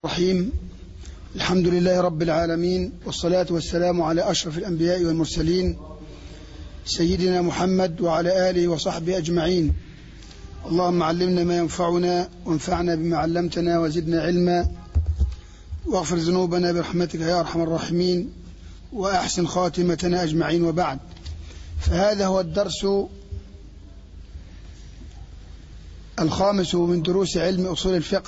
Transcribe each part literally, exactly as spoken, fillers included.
الرحيم. الحمد لله رب العالمين، والصلاة والسلام على أشرف الأنبياء والمرسلين سيدنا محمد وعلى آله وصحبه أجمعين. اللهم علمنا ما ينفعنا وانفعنا بما علمتنا وزدنا علما، واغفر ذنوبنا برحمتك يا أرحم الراحمين، وأحسن خاتمتنا أجمعين. وبعد، فهذا هو الدرس الخامس من دروس علم أصول الفقه،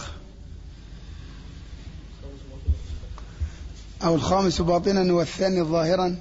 أو الخامس باطنا والثاني ظاهرا.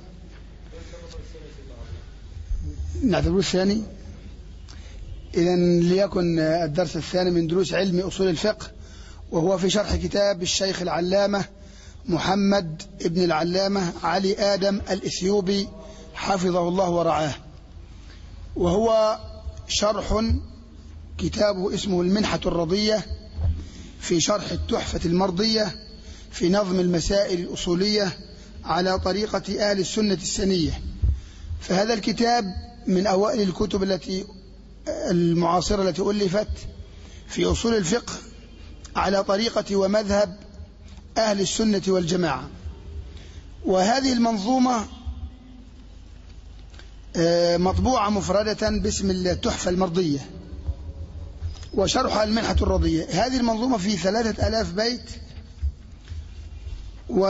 نعتبره الثاني. إذن ليكن الدرس الثاني من دروس علم أصول الفقه، وهو في شرح كتاب الشيخ العلامة محمد ابن العلامة علي آدم الإثيوبي حفظه الله ورعاه، وهو شرح كتابه اسمه المنحة الرضية في شرح التحفة المرضية في نظم المسائل الأصولية على طريقة أهل السنة السنية. فهذا الكتاب من أوائل الكتب التي المعاصرة التي ألفت في أصول الفقه على طريقة ومذهب أهل السنة والجماعة. وهذه المنظومة مطبوعة مفردة باسم التحفة المرضية، وشرحها المنحة الرضية. هذه المنظومة في ثلاثة ألاف بيت، و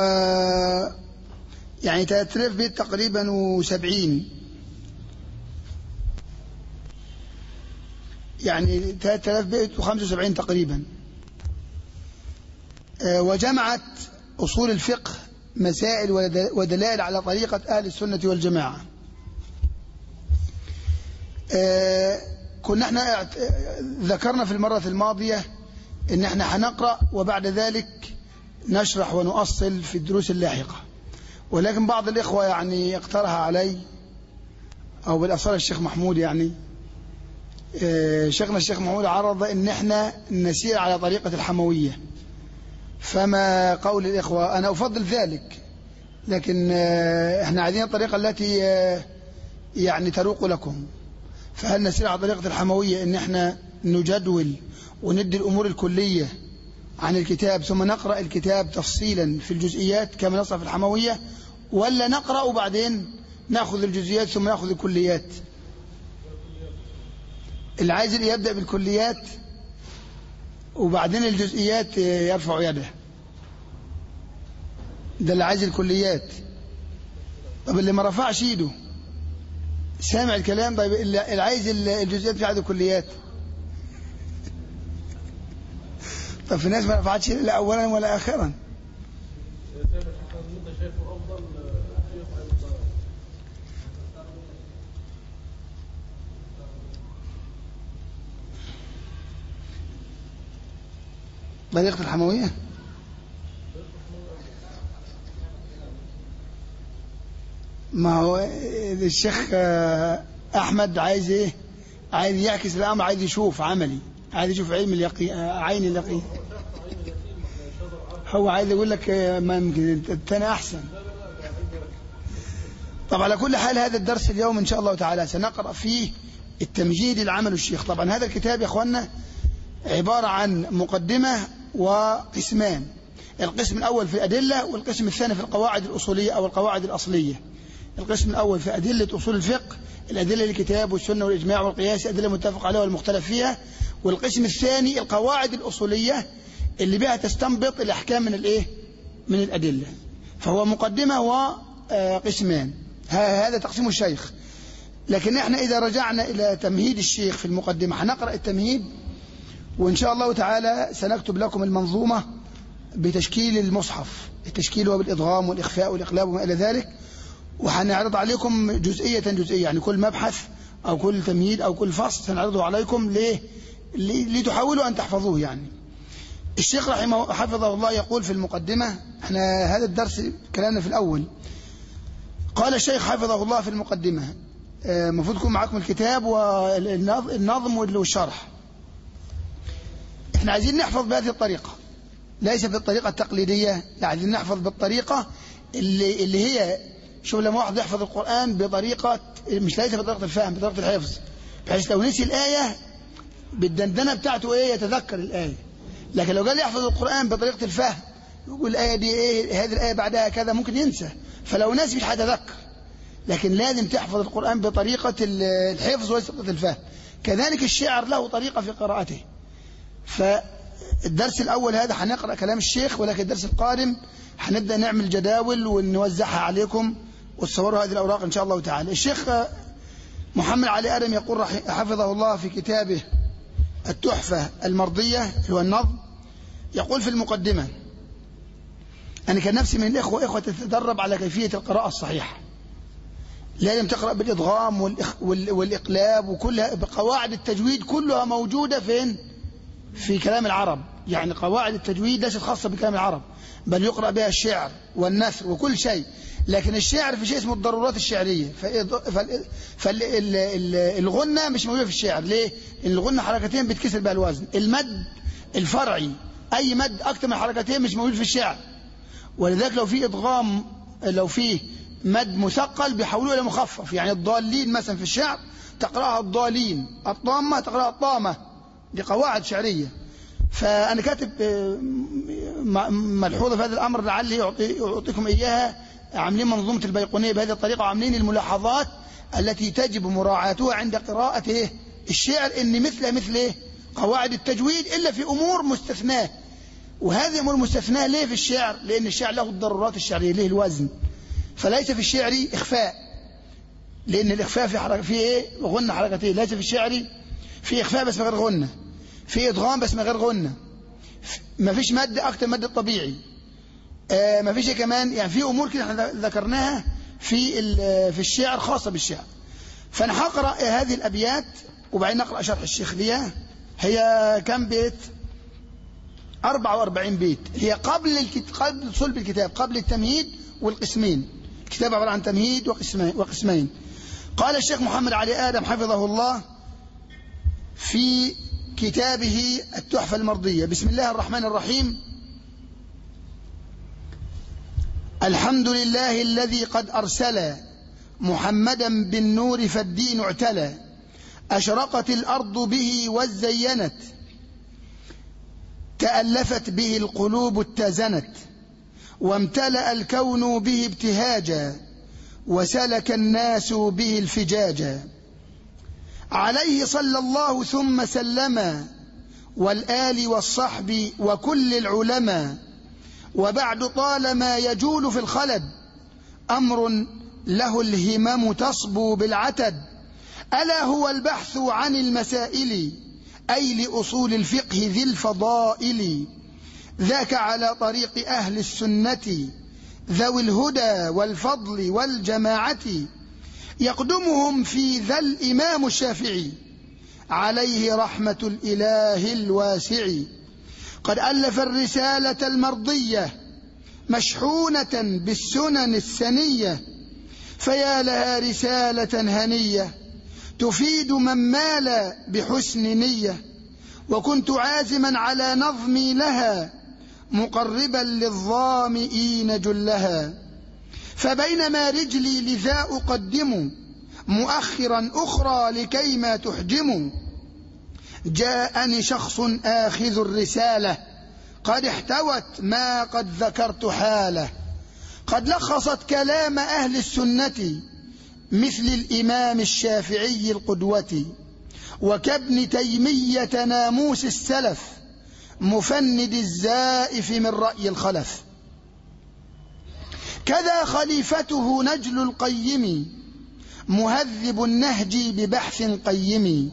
يعني ثلاثة آلاف بيت تقريبا وسبعين، يعني ثلاثة آلاف بيت وخمسة وسبعين تقريبا. وجمعت أصول الفقه مسائل ودلائل على طريقة أهل السنة والجماعة. كنا احنا ذكرنا في المرة الماضية ان احنا هنقرأ وبعد ذلك نشرح ونؤصل في الدروس اللاحقة، ولكن بعض الإخوة يعني اقترح علي، أو بالأصل الشيخ محمود، يعني شيخنا الشيخ محمود عرض ان احنا نسير على طريقة الحموية. فما قول الإخوة؟ أنا أفضل ذلك، لكن احنا عايزين الطريقة التي يعني تروق لكم. فهل نسير على طريقة الحموية ان احنا نجدول وندي الأمور الكلية عن الكتاب ثم نقرأ الكتاب تفصيلا في الجزئيات كما نصف في الحموية، ولا نقرأ وبعدين نأخذ الجزئيات ثم نأخذ الكليات؟ اللي عايز يبدأ بالكليات وبعدين الجزئيات يرفع يده، ده اللي عايز الكليات. طب اللي ما رفعش يده سامع الكلام، طيب اللي عايز الجزئيات في عدد الكليات؟ طب في ناس ما رفعتش لا أولا ولا آخرا. طريقة الحموية ما هو الشيخ أحمد عايز إيه؟ عايز يعكس الأمر، عايز يشوف عملي، عايز يشوف علم اليقين، عين اليقين. هو عايز يقول لك ما يمكن الثاني أحسن. طب على كل حال، هذا الدرس اليوم إن شاء الله تعالى سنقرأ فيه التمهيد العمل الشيخ. طبعا هذا الكتاب يا أخوانا عبارة عن مقدمة وقسمان، القسم الأول في الأدلة، والقسم الثاني في القواعد الأصولية أو القواعد الأصلية. القسم الأول في أدلة أصول الفقه، الأدلة للكتاب والسنة والإجماع والقياس، أدلة متفق عليها والمختلف فيها. والقسم الثاني القواعد الأصولية اللي بها تستنبط الأحكام من الإيه؟ من الأدلة. فهو مقدمة وقسمان، هذا تقسيم الشيخ. لكن احنا إذا رجعنا إلى تمهيد الشيخ في المقدمة هنقرأ التمهيد، وإن شاء الله تعالى سنكتب لكم المنظومة بتشكيل المصحف، التشكيل هو بالإضغام والإخفاء والإقلاب وما إلى ذلك، وهنعرض عليكم جزئية جزئية، يعني كل مبحث أو كل تمهيد أو كل فصل سنعرضه عليكم ليه؟ لتحاولوا أن تحفظوه. يعني الشيخ رحمه حفظه الله يقول في المقدمة، احنا هذا الدرس كلامنا في الأول. قال الشيخ حفظه الله في المقدمة، المفروض يكون معكم الكتاب والنظم والشرح. احنا عايزين نحفظ بهذه الطريقة، ليس بالطريقة التقليدية، لا، عايزين نحفظ بالطريقة اللي, اللي هي، شوف لما واحد يحفظ القرآن بطريقة، مش ليس بطريقة الفهم، بطريقة الحفظ، بحيث لو نسي الآية بالدندنة بتاعته ايه يتذكر الآية. لكن لو قال يحفظ القرآن بطريقة الفهم يقول الآية دي إيه، هذه الآية بعدها كذا، ممكن ينسى، فلو ناس مش هيتذكر. لكن لازم تحفظ القرآن بطريقة الحفظ وطريقة الفهم. كذلك الشعر له طريقة في قراءته. فالدرس الأول هذا هنقرأ كلام الشيخ، ولكن الدرس القادم هنبدأ نعمل جداول ونوزعها عليكم وتصوروا هذه الأوراق إن شاء الله تعالى. الشيخ محمد علي آدم يقول حفظه الله في كتابه التحفة المرضية هو النظم، يقول في المقدمة: أنا كان نفسي من الإخوة إخوة تتدرب على كيفية القراءة الصحيحة، لازم تقرأ بالإضغام والإقلاب وكل قواعد التجويد كلها موجودة فين؟ في كلام العرب. يعني قواعد التجويد ليست خاصة بكلام العرب، بل يقرأ بها الشعر والنثر وكل شيء. لكن الشعر في شيء اسمه الضرورات الشعرية، فالغنة مش موجودة في الشعر. ليه؟ الغنة حركتين بتكسر بها الوزن. المد الفرعي أي مد أكثر من حركتين مش موجود في الشعر، ولذلك لو في إضغام، لو في مد مثقل بيحولوه إلى مخفف. يعني الضالين مثلا في الشعر تقرأها الضالين، الطامة تقرأها الطامة، دي قواعد شعرية. فأنا كاتب ملحوظة في هذا الأمر لعلي أعطيكم إياها. عاملين منظومة البيقونية بهذه الطريقة، وعاملين الملاحظات التي تجب مراعاتها عند قراءة إيه؟ الشعر، إن مثله مثل إيه؟ قواعد التجويد، إلا في أمور مستثناة. وهذه أمور مستثناة ليه في الشعر؟ لأن الشعر له الضرورات الشعرية، له الوزن، فليس في الشعر إخفاء، لأن الإخفاء في حركة في إيه؟ غنة حركتين. ليس في الشعر في إخفاء بس من غير غنة، في إدغام بس من غير غنة، ما فيش مد أكتر مد الطبيعي، آه ما فيش كمان. يعني في أمور كده احنا ذكرناها في في الشعر خاصة بالشعر. فأنا هقرأ هذه الأبيات وبعدين نقرأ شرح الشيخ ليها. هي كم بيت؟ أربعة وأربعين بيت. هي قبل الكت... قبل صلب الكتاب، قبل التمهيد والقسمين. الكتاب عبارة عن تمهيد وقسمين, وقسمين. قال الشيخ محمد علي آدم حفظه الله في كتابه التحفة المرضية: بسم الله الرحمن الرحيم. الحمد لله الذي قد أرسل محمدا بالنور فالدين اعتلى، أشرقت الأرض به وزينت، تألفت به القلوب اتزنت، وامتلأ الكون به ابتهاجا، وسلك الناس به الفجاجا. عليه صلى الله ثم سلما، والآل والصحب وكل العلماء. وبعد طالما يجول في الخلد أمر له الهمم تصبو بالعتد، ألا هو البحث عن المسائل، أي لأصول الفقه ذي الفضائل. ذاك على طريق أهل السنة ذوي الهدى والفضل والجماعة، يقدمهم في ذا الإمام الشافعي، عليه رحمة الإله الواسع. قد ألف الرسالة المرضية مشحونة بالسنن السنية، فيا لها رسالة هنية تفيد من مال بحسن نية. وكنت عازما على نظمي لها مقربا للظامئين جلها، فبينما رجلي لذا أقدم مؤخرا أخرى لكيما تحجم، جاءني شخص آخذ الرسالة قد احتوت ما قد ذكرت حاله، قد لخصت كلام أهل السنة مثل الإمام الشافعي القدوة، وكابن تيمية ناموس السلف مفند الزائف من رأي الخلف. كذا خليفته نجل القيم مهذب النهج ببحث قيم.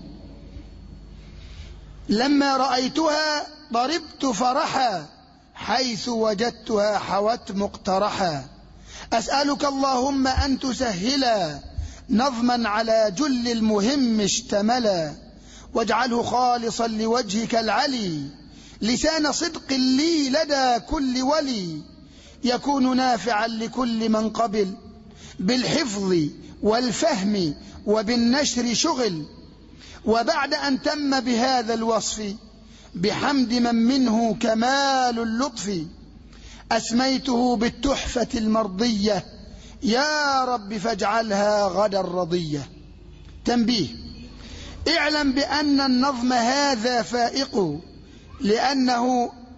لما رأيتها ضربت فرحا حيث وجدتها حوت مقترحا. أسألك اللهم أن تسهلا نظما على جل المهم اشتملا، واجعله خالصا لوجهك العلي لسان صدق لي لدى كل ولي، يكون نافعا لكل من قبل بالحفظ والفهم وبالنشر شغل. وبعد أن تم بهذا الوصف بحمد من منه كمال اللطف، أسميته بالتحفة المرضية، يا رب فاجعلها غدا رضية. تنبيه: اعلم بأن النظم هذا فائق، لأنه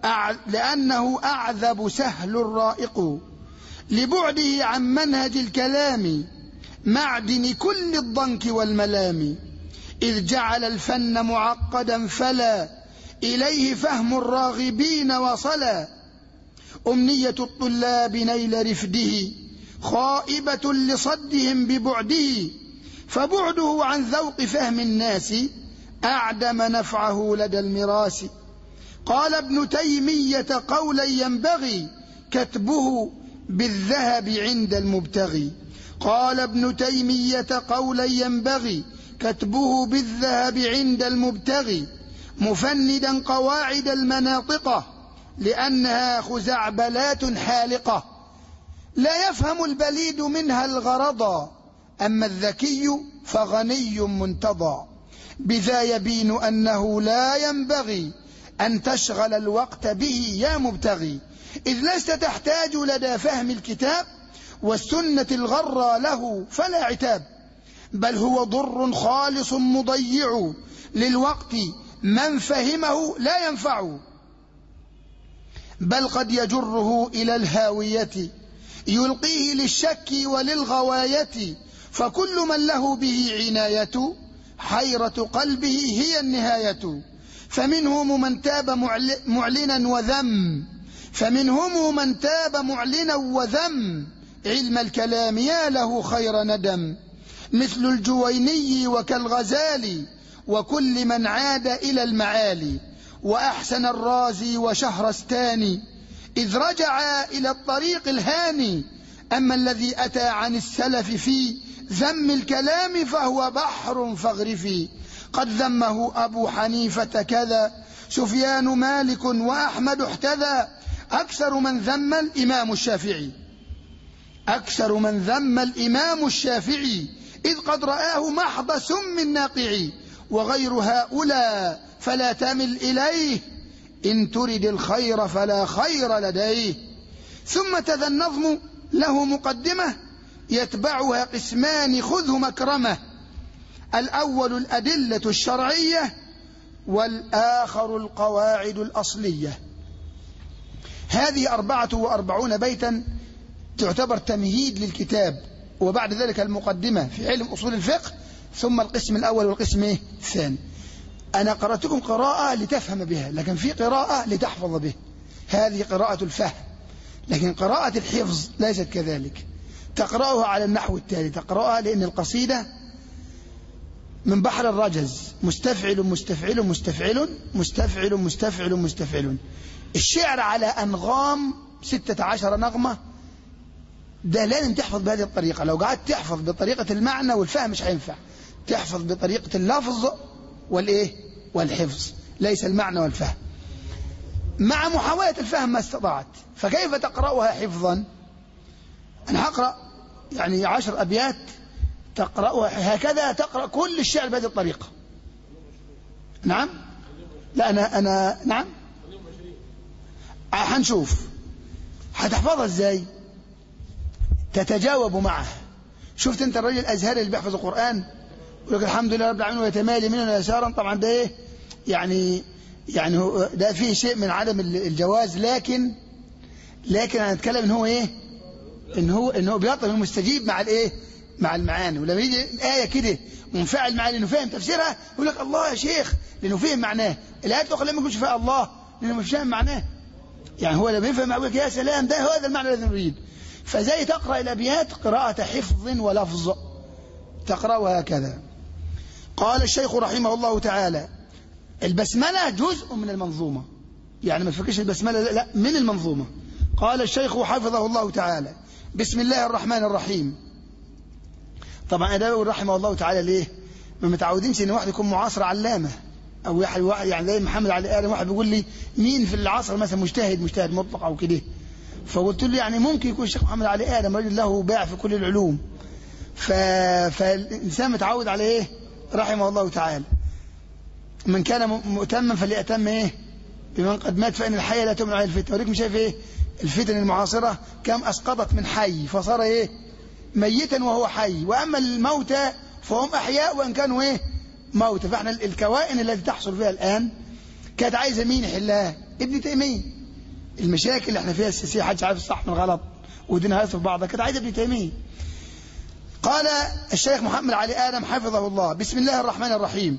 لأنه أعذب سهل رائق لبعده عن منهج الكلام معدن كل الضنك والملام إذ جعل الفن معقدا فلا إليه فهم الراغبين وصلا أمنية الطلاب نيل رفده خائبة لصدهم ببعده فبعده عن ذوق فهم الناس أعدم نفعه لدى المراس قال ابن تيمية قولا ينبغي كتبه بالذهب عند المبتغي قال ابن تيمية قولا ينبغي كتبه بالذهب عند المبتغي مفندا قواعد المناطقة لأنها خزعبلات حالقة لا يفهم البليد منها الغرضا أما الذكي فغني منتضى بذا يبين أنه لا ينبغي أن تشغل الوقت به يا مبتغي إذ لست تحتاج لدى فهم الكتاب والسنة الغرى له فلا عتاب بل هو ضر خالص مضيع للوقت من فهمه لا ينفع بل قد يجره إلى الهاوية يلقيه للشك وللغواية فكل من له به عناية حيرة قلبه هي النهاية فمنهم من تاب معلنا وذم فمنهم من تاب معلنا وذم علم الكلام يا له خير ندم مثل الجويني وكالغزالي وكل من عاد إلى المعالي وأحسن الرازي وشهرستاني إذ رجع إلى الطريق الهاني أما الذي أتى عن السلف في ذم الكلام فهو بحر فاغرفي قد ذمه أبو حنيفة كذا سفيان مالك وأحمد احتذى أكثر من ذم الإمام الشافعي أكثر من ذم الإمام الشافعي إذ قد رآه محض سم ناقعي وغير هؤلاء فلا تمل إليه إن ترد الخير فلا خير لديه ثم تذا النظم له مقدمة يتبعها قسمان خذه مكرمة الأول الأدلة الشرعية والآخر القواعد الأصلية هذه أربعة وأربعون بيتا تعتبر تمهيد للكتاب وبعد ذلك المقدمة في علم أصول الفقه ثم القسم الأول والقسم الثاني أنا قرأتكم قراءة لتفهم بها لكن في قراءة لتحفظ به هذه قراءة الفهم لكن قراءة الحفظ ليست كذلك تقرأها على النحو التالي تقرأها لأن القصيدة من بحر الرجز مستفعل مستفعل مستفعل مستفعل مستفعل مستفعل الشعر على أنغام ستة عشر نغمة ده لازم تحفظ بهذه الطريقة لو قعدت تحفظ بطريقة المعنى والفهم مش هينفع تحفظ بطريقة اللفظ والإيه والحفظ ليس المعنى والفهم مع محاولة الفهم ما استطعت فكيف تقرأها حفظا أنا هقرأ يعني عشر أبيات تقرأها هكذا تقرأ كل الشعر بهذه الطريقة نعم لا أنا أنا نعم هنشوف هتحفظها ازاي تتجاوب معه شفت انت الرجل الازهري اللي بيحفظ القرآن يقول لك الحمد لله رب العالمين ويتمالي مننا يسارا طبعا ده ايه يعني يعني ده فيه شيء من عدم الجواز لكن لكن انا اتكلم ان هو ايه ان هو ان هو بيطلب المستجيب مع الايه مع المعاني ولما يجي الايه كده منفعل معاه لانه فاهم تفسيرها يقول لك الله يا شيخ لانه فهم معناه الايات الاخرى لما يقولش فيها الله لانه مش فاهم معناه يعني هو لما يفهم يقول لك يا سلام ده هذا المعنى الذي نريد فزي تقرأ الأبيات قراءة حفظ ولفظ تقرأها هكذا قال الشيخ رحمه الله تعالى البسملة جزء من المنظومة يعني ما تفكرش البسملة لا من المنظومة قال الشيخ حفظه الله تعالى بسم الله الرحمن الرحيم طبعا أنا بقول رحمه الله تعالى ليه ما متعودينش ان واحد يكون معاصر علامة او واحد يعني زي محمد علي آدم واحد بيقول لي مين في العصر مثلا مجتهد مجتهد مطلق او كده فقلت له يعني ممكن يكون الشيخ محمد علي آدم رجل له باع في كل العلوم ف... فالإنسان متعود على إيه رحمه الله تعالى من كان مؤتما فليأتم إيه بمن قد مات فإن الحي لا تؤمن عليه الفتن وريك مش شايف إيه الفتن المعاصرة كم أسقطت من حي فصار إيه ميتا وهو حي وأما الموتى فهم أحياء وإن كانوا إيه موتى فإحنا الكوائن التي تحصل فيها الآن كانت عايزة مين يحلها ابن تيمية. المشاكل اللي احنا فيها السياسية حدش عارف الصح من الغلط ودينها هيصف بعضها كده عايز ابن تيمية. قال الشيخ محمد علي آدم حفظه الله: بسم الله الرحمن الرحيم.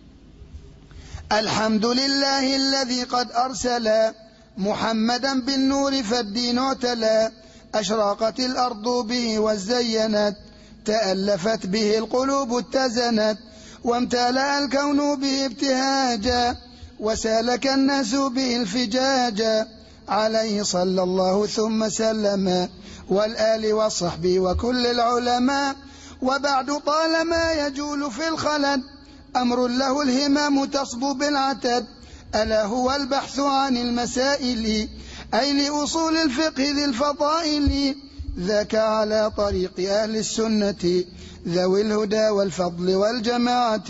الحمد لله الذي قد أرسل محمدا بالنور فالدين اعتلى، أشرقت الأرض به وزينت، تألفت به القلوب اتزنت، وامتلأ الكون به ابتهاجا، وسالك الناس به الفجاجا، عليه صلى الله ثم سلم، والآل والصحب وكل العلماء. وبعد طالما يجول في الخلد أمر له الهمام تصبو بالعتد، ألا هو البحث عن المسائل أي لأصول الفقه ذي الفضائل، ذاك على طريق أهل السنة ذوي الهدى والفضل والجماعة،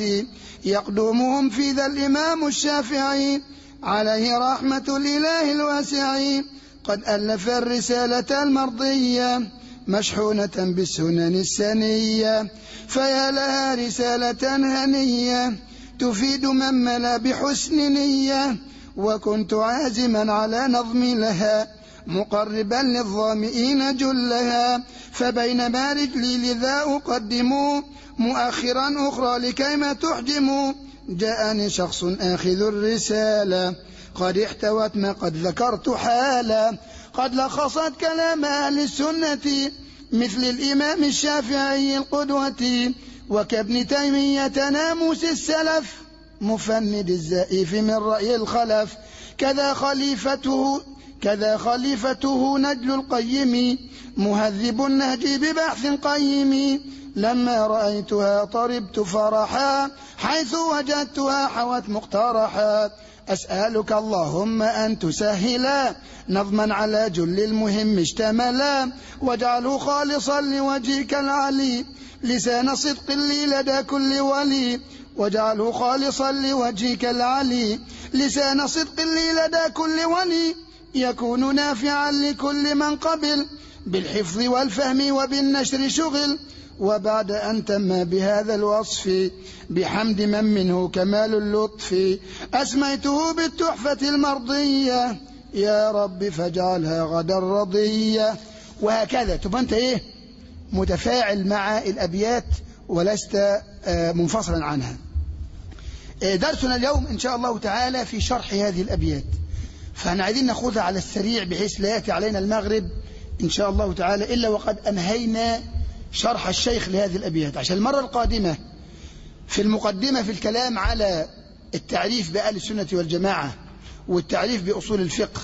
يقدمهم في ذا الإمام الشافعي عليه رحمة الإله الواسع، قد ألف الرسالة المرضية مشحونة بالسنن السنية، فيا لها رسالة هنية تفيد من ملا بحسن نية، وكنت عازما على نظم لها مقربا للظامئين جلها، فبينما رجلي لذا أقدم مؤخرا أخرى لكيما تحجم، جاءني شخص آخذ الرسالة قد احتوت ما قد ذكرت حالا، قد لخصت كلام أهل السنة مثل الإمام الشافعي القدوة، وكابن تيمية ناموس السلف مفند الزائف من رأي الخلف، كذا خليفته كذا خليفته نجل القيم مهذب النهج ببحث قيم، لما رأيتها طربت فرحا حيث وجدتها حوت مقترحا، أسألك اللهم أن تسهلا نظما على جل المهم اشتملا، واجعله خالصا لوجهك العلي لسان صدق لي لدى كل ولي، واجعله خالصا لوجهك العلي لسان صدق لي لدى كل ولي، يكون نافعا لكل من قبل بالحفظ والفهم وبالنشر شغل، وبعد أن تم بهذا الوصف بحمد من منه كمال اللطف، أسميته بالتحفة المرضية يا رب فاجعلها غدا رضية. وهكذا تبقى أنت إيه متفاعل مع الأبيات ولست منفصلا عنها. درسنا اليوم إن شاء الله تعالى في شرح هذه الأبيات، فاحنا عايزين ناخذها على السريع بحيث لا يأتي علينا المغرب إن شاء الله تعالى إلا وقد أنهينا شرح الشيخ لهذه الأبيات، عشان المرة القادمة في المقدمة في الكلام على التعريف بأهل السنة والجماعة والتعريف بأصول الفقه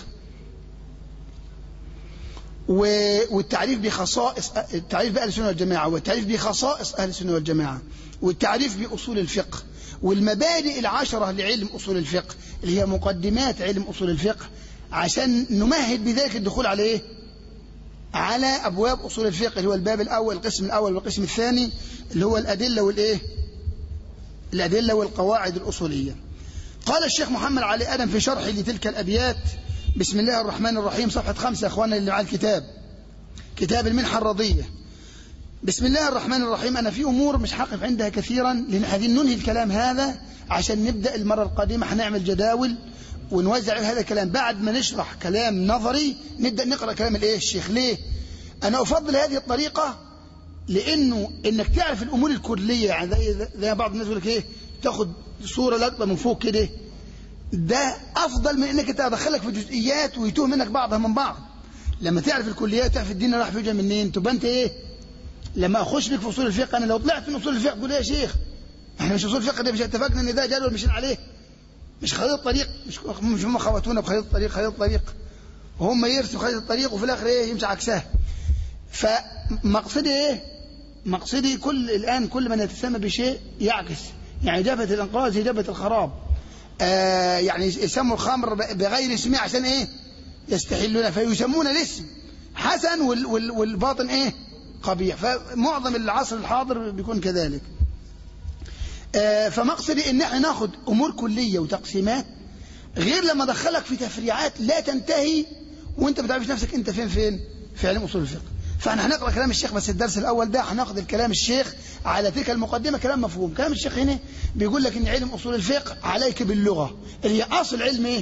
والتعريف بخصائص التعريف بأهل السنة والجماعة والتعريف بخصائص أهل السنة والجماعة والتعريف بأصول الفقه والمبادئ العشرة لعلم أصول الفقه اللي هي مقدمات علم أصول الفقه، عشان نمهد بذلك الدخول على إيه؟ على أبواب أصول الفقه اللي هو الباب الأول القسم الأول والقسم الثاني اللي هو الأدلة والإيه؟ الأدلة والقواعد الأصولية. قال الشيخ محمد علي آدم في شرحه لتلك الأبيات: بسم الله الرحمن الرحيم، صفحة خمسة يا أخوانا اللي مع الكتاب، كتاب المنحة الرضية. بسم الله الرحمن الرحيم. أنا في أمور مش حقف عندها كثيرا لأن عايزين ننهي الكلام هذا عشان نبدأ المرة القادمة هنعمل جداول ونوزع هذا الكلام بعد ما نشرح كلام نظري نبدأ نقرأ كلام الإيه الشيخ. ليه؟ أنا أفضل هذه الطريقة لأنه إنك تعرف الأمور الكلية، يعني زي, زي بعض الناس يقول لك إيه تاخد صورة لقطة من فوق كده، ده أفضل من إنك تدخلك في جزئيات ويتوه منك بعضها من بعض. لما تعرف الكليات تعرف الدين راح فيه منين، تبقى أنت إيه لما أخش بك في أصول الفقه. أنا لو طلعت من أصول الفقه تقول إيه يا شيخ إحنا مش أصول الفقه ده مش اتفقنا إن ده جدول مشين عليه، مش خريطة طريق، مش مش هم خواتونا بخريطة طريق خريطة طريق وهم يرسموا خريطة الطريق وفي الآخر إيه يمشي عكسها. فمقصدي إيه؟ مقصدي كل الآن كل من يتسمى بشيء يعكس، يعني جبهة الإنقاذ هي جبهة الخراب. آه يعني يسموا الخمر بغير اسمه عشان إيه يستحلون، فيسمون الاسم حسن وال وال والباطن إيه قبيح. فمعظم العصر الحاضر بيكون كذلك. آه فمقصدي إن احنا ناخد أمور كلية وتقسيمات غير لما دخلك في تفريعات لا تنتهي وانت بتعرفش نفسك انت فين فين في علم أصول الفقه. فاحنا هنقرأ كلام الشيخ، بس الدرس الأول ده هناخد الكلام الشيخ على تلك المقدمة كلام مفهوم. كلام الشيخ هنا بيقول لك إن علم أصول الفقه عليك باللغة اللي هي أصل علم إيه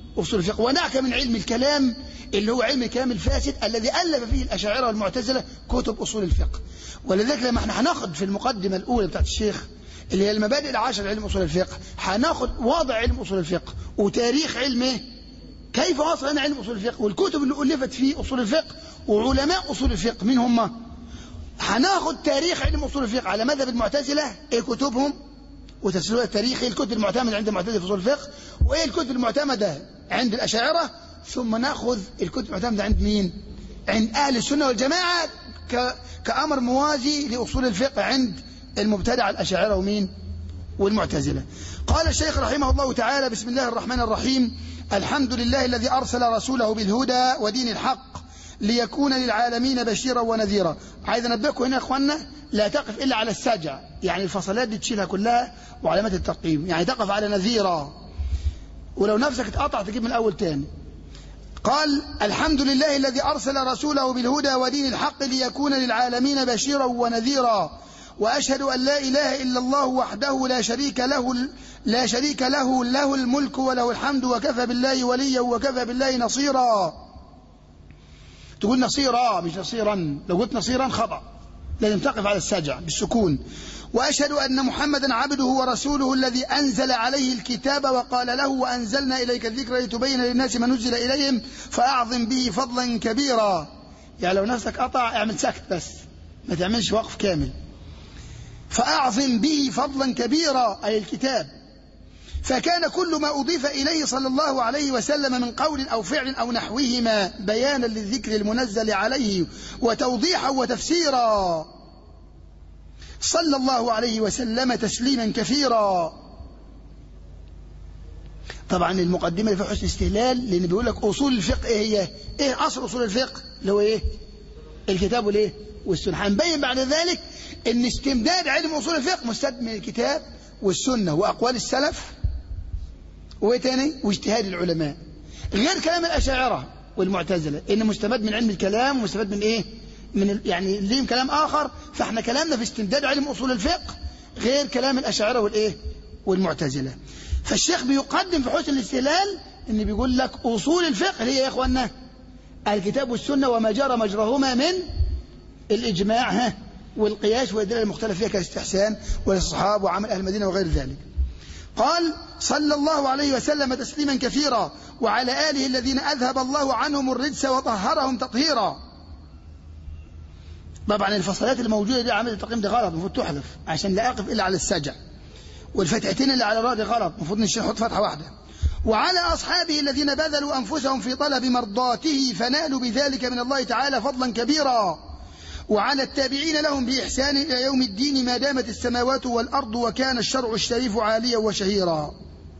أصول الفقه، ونعك من علم الكلام اللي هو علم الكلام الفاسد الذي ألف فيه الأشاعرة والمعتزلة كتب أصول الفقه. ولذلك لما احنا هناخد في المقدمة الأولى بتاعت الشيخ اللي هي المبادئ العشر علم أصول الفقه، هناخد وضع علم أصول الفقه وتاريخ علمه، كيف وصل لنا علم أصول الفقه، والكتب اللي ألفت في أصول الفقه وعلماء أصول الفقه من هم. هناخد تاريخ علم أصول الفقه على مذهب المعتزلة، ايه كتبهم وتسلسلها التاريخي، الكتب المعتمدة عند المعتزلة في أصول الفقه، وايه الكتب المعتمدة عند الأشاعرة، ثم ناخذ الكتب المعتمدة عند مين؟ عند أهل السنة والجماعة كأمر موازي لأصول الفقه عند المبتدع الأشاعرة ومين؟ والمعتزلة. قال الشيخ رحمه الله تعالى: بسم الله الرحمن الرحيم. الحمد لله الذي أرسل رسوله بالهدى ودين الحق ليكون للعالمين بشيرا ونذيرا. عايز أنبهكم هنا يا أخوانا، لا تقف إلا على السجع، يعني الفصلات دي تشيلها كلها وعلامات الترقيم، يعني تقف على نذيرا، ولو نفسك اتقطع تجيب من الأول تاني. قال: الحمد لله الذي أرسل رسوله بالهدى ودين الحق ليكون للعالمين بشيرا ونذيرا، وأشهد أن لا إله إلا الله وحده لا شريك له لا شريك له له الملك وله الحمد وكفى بالله وليا وكفى بالله نصيرا. تقول نصيرا مش نصيرا، لو قلت نصيرا خطأ، لازم تقف على السجع بالسكون. وأشهد أن محمدا عبده ورسوله الذي أنزل عليه الكتاب وقال له: وأنزلنا إليك الذكر لتبين للناس ما نزل إليهم فأعظم به فضلا كبيرا. يعني لو نفسك قطع اعمل سكت بس، ما تعملش وقف كامل. فأعظم به فضلا كبيرا أي الكتاب. فكان كل ما أضيف إليه صلى الله عليه وسلم من قول أو فعل أو نحوهما بيانا للذكر المنزل عليه وتوضيحا وتفسيرا، صلى الله عليه وسلم تسليما كثيرا. طبعا المقدمة في حسن استهلال، لأن بيقول لك أصول الفقه إيه هي؟ إيه أصل أصول الفقه؟ اللي هو إيه؟ الكتاب والإيه؟ والسنة. هنبين بعد ذلك إن استمداد علم أصول الفقه مستمد من الكتاب والسنة وأقوال السلف وإيه تاني؟ واجتهاد العلماء، غير كلام الأشاعرة والمعتزلة، إن مستمد من علم الكلام ومستمد من إيه؟ من يعني ليهم كلام آخر. فإحنا كلامنا في استمداد علم أصول الفقه غير كلام الأشاعرة والإيه؟ والمعتزلة. فالشيخ بيقدم في حسن الاستهلال إن بيقول لك أصول الفقه هي يا إخواننا الكتاب والسنة وما جرى مجرهما من الإجماع ها والقياس والأدلة المختلف فيها كالاستحسان والاستصحاب وعمل أهل المدينة وغير ذلك. قال: صلى الله عليه وسلم تسليما كثيرا، وعلى آله الذين أذهب الله عنهم الرجس وطهرهم تطهيرا. طبعا الفصلات الموجودة دي عمل التقييم دي غلط، المفروض تحذف عشان لا أقف إلا على السجع، والفتحتين اللي على الراء دي غلط، المفروض نحط فتحة واحدة. وعلى أصحابه الذين بذلوا أنفسهم في طلب مرضاته فنالوا بذلك من الله تعالى فضلا كبيرا. وعلى التابعين لهم بإحسان إلى يوم الدين ما دامت السماوات والأرض وكان الشرع الشريف عاليا وشهيرا.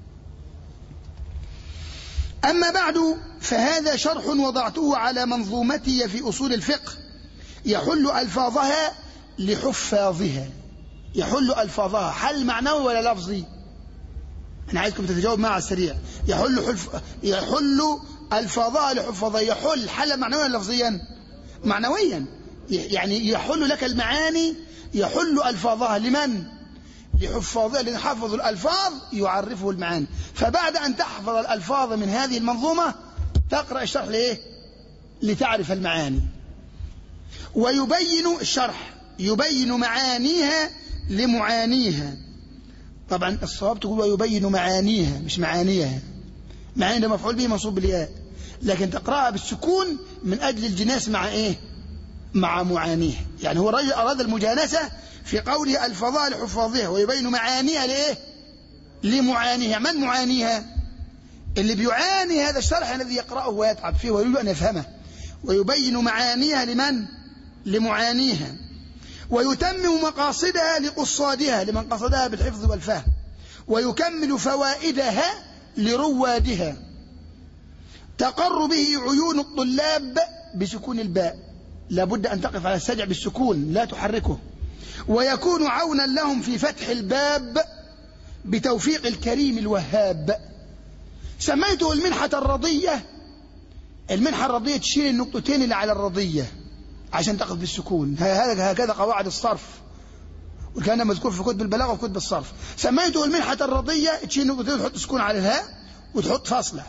أما بعد، فهذا شرح وضعته على منظومتي في أصول الفقه يحل ألفاظها لحفاظها. يحل ألفاظها حل معنوي ولا لفظي؟ أنا عايزكم تتجاوب معي على السريع. يحل حلف يحل ألفاظها لحفاظها، يحل حل معنويا ولا لفظيا؟ معنويا، يعني يحل لك المعاني، يحل ألفاظها لمن؟ لحفاظها، لأن حفظ الألفاظ يعرفه المعاني. فبعد أن تحفظ الألفاظ من هذه المنظومة تقرأ الشرح لإيه؟ لتعرف المعاني. ويبين الشرح يبين معانيها لمعانيها. طبعا الصواب تقول ويبين معانيها مش معانيها، معاني ده مفعول به منصوب بالياء، لكن تقرأها بالسكون من أجل الجناس مع إيه؟ مع معانيها. يعني هو الرجل أراد المجانسة في قوله ألفاظها لحفاظها، ويبين معانيها لإيه؟ لمعانيها. من معانيها؟ اللي بيعاني هذا الشرح الذي يقرأه ويتعب فيه ويريد أن يفهمه. ويبين معانيها لمن؟ لمعانيها. ويتمم مقاصدها لقصادها، لمن قصدها بالحفظ والفهم. ويكمل فوائدها لروادها. تقر به عيون الطلاب بسكون الباء، لابد أن تقف على السجع بالسكون لا تحركه. ويكون عونا لهم في فتح الباب بتوفيق الكريم الوهاب. سميته المنحة الرضية. المنحة الرضية تشيل النقطتين اللي على الرضية عشان تقف بالسكون، هكذا قواعد الصرف، وكان مذكور في كتب البلاغة وفي كتب الصرف. سميته المنحة الرضية، تشيل النقطتين وتحط سكون على الهاء وتحط فاصلة.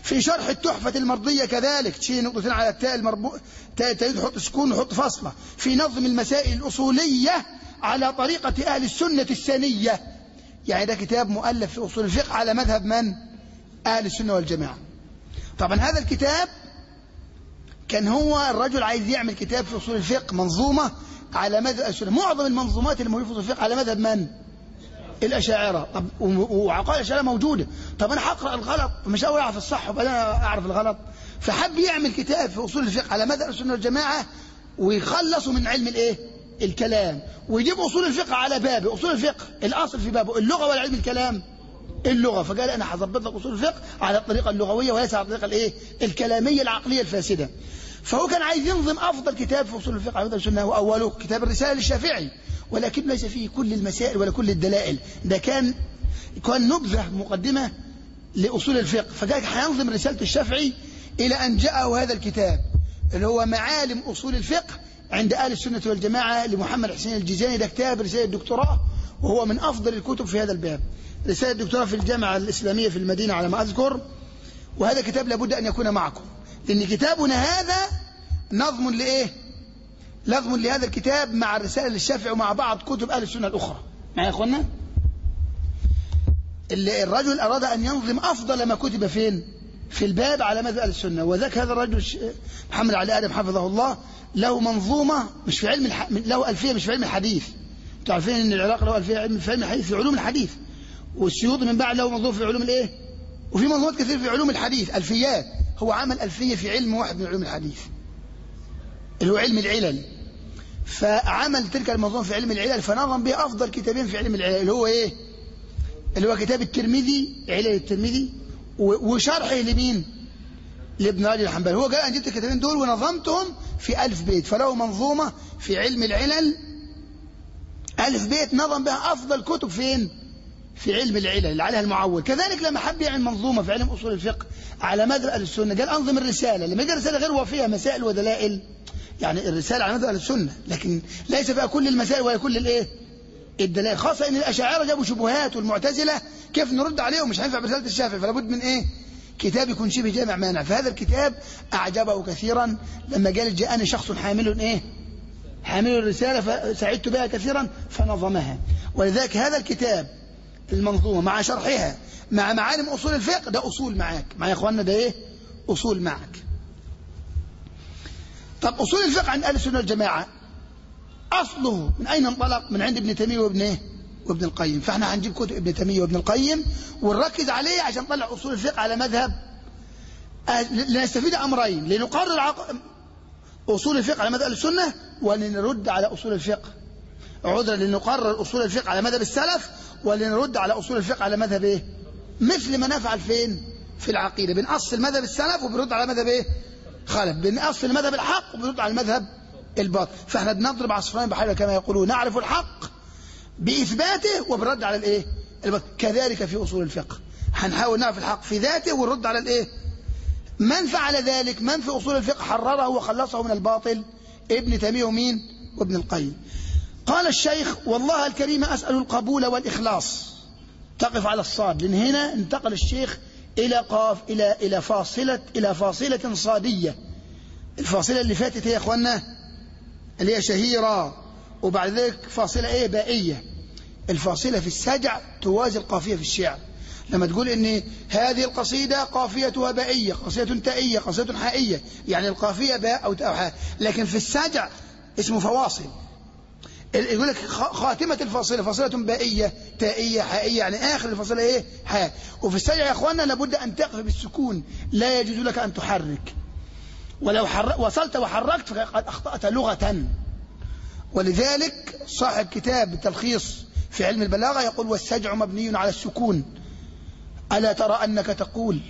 في شرح التحفة المرضية كذلك تشيل نقطتين على التاء المربوط، تاء تحط سكون وحط فاصلة. في نظم المسائل الأصولية على طريقة أهل السنة السنية، يعني ده كتاب مؤلف في أصول الفقه على مذهب من؟ أهل السنة والجماعة. طبعا هذا الكتاب كان هو الرجل عايز يعمل كتاب في أصول الفقه منظومة على مذهب السنة. معظم المنظومات الموجودة في أصول الفقه على مذهب من؟ الأشاعرة. طب وعقائد الأشاعرة موجودة. طب أنا هقرأ الغلط مش أول أعرف الصح وبعدين أعرف الغلط. فحب يعمل كتاب في أصول الفقه على مذهب السنة والجماعة ويخلصوا من علم الإيه؟ الكلام، ويجيب أصول الفقه على بابه. أصول الفقه الأصل في بابه اللغة ولا علم الكلام؟ اللغة. فقال أنا هظبط لك أصول الفقه على الطريقة اللغوية وليس على الطريقة الإيه؟ الكلامية العقلية الفاسدة. فهو كان عايز ينظم أفضل كتاب في أصول الفقه على مذهب السنة، وأوله كتاب الرسالة للشافعي، ولكن ليس فيه كل المسائل ولا كل الدلائل. ده كان كان نبذة مقدمة لأصول الفقه. فقال هينظم رسالة الشافعي إلى أن جاءه هذا الكتاب اللي هو معالم أصول الفقه عند أهل السنة والجماعة لمحمد حسين الجيزاني. ده كتاب رسالة الدكتوراه وهو من أفضل الكتب في هذا الباب، رسالة الدكتوراه في الجامعة الإسلامية في المدينة على ما أذكر. وهذا كتاب لابد أن يكون معكم، لأن كتابنا هذا نظم لإيه؟ نظم لهذا الكتاب مع الرسالة للشافعي ومع بعض كتب أهل السنة الأخرى. معايا يا أخوانا؟ الرجل أراد أن ينظم أفضل ما كتب فين؟ في الباب على مذهب أهل السنة. وذاك هذا الرجل محمد علي آدم حفظه الله له منظومة مش في علم الح... له ألفية مش في علم الحديث. انتوا عارفين ان العراق له ألفية علم في علم الحديث في علوم الحديث، والسيوطي من بعد له منظومة في علوم الايه؟ وفي منظومات كثير في علوم الحديث ألفيات. هو عمل ألفية في علم واحد من علوم الحديث اللي هو علم العلل. فعمل تلك المنظومة في علم العلل فنظم به أفضل كتابين في علم العلل اللي هو إيه؟ اللي هو كتاب الترمذي علل الترمذي وشرحه لمين؟ لابن رجب الحنبلي. هو قال أنا جبت الكتابين دول ونظمتهم في ألف بيت، فله منظومة في علم العلل ألف بيت نظم بها أفضل كتب فين؟ في علم العلل اللي عليها المعول. كذلك لما حب يعمل منظومة في علم أصول الفقه على مذهب أهل السنة قال أنظم الرسالة. لما يجي الرسالة غير وفيها مسائل ودلائل، يعني الرسالة على مذهب أهل السنة لكن ليس فيها كل المسائل ولا كل الايه؟ الدلائل، خاصة ان الأشاعرة جابوا شبهات والمعتزلة كيف نرد عليهم؟ مش هينفع برسالة الشافعي، فلا بد من ايه؟ كتاب يكون شبه جامع مانع. فهذا الكتاب أعجبه كثيرا لما قال جاءني شخص حامل ايه؟ حامل الرسالة فسعدت بها كثيرا فنظمها. ولذلك هذا الكتاب المنظومة مع شرحها مع معالم أصول الفقه ده أصول معك مع يا اخواننا، ده ايه؟ أصول معك. طب أصول الفقه عند أهل السنة والجماعة أصله من أين انطلق؟ من عند ابن تيمية وابن إيه؟ وابن القيم. فإحنا هنجيب كتب ابن تيمية وابن القيم ونركز عليه عشان نطلع أصول الفقه على مذهب لنستفيد أمرين: لنقرر عق... أصول الفقه على مذهب السنة، ولنرد على أصول الفقه عذرا لنقرر أصول الفقه على مذهب السلف، ولنرد على أصول الفقه على مذهب إيه؟ مثل ما نفعل فين؟ في العقيدة بنأصل مذهب السلف وبنرد على مذهب إيه؟ خلف، بنأصل مذهب الحق وبنرد على المذهب الباطل. فاحنا بنضرب عصفورين بحجر كما يقولون، نعرف الحق بإثباته وبنرد على الإيه؟ الباطل. كذلك في أصول الفقه هنحاول نعرف الحق في ذاته ونرد على الإيه؟ من فعل ذلك؟ من في أصول الفقه حرره وخلصه من الباطل؟ ابن تيمية ومين؟ وابن القيم. قال الشيخ: والله الكريم أسأل القبول والإخلاص. تقف على الصاد، لأن هنا انتقل الشيخ إلى قاف إلى إلى فاصلة إلى فاصلة صادية. الفاصلة اللي فاتت هي يا إخواننا اللي هي شهيرة، وبعد ذلك فاصلة إيه؟ بائية. الفاصلة في السجع توازي القافية في الشعر. لما تقول إن هذه القصيدة قافيتها بائية، قصيدة تائية، قصيدة حائية، يعني القافية باء أو تاء أو حاء. لكن في السجع اسمه فواصل. يقول لك خاتمة الفاصلة فاصلة بائية تائية حائية، يعني آخر الفاصلة إيه؟ حاء. وفي السجع يا إخواننا لابد أن تقف بالسكون، لا يجوز لك أن تحرك، ولو حرك وصلت وحركت فقد أخطأت لغة. ولذلك صاحب كتاب التلخيص في علم البلاغة يقول: والسجع مبني على السكون، ألا ترى أنك تقول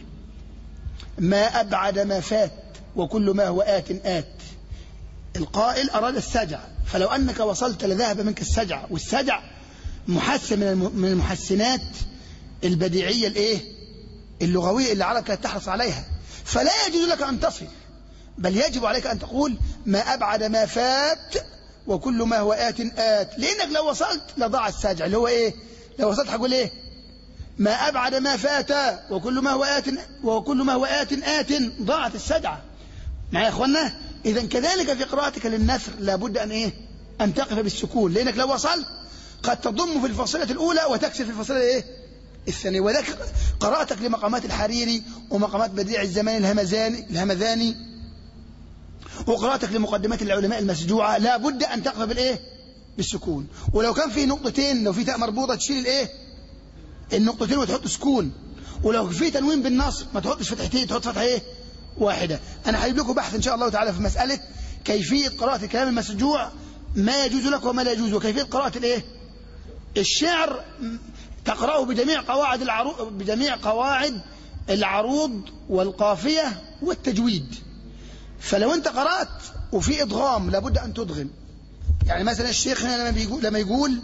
ما أبعد ما فات وكل ما هو آت آت. القائل أراد السجع، فلو أنك وصلت لذهب منك السجع، والسجع محسن من المحسنات البديعية الإيه؟ اللغوية اللي العرب كانت تحرص عليها. فلا يجوز لك أن تصل، بل يجب عليك أن تقول ما أبعد ما فات وكل ما هو آت آت، لأنك لو وصلت لضاع السجع اللي هو إيه؟ لو وصلت هقول إيه؟ ما أبعد ما فات وكل ما هو آت وكل ما هو آت آت ضاعت السجعة. معايا يا إخوانا؟ إذا كذلك في قراءتك للنثر لابد أن إيه؟ أن تقف بالسكون، لأنك لو وصلت قد تضم في الفصيلة الأولى وتكسر في الفصيلة إيه؟ الثانية. وذلك قراءتك لمقامات الحريري ومقامات بديع الزمان الهمذاني الهمذاني وقراءتك لمقدمات العلماء المسجوعة لابد أن تقف بالإيه؟ بالسكون. ولو كان في نقطتين، لو في تاء مربوطة تشيل الإيه؟ النقطتين وتحط سكون. ولو في تنوين بالنصب ما تحطش فتحتين، تحط فتحة إيه؟ واحدة. أنا هجيب لكم بحث إن شاء الله تعالى في مسألة كيفية قراءة الكلام المسجوع، ما يجوز لك وما لا يجوز، وكيفية قراءة الإيه؟ الشعر تقرأه بجميع قواعد العروض بجميع قواعد العروض والقافية والتجويد. فلو أنت قرأت وفي إدغام لابد أن تدغم. يعني مثلا الشيخ هنا لما بيقول لما يقول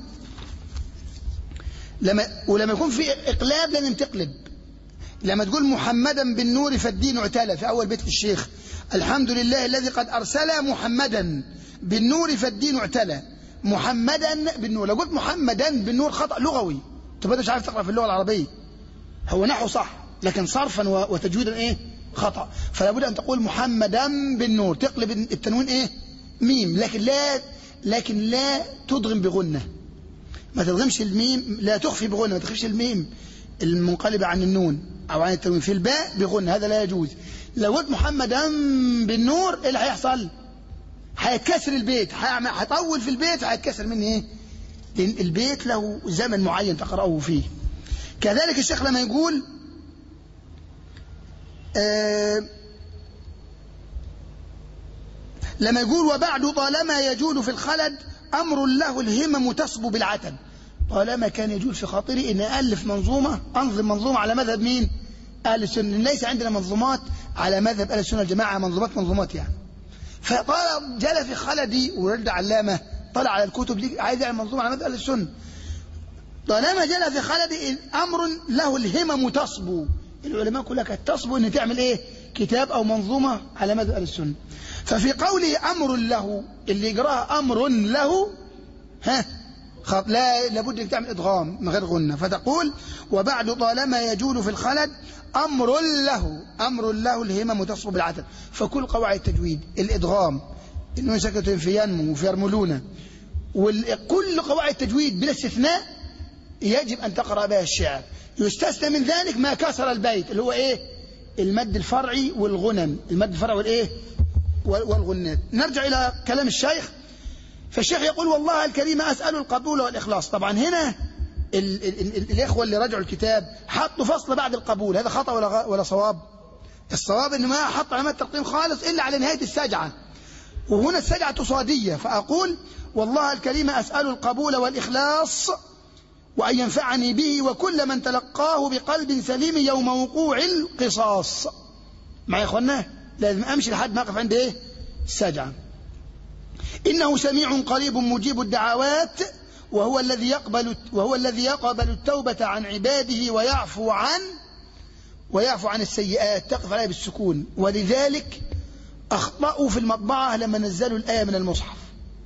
لما ولما يكون في إقلاب لازم تقلب. لما تقول محمدا بالنور فالدين اعتلى في أول بيت في الشيخ، الحمد لله الذي قد أرسل محمدا بالنور فالدين اعتلى. محمدا بالنور، لو قلت محمدا بالنور خطأ لغوي، تبقى مش عارف تقرأ في اللغة العربية. هو نحو صح لكن صرفا وتجويدا ايه؟ خطأ. فلا بد أن تقول محمدا بالنور، تقلب التنوين ايه؟ ميم، لكن لا لكن لا تدغم بغنة. ما تدغمش الميم، لا تخفي بغنة، ما تخفيش الميم المنقلبة عن النون أو عن التنوين في الباء بغنة، هذا لا يجوز. لو قلت محمدا بالنور ايه اللي هيحصل؟ هيتكسر البيت، هيطول في البيت، هيتكسر مني ايه؟ لأن البيت له زمن معين تقرأه فيه. كذلك الشيخ لما يقول آه لما يقول وبعد طالما يجول في الخلد أمر له الهمم تصب بالعتب. طالما كان يجول في خاطري إن ألف منظومة، أنظم منظومة على مذهب مين؟ أهل السنة. ليس عندنا منظومات على مذهب أهل السنة الجماعة، منظومات منظومات يعني. فطال جل في خلدي ورد علامة طلع على الكتب دي عايز يعمل منظومة على مذهب أهل السنة. طالما جل في خلدي أمر له الهمم تصب. العلماء كلها كانت تصب إن تعمل إيه؟ كتاب أو منظومة على مذهب أهل السنة. ففي قوله أمر له اللي يقراها أمر له ها خط لا لابد أن تعمل إدغام من غير غنة، فتقول وبعد طالما يجول في الخلد أمر له أمر له الهمم تصب بالعتب. فكل قواعد التجويد الإدغام إنه سكت في ينمو وفي يرملون وكل قواعد التجويد بلا استثناء يجب أن تقرأ بها الشعر. يستثنى من ذلك ما كسر البيت اللي هو إيه؟ المد الفرعي والغنن، المد الفرعي والإيه؟ والغنات. نرجع إلى كلام الشيخ. فالشيخ يقول والله الكريم أسأل القبول والإخلاص. طبعا هنا ال ال ال الإخوة اللي رجعوا الكتاب حطوا فصل بعد القبول، هذا خطأ ولا, ولا صواب؟ الصواب إنه ما حط علامات تقديم خالص إلا على نهاية السجعة، وهنا السجعة صادية. فأقول والله الكريم أسأل القبول والإخلاص وأن ينفعني به وكل من تلقاه بقلب سليم يوم وقوع القصاص. معي يا إخوانا؟ لازم أمشي لحد ما أقف عند إيه؟ السجعة. إنه سميع قريب مجيب الدعوات وهو الذي يقبل وهو الذي يقبل التوبة عن عباده ويعفو عن ويعفو عن السيئات. تقف عليها بالسكون. ولذلك أخطأوا في المطبعة لما نزلوا الآية من المصحف.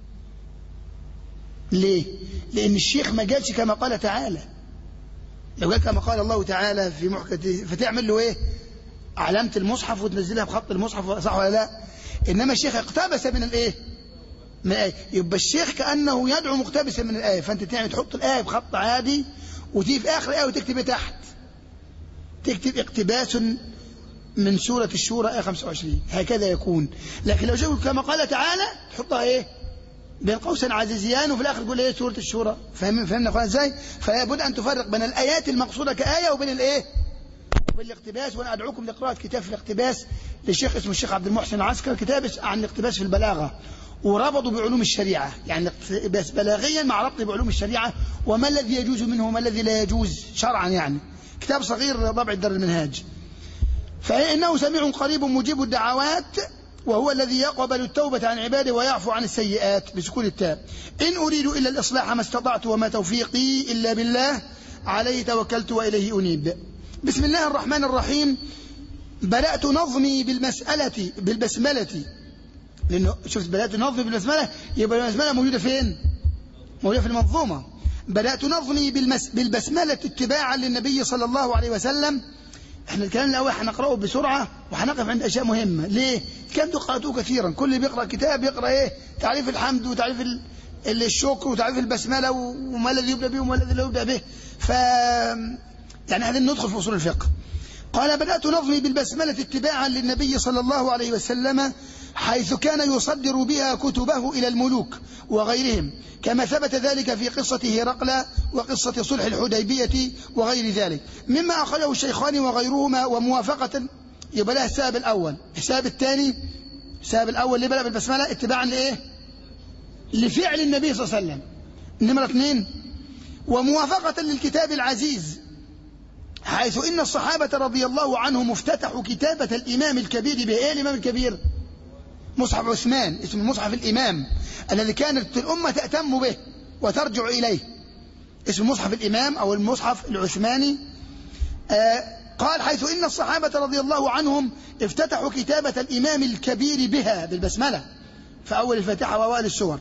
ليه؟ لأن الشيخ ما قالش كما قال تعالى. لو قال كما قال الله تعالى في محكمة فتعمل له إيه؟ علامة المصحف وتنزلها بخط المصحف، صح ولا لا؟ إنما الشيخ اقتبس من الإيه؟ من الآية. يبقى الشيخ كأنه يدعو مقتبسا من الآية. فأنت تعمل تحط الآية بخط عادي وتيجي في آخر الآية وتكتب تحت، تكتب اقتباس من سورة الشورى آية خمسة وعشرين، هكذا يكون. لكن لو شوفوا كما قال تعالى تحطها إيه؟ بين قوسين عزيزيان وفي الآخر تقول إيه؟ سورة الشورى. فهم فهمنا أخوانا إزاي؟ فلا بد أن تفرق بين الآيات المقصودة كآية وبين الإيه؟ بالاقتباس. وانا ادعوكم لقراءه كتاب في الاقتباس للشيخ اسمه الشيخ عبد المحسن العسكر، كتاب عن الاقتباس في البلاغه، وربطوا بعلوم الشريعه، يعني الاقتباس بلاغيا مع ربط بعلوم الشريعه وما الذي يجوز منه وما الذي لا يجوز شرعا. يعني كتاب صغير طبع الدار المنهاج. فانه سميع قريب مجيب الدعوات وهو الذي يقبل التوبه عن عباده ويعفو عن السيئات بسكون التاء. ان اريد الا الاصلاح ما استطعت وما توفيقي الا بالله عليه توكلت واليه انيب. بسم الله الرحمن الرحيم. بدأت نظمي بالمسألة بالبسملة، لأنه شفت بدأت نظمي بالبسملة، يبقى البسملة موجودة فين؟ موجودة في المنظومة. بدأت نظمي بالمس بالبسملة اتباعا للنبي صلى الله عليه وسلم. احنا الكلام الأول هنقرأه بسرعة وهنقف عند أشياء مهمة. ليه؟ كان قرأتوه كثيرا، كل اللي بيقرأ كتاب يقرأ إيه؟ تعريف الحمد وتعريف الشكر وتعريف البسملة وما الذي يبدأ به وما الذي لا يبدأ به. ف يعني هذا ندخل في أصول الفقه. قال بدأت نظمي بالبسملة اتباعا للنبي صلى الله عليه وسلم، حيث كان يصدر بها كتبه إلى الملوك وغيرهم، كما ثبت ذلك في قصة هرقل وقصة صلح الحديبية وغير ذلك، مما أخرجه الشيخان وغيرهما. وموافقة يبقى لها السبب الأول. السبب الثاني، السبب الأول اللي بدأ بالبسملة اتباعا لإيه؟ لفعل النبي صلى الله عليه وسلم. نمرة اثنين، وموافقة للكتاب العزيز، حيث إن الصحابة رضي الله عنهم افتتحوا كتابة الإمام الكبير به. إيه الإمام الكبير؟ مصحف عثمان، اسم مصحف الإمام الذي كانت الأمة تأتم به وترجع إليه، اسم مصحف الإمام أو المصحف العثماني. آه قال حيث إن الصحابة رضي الله عنهم افتتحوا كتابة الإمام الكبير بها بالبسملة في أول الفاتحة وأوائل السور،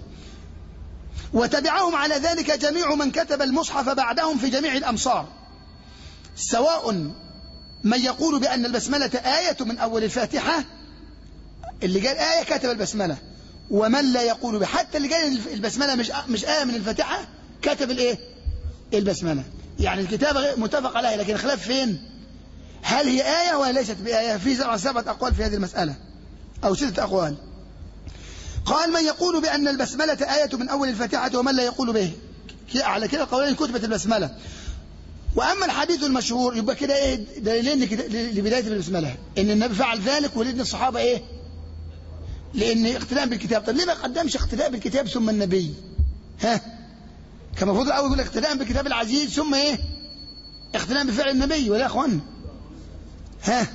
وتبعهم على ذلك جميع من كتب المصحف بعدهم في جميع الأمصار، سواء من يقول بأن البسملة آية من أول الفاتحة، اللي قال آية كتب البسملة، ومن لا يقول به، حتى اللي قال البسملة مش مش آية من الفاتحة كتب الإيه؟ البسملة. يعني الكتابة متفق عليها، لكن الخلاف فين؟ هل هي آية ولا ليست بآية؟ في سبعة أقوال في هذه المسألة أو ستة أقوال. قال من يقول بأن البسملة آية من أول الفاتحة ومن لا يقول به، على كده قولين كتبت البسملة. وأما الحديث المشهور يبقى كده إيه؟ دليلين لبداية البسملة، إن النبي فعل ذلك ولأن الصحابة إيه؟ لأن اقتداء بالكتاب. طيب ليه ما قدمش اقتداء بالكتاب ثم النبي؟ ها؟ كما المفروض الأول يقول اقتداء بالكتاب العزيز ثم إيه؟ اقتداء بفعل النبي، ولا يا أخوان؟ ها؟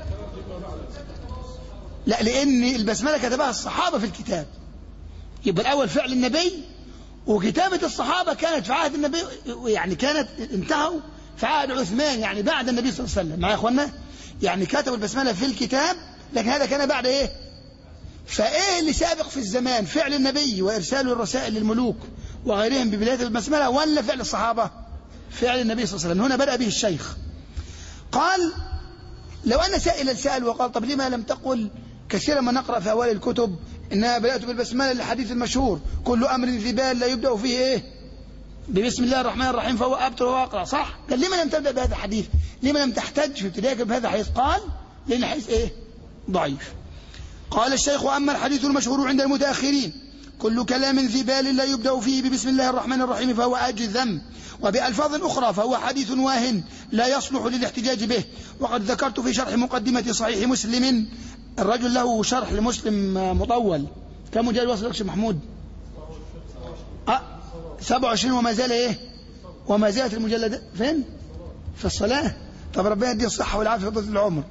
لا، لأن البسملة كتبها الصحابة في الكتاب، يبقى الأول فعل النبي، وكتابة الصحابة كانت في عهد النبي، يعني كانت انتهوا في عهد عثمان، يعني بعد النبي صلى الله عليه وسلم. معايا يا أخوانا؟ يعني كتبوا البسملة في الكتاب، لكن هذا كان بعد إيه؟ فإيه اللي سابق في الزمان؟ فعل النبي وإرسال الرسائل للملوك وغيرهم ببداية البسملة، ولا فعل الصحابة؟ فعل النبي صلى الله عليه وسلم. هنا بدأ به الشيخ. قال لو أن سائلا سأل وقال طب لما لم تقل كثيرا ما نقرأ في أوائل الكتب إنها بدأت بالبسملة للحديث المشهور كل أمر ذي بال لا يبدأ فيه إيه؟ ببسم الله الرحمن الرحيم فهو أبتر وأقرأ، صح؟ قال لما لم تبدأ بهذا الحديث؟ لما لم تحتج في ابتدائك بهذا الحديث؟ قال لأن الحديث إيه؟ ضعيف. قال الشيخ وأما الحديث المشهور عند المتأخرين كل كلام ذي بال لا يبدأ فيه ببسم الله الرحمن الرحيم فهو أجذم، وبألفاظ أخرى فهو حديث واهن لا يصلح للاحتجاج به. وقد ذكرت في شرح مقدمة صحيح مسلم، الرجل له شرح لمسلم مطول، كم مجلد وصل لك محمود؟ أه سبعة وعشرين. وما زال إيه؟ وما زالت المجلد فين؟ في الصلاة. طب ربنا يديه الصحة والعافية في طول العمر.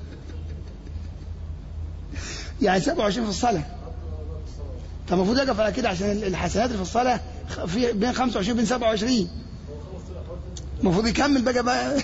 يعني سبعة وعشرين في الصلاة. طب المفروض يقف على كده عشان الحسنات في الصلاة في بين خمسة وعشرين وبين سبعة وعشرين. المفروض يكمل بقى بقى.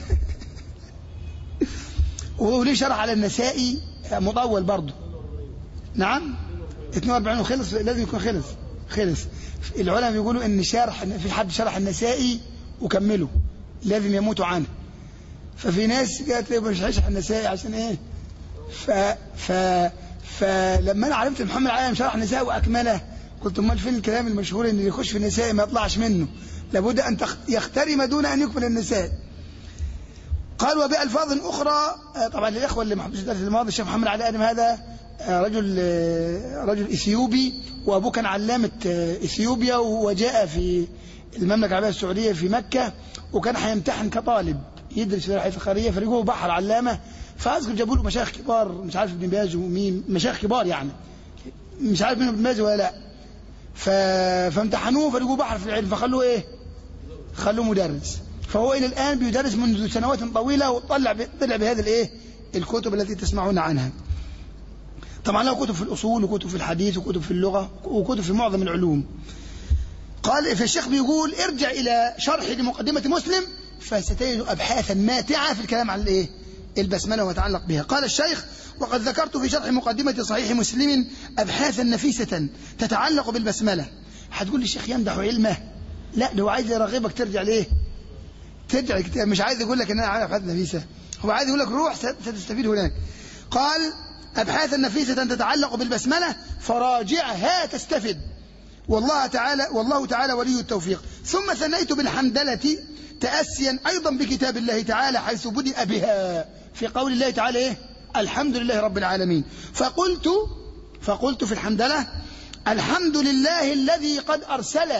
وليه شرح على النسائي مطول برضه. نعم اثنين وأربعين وخلص، لازم يكون خلص خلص. العلماء يقولوا ان شرح في حد شرح النسائي وكمله لازم يموتوا عنه، ففي ناس قالت لي مش هشرح النسائي عشان ايه. ف ف فلما انا عرفت محمد علي شرح النسائي واكمله قلت امال فين الكلام المشهور ان اللي يخش في النسائي ما يطلعش منه، لابد ان يخترم دون ان يكمل النسائي. قال وبألفاظ أخرى. طبعا للإخوة اللي محبوش الدرس الماضي، الشيخ محمد علي آدم هذا رجل رجل إثيوبي، وأبوه كان علامة إثيوبيا، وجاء في المملكة العربية السعودية في مكة، وكان هيمتحن كطالب يدرس في الرحلة الفخارية، فرجوه بحر علامة، فأذكر جابوا له مشايخ كبار، مش عارف ابن باز ومين، مشايخ كبار يعني مش عارف منهم ابن باز ولا لا، ف... فامتحنوه فرجوه بحر في العلم، فخلوه إيه؟ خلوه مدرس. فهو إلى الآن بيدرس منذ سنوات طويلة، وطلع طلع بهذه الإيه؟ الكتب التي تسمعون عنها. طبعا له كتب في الأصول وكتب في الحديث وكتب في اللغة وكتب في معظم العلوم. قال فالشيخ بيقول ارجع إلى شرح لمقدمة مسلم فستجد أبحاثا ماتعة في الكلام عن الإيه؟ البسملة وما يتعلق بها. قال الشيخ وقد ذكرت في شرح مقدمة صحيح مسلم أبحاثا نفيسة تتعلق بالبسملة. هتقول لي الشيخ يمدح علمه لا ده هو عايز يرغبك ترجع ليه؟ ترجع الكتاب، مش عايز يقول لك ان انا عارف هذا نفيسه، هو عايز يقول لك روح ستستفيد هناك. قال ابحاثا نفيسه تتعلق بالبسمله فراجعها تستفد، والله تعالى والله تعالى ولي التوفيق. ثم ثنيت بالحمدلة تأسيا أيضا بكتاب الله تعالى حيث بدأ بها في قول الله تعالى إيه؟ الحمد لله رب العالمين. فقلت فقلت في الحمدلة الحمد لله الذي قد أرسل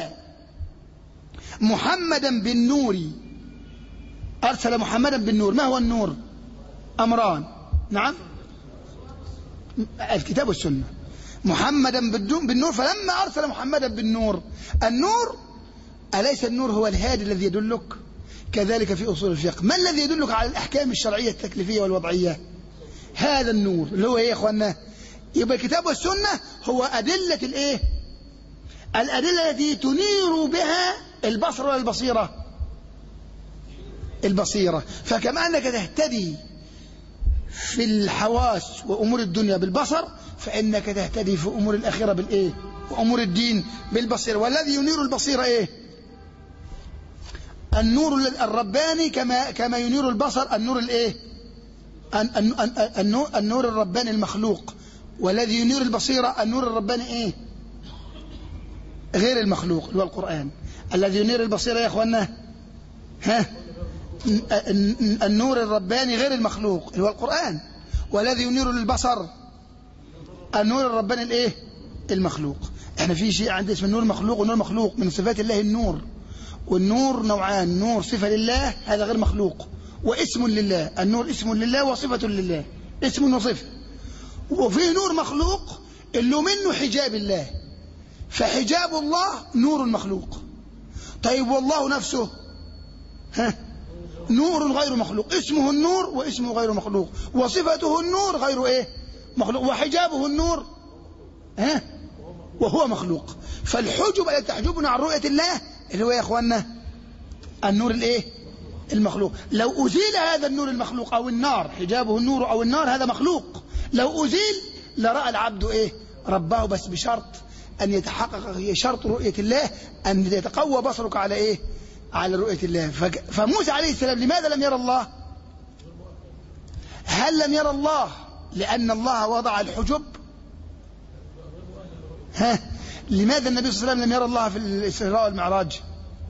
محمدا بالنور، أرسل محمدا بالنور. ما هو النور؟ أمران، نعم، الكتاب والسنة. محمدا بالنور، فلما أرسل محمدا بالنور، النور أليس النور هو الهادي الذي يدلك؟ كذلك في أصول الفقه، ما الذي يدلك على الأحكام الشرعية التكليفية والوضعية؟ هذا النور اللي هو إيه يا إخواننا؟ يبقى الكتاب والسنة هو أدلة الإيه؟ الأدلة التي تنير بها البصر والبصيرة، البصيرة. فكما أنك تهتدي في الحواس وأمور الدنيا بالبصر، فإنك تهتدي في أمور الآخرة بالإيه؟ وأمور الدين بالبصيرة. والذي ينير البصيرة إيه؟ النور الرباني، كما كما ينير البصر النور الإيه؟ النور, النور الرباني المخلوق. والذي ينير البصيرة النور الرباني إيه؟ غير المخلوق، اللي هو القرآن. الذي ينير البصيرة يا إخوانا ها؟ النور الرباني غير المخلوق اللي هو القرآن. والذي ينير البصر النور الرباني الايه؟ المخلوق. احنا في شيء عندنا اسمه النور المخلوق والنور المخلوق. من صفات الله النور، والنور نوعان، نور صفة لله هذا غير مخلوق، واسم لله. النور اسم لله وصفة لله، اسم وصفة. وفي نور مخلوق اللي منه حجاب الله، فحجاب الله نور مخلوق. طيب والله نفسه ها نور غير مخلوق، اسمه النور واسمه غير مخلوق، وصفته النور غير ايه؟ مخلوق، وحجابه النور ها وهو مخلوق. فالحجب التي تحجبنا عن رؤية الله اللي هو يا اخواننا النور الايه؟ المخلوق. لو أزيل هذا النور المخلوق أو النار، حجابه النور أو النار هذا مخلوق، لو أزيل لرأى العبد ايه؟ ربه، بس بشرط أن يتحقق شرط رؤية الله، أن يتقوى بصرك على ايه؟ على رؤية الله. فموسى عليه السلام لماذا لم يرى الله؟ هل لم يرى الله لأن الله وضع الحجب؟ ها؟ لماذا النبي صلى الله عليه وسلم لم يرى الله في الإسراء والمعراج؟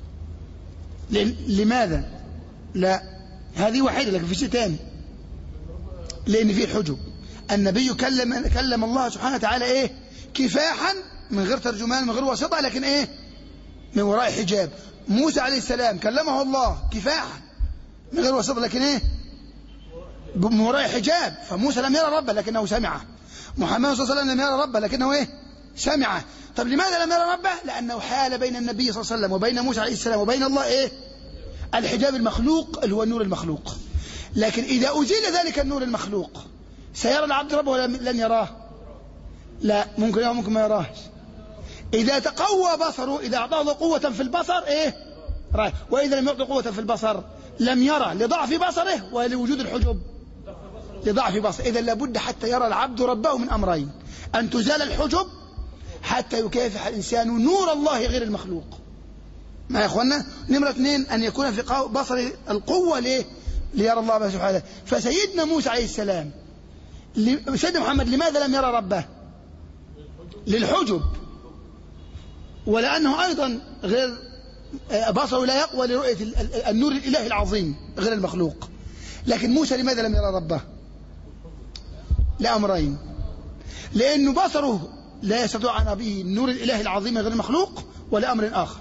لماذا؟ لا، هذه واحدة، لكن في شيء ثاني. لأن فيه الحجب. النبي كلم كلم الله سبحانه وتعالى ايه؟ كفاحا، من غير ترجمان من غير واسطة، لكن ايه؟ من وراء حجاب. موسى عليه السلام كلمه الله كفاحا من غير واسطة، لكن ايه؟ من وراء حجاب. فموسى لم يرى ربه لكنه سمعه. محمد صلى الله عليه وسلم لم يرى ربه لكنه ايه؟ سمعه. طب لماذا لم يرى ربه؟ لأنه حال بين النبي صلى الله عليه وسلم وبين موسى عليه السلام وبين الله ايه؟ الحجاب المخلوق اللي هو النور المخلوق. لكن إذا أزيل ذلك النور المخلوق سيرى العبد ربه ولا لن يراه؟ لا، ممكن أو ممكن ما يراهش. إذا تقوى بصره، إذا أعطاه قوة في البصر إيه؟ رأي. وإذا لم يعطي قوة في البصر لم يرى، لضعف بصره ولوجود الحجب لضعف بصره. إذا لابد حتى يرى العبد ربه من أمرين: أن تزال الحجب حتى يكافح الإنسان نور الله غير المخلوق. ما يا أخوانا؟ نمرة اثنين، أن يكون في بصر القوة ليه؟ ليرى الله سبحانه. فسيدنا موسى عليه السلام، سيدنا محمد لماذا لم يرى ربه؟ للحجب، ولأنه أيضا غير بصره لا يقوى لرؤية النور الإلهي العظيم غير المخلوق. لكن موسى لماذا لم يرى ربه؟ لأمرين: لأنه بصره لا يستطيع أن به النور الإلهي العظيم غير المخلوق، ولأمر آخر.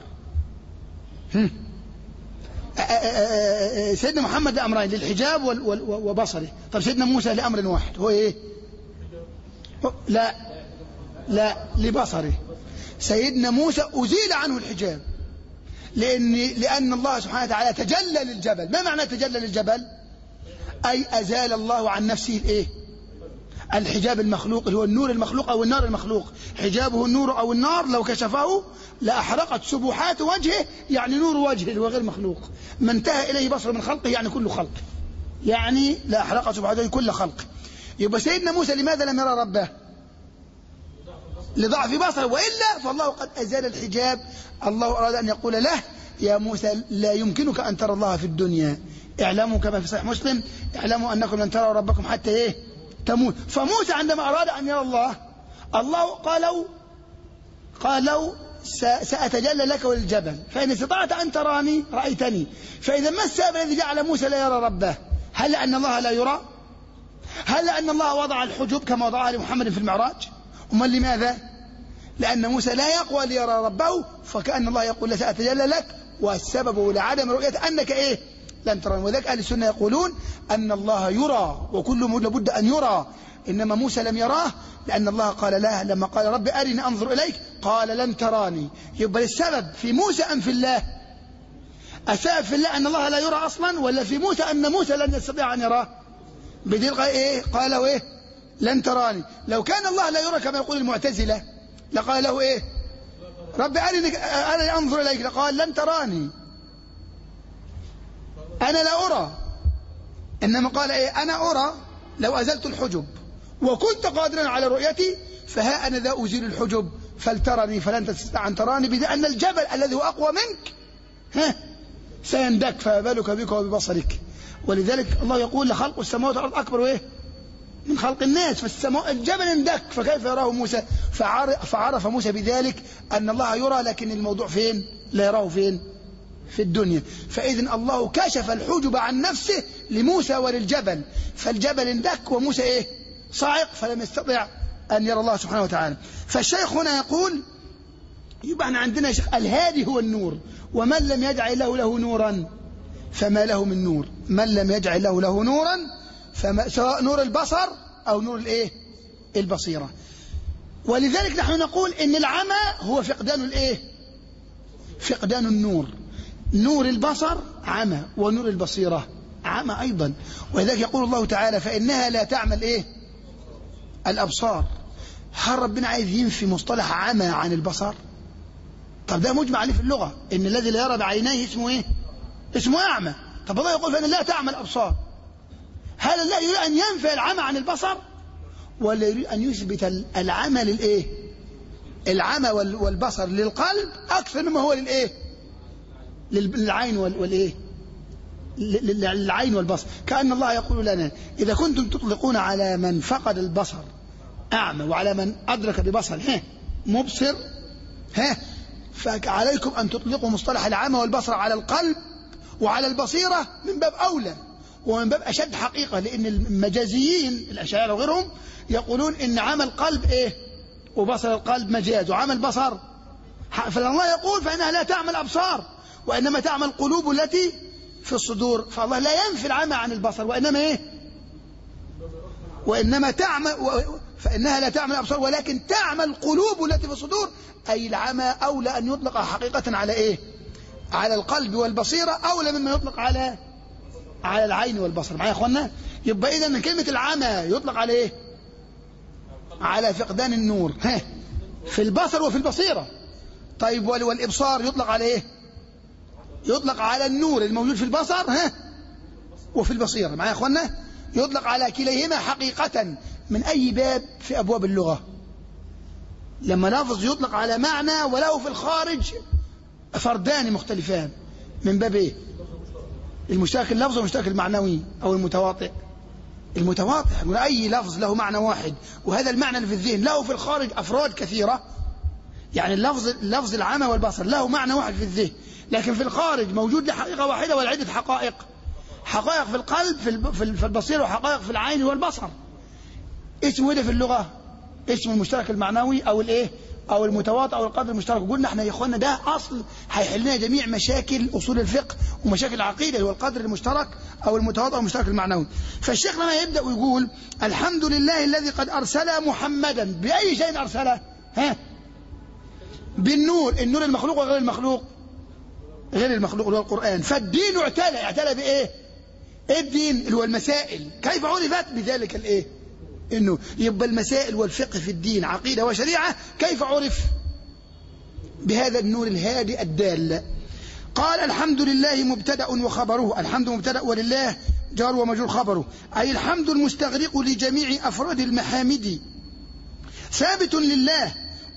سيدنا محمد لأمرين: للحجاب وبصره. طب سيدنا موسى لأمر واحد، هو إيه؟ لا لا لبصره. سيدنا موسى أزيل عنه الحجاب، لأن لأن الله سبحانه وتعالى تجلى للجبل. ما معنى تجلى للجبل؟ أي أزال الله عن نفسه الإيه؟ الحجاب المخلوق اللي هو النور المخلوق أو النار المخلوق. حجابه النور أو النار لو كشفه لأحرقت سبحات وجهه، يعني نور وجهه اللي هو غير مخلوق. ما انتهى إليه بصر من خلقه يعني كل خلق، يعني لأحرقت سبحات وجهه كل خلق. يبقى سيدنا موسى لماذا لم يرى ربه؟ لضعف بصر، وإلا فالله قد أزال الحجاب. الله أراد أن يقول له يا موسى لا يمكنك أن ترى الله في الدنيا، اعلموا كما في صحيح مسلم اعلموا أنكم لن تروا ربكم حتى إيه تموت. فموسى عندما أراد أن يرى الله، الله قالوا قالوا سأتجلى لك وللجبل فإن استطعت أن تراني رأيتني. فإذا ما السبب الذي جعل موسى لا يرى ربه؟ هل أن الله لا يرى؟ هل أن الله وضع الحجب كما وضعها لمحمد في المعراج؟ أمال لماذا؟ لأن موسى لا يقوى ليرى ربه، فكأن الله يقول سأتجلى لك، والسبب لعدم رؤية أنك إيه لن تراني. وذلك أهل السنة يقولون أن الله يرى وكل مولود لابد أن يرى، إنما موسى لم يراه لأن الله قال له لما قال رب أرني أنظر إليك قال لن تراني. يبقى السبب في موسى أم في الله؟ السبب في الله أن الله لا يرى أصلا، ولا في موسى أن موسى لن يستطيع أن يراه؟ بدل إيه قالوا إيه لن تراني. لو كان الله لا يرى كما يقول المعتزلة لقال له إيه رب أرني أرني أنظر إليك، لقال لن تراني أنا لا أرى، إنما قال إيه أنا أرى لو أزلت الحجب وكنت قادرا على رؤيتي فها أنا ذا أزيل الحجب فلترني فلن تستطيع أن تراني، بأن الجبل الذي هو أقوى منك ها سيندك، فبالك بك وببصرك. ولذلك الله يقول لخلق السماوات والأرض أكبر إيه من خلق الناس، فالسماء الجبل اندك فكيف يراه موسى؟ فعرف, فعرف موسى بذلك أن الله يرى، لكن الموضوع فين؟ لا يراه فين؟ في الدنيا. فإذن الله كشف الحجب عن نفسه لموسى وللجبل، فالجبل اندك وموسى إيه صاعق فلم يستطع أن يرى الله سبحانه وتعالى. فالشيخ هنا يقول يبقى احنا عندنا يا شيخ الهادي هو النور، ومن لم يجعل له له نورا فما له من نور. من لم يجعل له له نورا فما سواء نور البصر أو نور الإيه البصيرة. ولذلك نحن نقول إن العمى هو فقدان الإيه فقدان النور. نور البصر عمى ونور البصيرة عمى أيضا. ولذلك يقول الله تعالى فإنها لا تعمل إيه الأبصار. هل ربنا عايز ينفي مصطلح عمى عن البصر؟ طب ده مجمع عليه في اللغة إن الذي لا يرى بعينيه اسمه إيه اسمه أعمى. طب الله يقول فإن لا تعمل الأبصار. هل الله يريد أن ينفي العمى عن البصر ولا يريد أن يثبت العمى للإيه العمى والبصر للقلب أكثر مما هو للإيه للعين والإيه للعين والبصر؟ كأن الله يقول لنا إذا كنتم تطلقون على من فقد البصر أعمى وعلى من أدرك ببصر ها مبصر ها فعليكم أن تطلقوا مصطلح العمى والبصر على القلب وعلى البصيرة من باب أولى ومن باب أشد حقيقة، لأن المجازيين الأشاعرة وغيرهم يقولون إن عمى القلب إيه وبصر القلب مجاز، وعمى البصر فالله يقول فإنها لا تعمل أبصار وإنما تعمل القلوب التي في الصدور. فالله لا ينفي العمى عن البصر وإنما إيه وإنما تعمل فإنها لا تعمل الأبصار ولكن تعمل القلوب التي في الصدور، أي العمى أولى أن يطلق حقيقة على إيه على القلب والبصيرة أولى مما يطلق على على العين والبصر. معايا يا أخوانا؟ يبقى إذا من كلمة العمى يطلق على إيه على فقدان النور ها في البصر وفي البصيرة. طيب والإبصار يطلق على إيه يطلق على النور الموجود في البصر ها وفي البصيرة. معايا يا أخوانا؟ يطلق على كليهما حقيقة من أي باب في أبواب اللغة. لما لفظ يطلق على معنى وله في الخارج فردان مختلفان من باب إيه المشترك اللفظ والمشترك المعنوي أو المتواطئ. المتواطئ أي لفظ له معنى واحد وهذا المعنى اللي في الذهن له في الخارج أفراد كثيرة، يعني اللفظ اللفظ العمى والبصر له معنى واحد في الذهن لكن في الخارج موجود له حقيقة واحدة ولا عدة حقائق، حقائق في القلب في البصير وحقائق في العين والبصر. اسمه ده في اللغة اسمه المشترك المعنوي أو الإيه أو المتواطئ أو القدر المشترك. قلنا احنا يا اخوانا ده أصل هيحل لنا جميع مشاكل أصول الفقه ومشاكل العقيدة هو القدر المشترك أو المتواطئ أو المشترك المعنوي. فالشيخ لما يبدأ ويقول الحمد لله الذي قد أرسل محمدا بأي شيء أرسله ها بالنور، النور المخلوق وغير المخلوق غير المخلوق اللي هو القرآن. فالدين اعتلى اعتلى بإيه الدين اللي هو المسائل كيف عرفت بذلك الإيه إنه يبقى المسائل والفقه في الدين عقيدة وشريعة كيف عرف بهذا النور الهادئ الدال. قال الحمد لله مبتدأ وخبره، الحمد مبتدأ ولله جار ومجرور خبره، أي الحمد المستغرق لجميع أفراد المحامد ثابت لله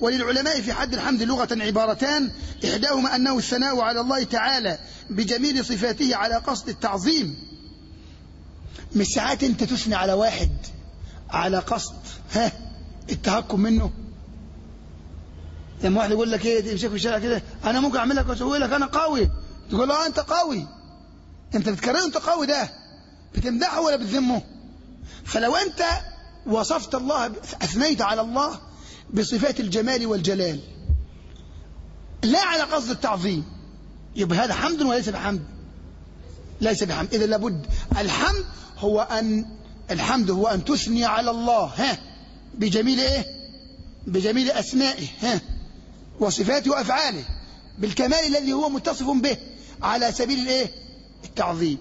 وللعلماء في حد الحمد لغة عبارتان، إحداهما أنه الثناء على الله تعالى بجميل صفاته على قصد التعظيم. مش ساعات أنت تثني على واحد على قصد ها التهكم منه. لما واحد يقول لك ايه تمشي في الشارع كده، انا ممكن اعمل لك واسوي لك، انا قوي، تقول له انت قوي، انت بتكرره انت قوي، ده بتمدحه ولا بتذمه؟ فلو انت وصفت الله، اثنيت على الله بصفات الجمال والجلال لا على قصد التعظيم، يبقى هذا حمد وليس بحمد، ليس بحمد. اذا لابد الحمد هو ان الحمد هو ان تثني على الله ها بجميل ايه؟ بجميل اسمائه ها وصفاته وافعاله بالكمال الذي هو متصف به على سبيل الايه؟ التعظيم.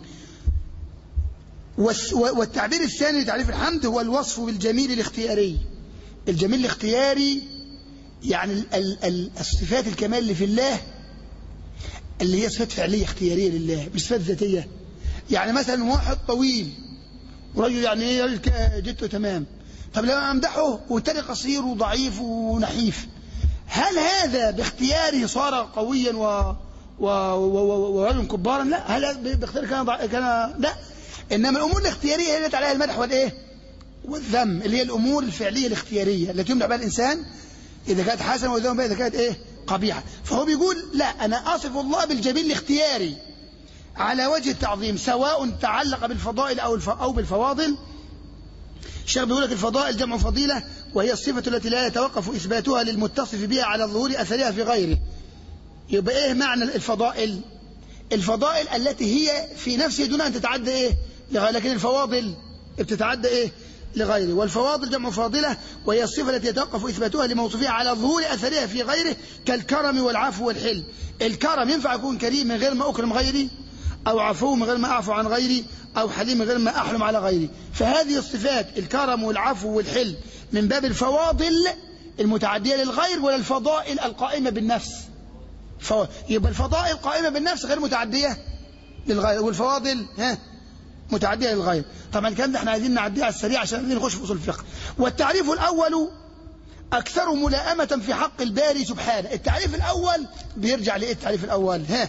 والتعبير الثاني لتعريف الحمد هو الوصف بالجميل الاختياري. الجميل الاختياري يعني ال ال ال الصفات الكمال اللي في الله اللي هي صفات فعليه اختياريه لله مش صفات ذاتيه. يعني مثلا واحد طويل ورجل يعني ايه جته تمام، طب لما امدحه والتاني قصير وضعيف ونحيف، هل هذا باختياره صار قويا و ورجل كبارا؟ لا. هل باختياره كان ضع... كان لا. انما الامور الاختياريه هي التي عليها المدح والايه؟ والذم، اللي هي الامور الفعليه الاختياريه التي يمدح بها الانسان اذا كانت حسنه ويذم بها اذا كانت ايه؟ قبيحه. فهو بيقول لا، انا اصف الله بالجميل الاختياري على وجه التعظيم، سواء تعلق بالفضائل او الف... او بالفواضل. الشيخ بيقول لك الفضائل جمع فضيله، وهي الصفه التي لا يتوقف اثباتها للمتصف بها على ظهور اثرها في غيره. يبقى ايه معنى الفضائل؟ الفضائل التي هي في نفسها دون ان تتعدى ايه؟ لغيره، لكن الفواضل بتتعدى ايه؟ لغيره. والفواضل جمع فاضله، وهي الصفه التي يتوقف اثباتها لموصوفها على ظهور اثرها في غيره، كالكرم والعفو والحلم. الكرم ينفع يكون كريم من غير ما اكرم غيري، او عفو من غير ما اعفو عن غيري، او حليم من غير ما احلم على غيري. فهذه الصفات الكرم والعفو والحلم من باب الفواضل المتعديه للغير، ولا الفضائل القائمه بالنفس؟ ف... يبقى الفضائل قائمه بالنفس غير متعديه للغير، والفواضل ها متعديه للغير. طبعا الكلام ده احنا عايزين نعديه على السريع عشان نخش في اصول الفقه. والتعريف الاول اكثر ملائمه في حق الباري سبحانه. التعريف الاول بيرجع لايه؟ التعريف الاول ها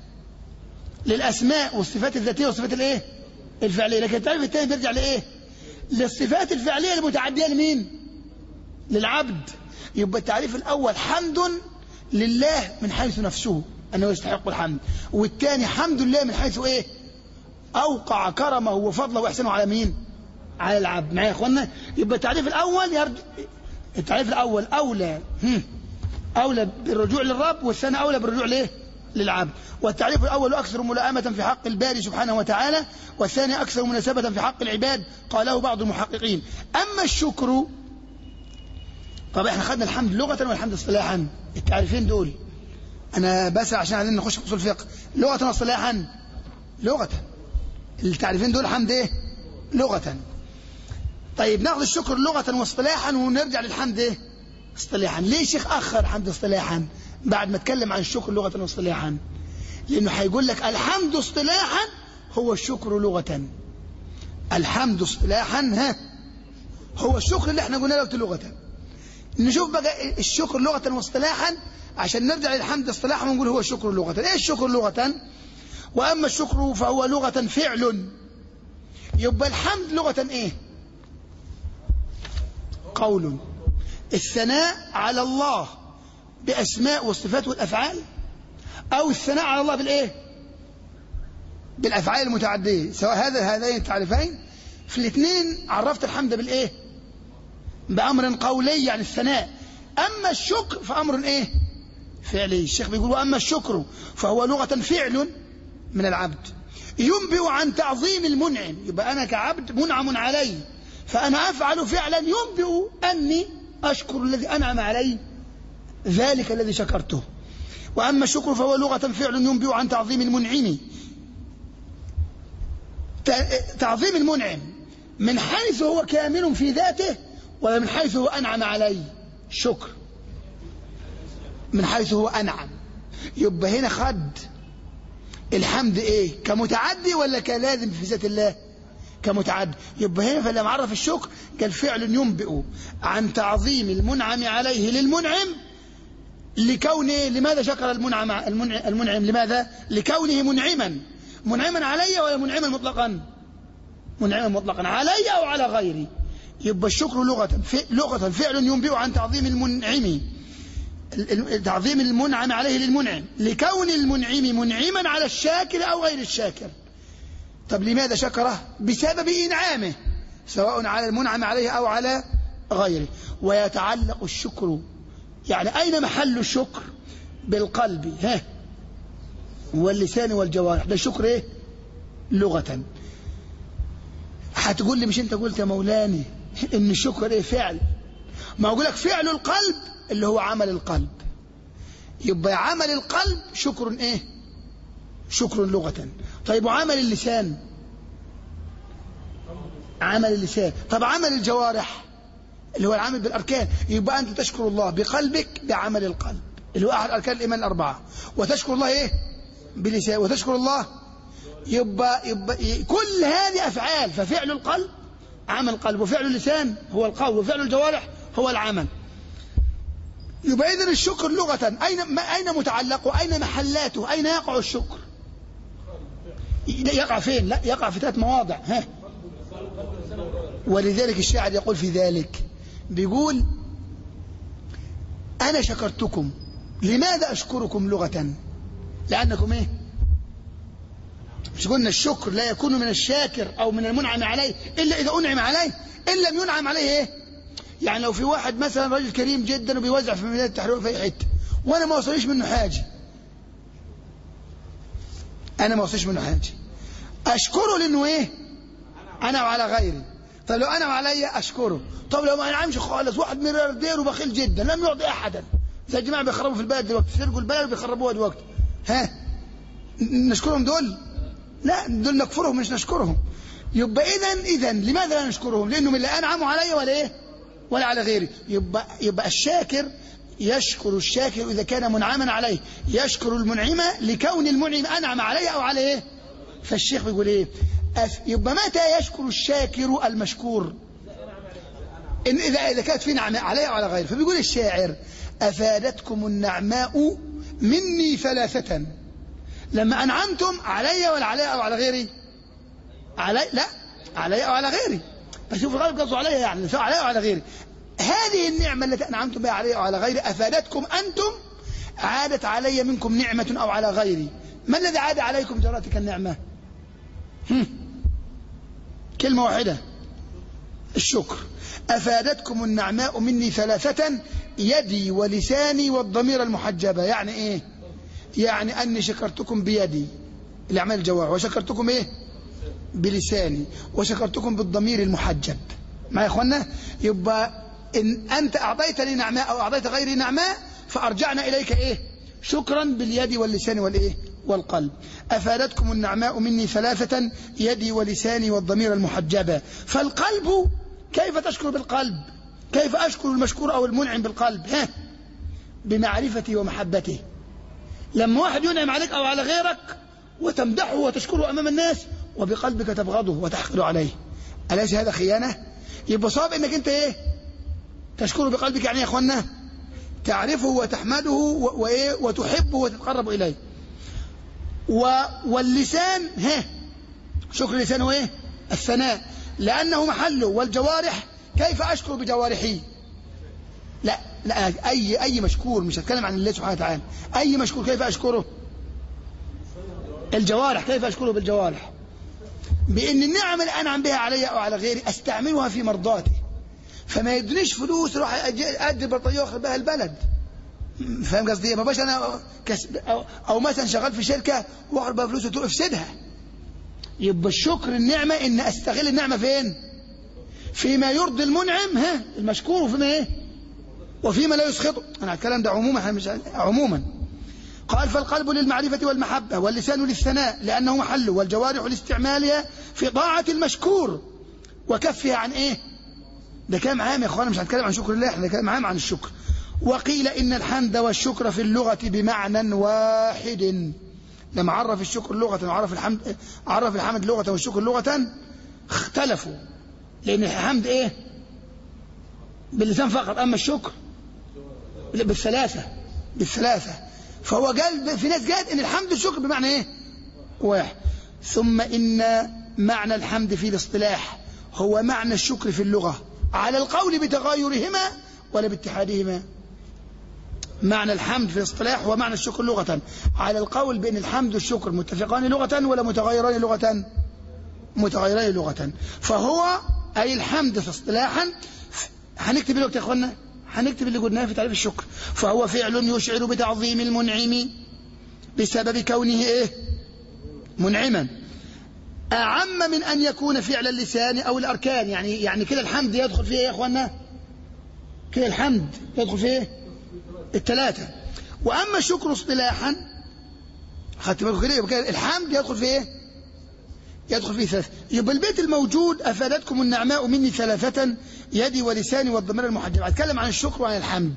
للاسماء والصفات الذاتيه والصفات الايه؟ الفعليه. لكن التعريف الثاني بيرجع لايه؟ للصفات الفعليه المتعديه لمين؟ للعبد. يبقى التعريف الاول حمد لله من حيث نفسه انه يستحق الحمد، والثاني حمد لله من حيث ايه؟ اوقع كرمه وفضله واحسانه على مين؟ على العبد. معايا يا اخوانا؟ يبقى التعريف الاول يرجع، التعريف الاول اولى هم. اولى بالرجوع للرب، والثاني اولى بالرجوع ليه؟ للعبد. والتعريف الاول اكثر ملائمه في حق الباري سبحانه وتعالى، والثاني اكثر مناسبه في حق العباد، قاله بعض المحققين. اما الشكر، طب احنا خدنا الحمد لغه والحمد اصطلاحا، التعريفين دول انا بس عشان عايزين نخش في اصول الفقه. لغه واصطلاحا، لغه التعريفين دول حمد ايه؟ لغه. طيب ناخذ الشكر لغه واصطلاحا ونرجع للحمد ايه؟ اصطلاحا. ليه شيخ اخر حمد اصطلاحا بعد ما اتكلم عن الشكر لغه واصطلاحا؟ لانه هيقول لك الحمد اصطلاحا هو الشكر لغه. الحمد اصطلاحا ها هو الشكر اللي احنا قلنا له لغه. نشوف بقى الشكر لغه واصطلاحا عشان نرجع للحمد اصطلاحا ونقول هو الشكر لغه. ايه الشكر لغه؟ واما الشكر فهو لغه فعل. يبقى الحمد لغه ايه؟ قول، الثناء على الله باسماء والصفات والافعال، او الثناء على الله بالايه؟ بالافعال المتعديه. سواء هذا هذين التعريفين في الاثنين عرفت الحمد بالايه؟ بامر قولي يعني الثناء. اما الشكر فامر ايه؟ فعلي. الشيخ بيقول واما الشكر فهو لغه فعل من العبد ينبئ عن تعظيم المنعم. يبقى انا كعبد منعم علي، فانا افعل فعلا ينبئ اني اشكر الذي انعم علي ذلك الذي شكرته. واما الشكر فهو لغه فعل ينبئ عن تعظيم المنعم. تعظيم المنعم من حيث هو كامل في ذاته، ولا من حيث هو انعم علي؟ الشكر من حيث هو انعم. يبقى هنا خد الحمد ايه؟ كمتعدي ولا كلازم في ذات الله؟ كمتعد. يبقى هنا فلما عرف الشكر قال فعل ينبئ عن تعظيم المنعم عليه للمنعم لكونه، لماذا شكر المنعم المنعم لماذا؟ لكونه منعما. منعما علي ولا منعما مطلقا؟ منعما مطلقا علي أو على غيري. يبقى الشكر لغة لغة فعل ينبئ عن تعظيم المنعم، تعظيم المنعم عليه للمنعم لكون المنعم منعما على الشاكر أو غير الشاكر. طب لماذا شكره؟ بسبب إنعامه سواء على المنعم عليه أو على غيره. ويتعلق الشكر، يعني أين محل الشكر؟ بالقلب ها واللسان والجوارح. ده الشكر إيه؟ لغة. هتقول لي مش أنت قلت يا مولاني إن الشكر إيه؟ فعل. ما أقول لك فعل القلب اللي هو عمل القلب. يبقى عمل القلب شكر إيه؟ شكر لغة. طيب وعمل اللسان؟ عمل اللسان. طب عمل الجوارح اللي هو العمل بالأركان. يبقى أنت تشكر الله بقلبك بعمل القلب اللي هو أحد أركان الإيمان الأربعة، وتشكر الله إيه؟ بلسان، وتشكر الله. يبقى, يبقى كل هذه أفعال. ففعل القلب عمل القلب، وفعل اللسان هو القول، وفعل الجوارح هو العمل. يبقى إذن الشكر لغة أين أين متعلقه؟ أين محلاته؟ أين يقع الشكر؟ يقع فين؟ لا يقع في ثلاث مواضع. ها. ولذلك الشاعر يقول في ذلك، بيقول أنا شكرتكم. لماذا أشكركم لغة؟ لأنكم إيه؟ مش قلنا الشكر لا يكون من الشاكر أو من المنعم عليه إلا إذا أنعم عليه. إن لم ينعم عليه إيه؟ يعني لو في واحد مثلا رجل كريم جدا وبيوزع في ميدان التحرير في أي حتة وأنا ما وصليش منه حاجة، أنا ما وصلش منه حاجة، أشكره لأنه إيه؟ أنا وعلى غيري. طب لو أنا وعلي أشكره. طب لو ما أنعمش خالص، واحد ملياردير وبخيل جدا لم يعطي أحدا، زي الجماعة بيخربوا في البلد دلوقتي، يسرقوا البلد وبيخربوها دلوقتي، ها نشكرهم دول؟ لا، دول نكفرهم مش نشكرهم. يبقى إذن إذن لماذا لا نشكرهم؟ لأنهم لا أنعموا علي ولا إيه؟ ولا على غيري. يبقى يبقى الشاكر يشكر الشاكر إذا كان منعما عليه، يشكر المنعم لكون المنعم أنعم عليه أو على إيه؟ فالشيخ بيقول إيه؟ يبقى متى يشكر الشاكر المشكور؟ إن إذا إذا كانت في نعمة عليه أو على غيره. فبيقول الشاعر أفادتكم النعماء مني ثلاثة. لما أنعمتم علي ولا علي أو على غيري؟ علي لا علي أو على غيري، بس شوف الغالب قصده علي، يعني سواء علي أو على غيري. هذه النعمة التي أنعمتم بها علي أو على غيري أفادتكم أنتم، عادت علي منكم نعمة أو على غيري. ما الذي عاد عليكم جراتك النعمة؟ هم. كلمة واحدة، الشكر. أفادتكم النعماء مني ثلاثة، يدي ولساني والضمير المحجبة. يعني إيه؟ يعني أني شكرتكم بيدي الأعمال الجوارح، وشكرتكم إيه؟ بلساني، وشكرتكم بالضمير المحجب. ما يا إخوانا؟ يبقى إن أنت أعطيتني نعماء أو أعطيت غيري نعماء فأرجعنا إليك إيه؟ شكرا باليد واللسان والإيه؟ والقلب. أفادتكم النعماء مني ثلاثة، يدي ولساني والضمير المحجبة. فالقلب كيف تشكر بالقلب؟ كيف أشكر المشكور أو المنعم بالقلب؟ ها؟ بمعرفتي ومحبته. لما واحد ينعم عليك أو على غيرك وتمدحه وتشكره أمام الناس وبقلبك تبغضه وتحقد عليه، أليس هذا خيانة؟ يبقى صعب إنك أنت إيه؟ تشكره بقلبك. يعني يا أخوانا تعرفه وتحمده وإيه؟ وتحبه وتتقرب إليه. واللسان ها؟ شكر اللسان هو إيه؟ الثناء، لأنه محله. والجوارح كيف أشكر بجوارحي؟ لا لا أي أي مشكور، مش هتكلم عن الله سبحانه وتعالى. أي مشكور كيف أشكره؟ الجوارح كيف أشكره بالجوارح؟ بأن النعم اللي أنعم بها علي أو على غيري أستعملها في مرضاته. فما يدنيش فلوس روح أدي بطارية وأخذ بها البلد. فاهم قصدي؟ ما باش أنا كسب أو, أو مثلا شغال في شركة وأخذ بها فلوس وتفسدها. يبقى الشكر النعمة إن أستغل النعمة فين؟ فيما يرضي المنعم ها المشكور، وفيما إيه؟ وفيما لا يسخطه. أنا الكلام ده عموما مش عموما. قال فالقلب للمعرفة والمحبة، واللسان للثناء لأنه محله، والجوارح لاستعمالها في طاعة المشكور وكفها عن إيه؟ ده كلام عام يا أخوانا، مش هنتكلم عن شكر الله، احنا كلام عام عن الشكر. وقيل إن الحمد والشكر في اللغة بمعنى واحد. لما عرف الشكر لغة وعرف الحمد، عرف الحمد لغة والشكر لغة، اختلفوا، لأن الحمد إيه باللسان فقط، أما الشكر بالثلاثة بالثلاثة. فهو قال في ناس قالت إن الحمد والشكر بمعنى إيه واحد. ثم إن معنى الحمد في الاصطلاح هو معنى الشكر في اللغة، على القول بتغايرهما ولا باتحادهما. معنى الحمد في الاصطلاح هو معنى الشكر لغة، على القول بأن الحمد والشكر متفقان لغة ولا متغيران لغة، متغيران لغة. فهو أي الحمد في اصطلاحا، هنكتب الوقت يا أخوانا، هنكتب اللي قلناه في تعريف الشكر. فهو فعل يشعر بتعظيم المنعم بسبب كونه إيه منعما، أعم من أن يكون فعل اللسان أو الأركان. يعني يعني كده الحمد يدخل فيه إيه يا أخوانا، كده الحمد يدخل فيه الثلاثة. وأما الشكر اصطلاحا خدت بالكم كده، يبقى الحمد يدخل فيه إيه، يدخل فيه ثلاثة. يبقى البيت الموجود أفادتكم النعماء مني ثلاثة يدي ولساني والضمير المحجب. أتكلم عن الشكر وعن الحمد.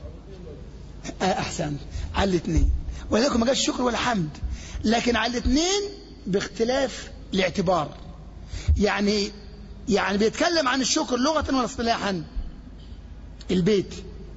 أحسن على الاثنين، ولذلك ما جاش الشكر ولا حمد، لكن على الاثنين باختلاف الاعتبار. يعني يعني بيتكلم عن الشكر لغة ولا اصطلاحا؟ البيت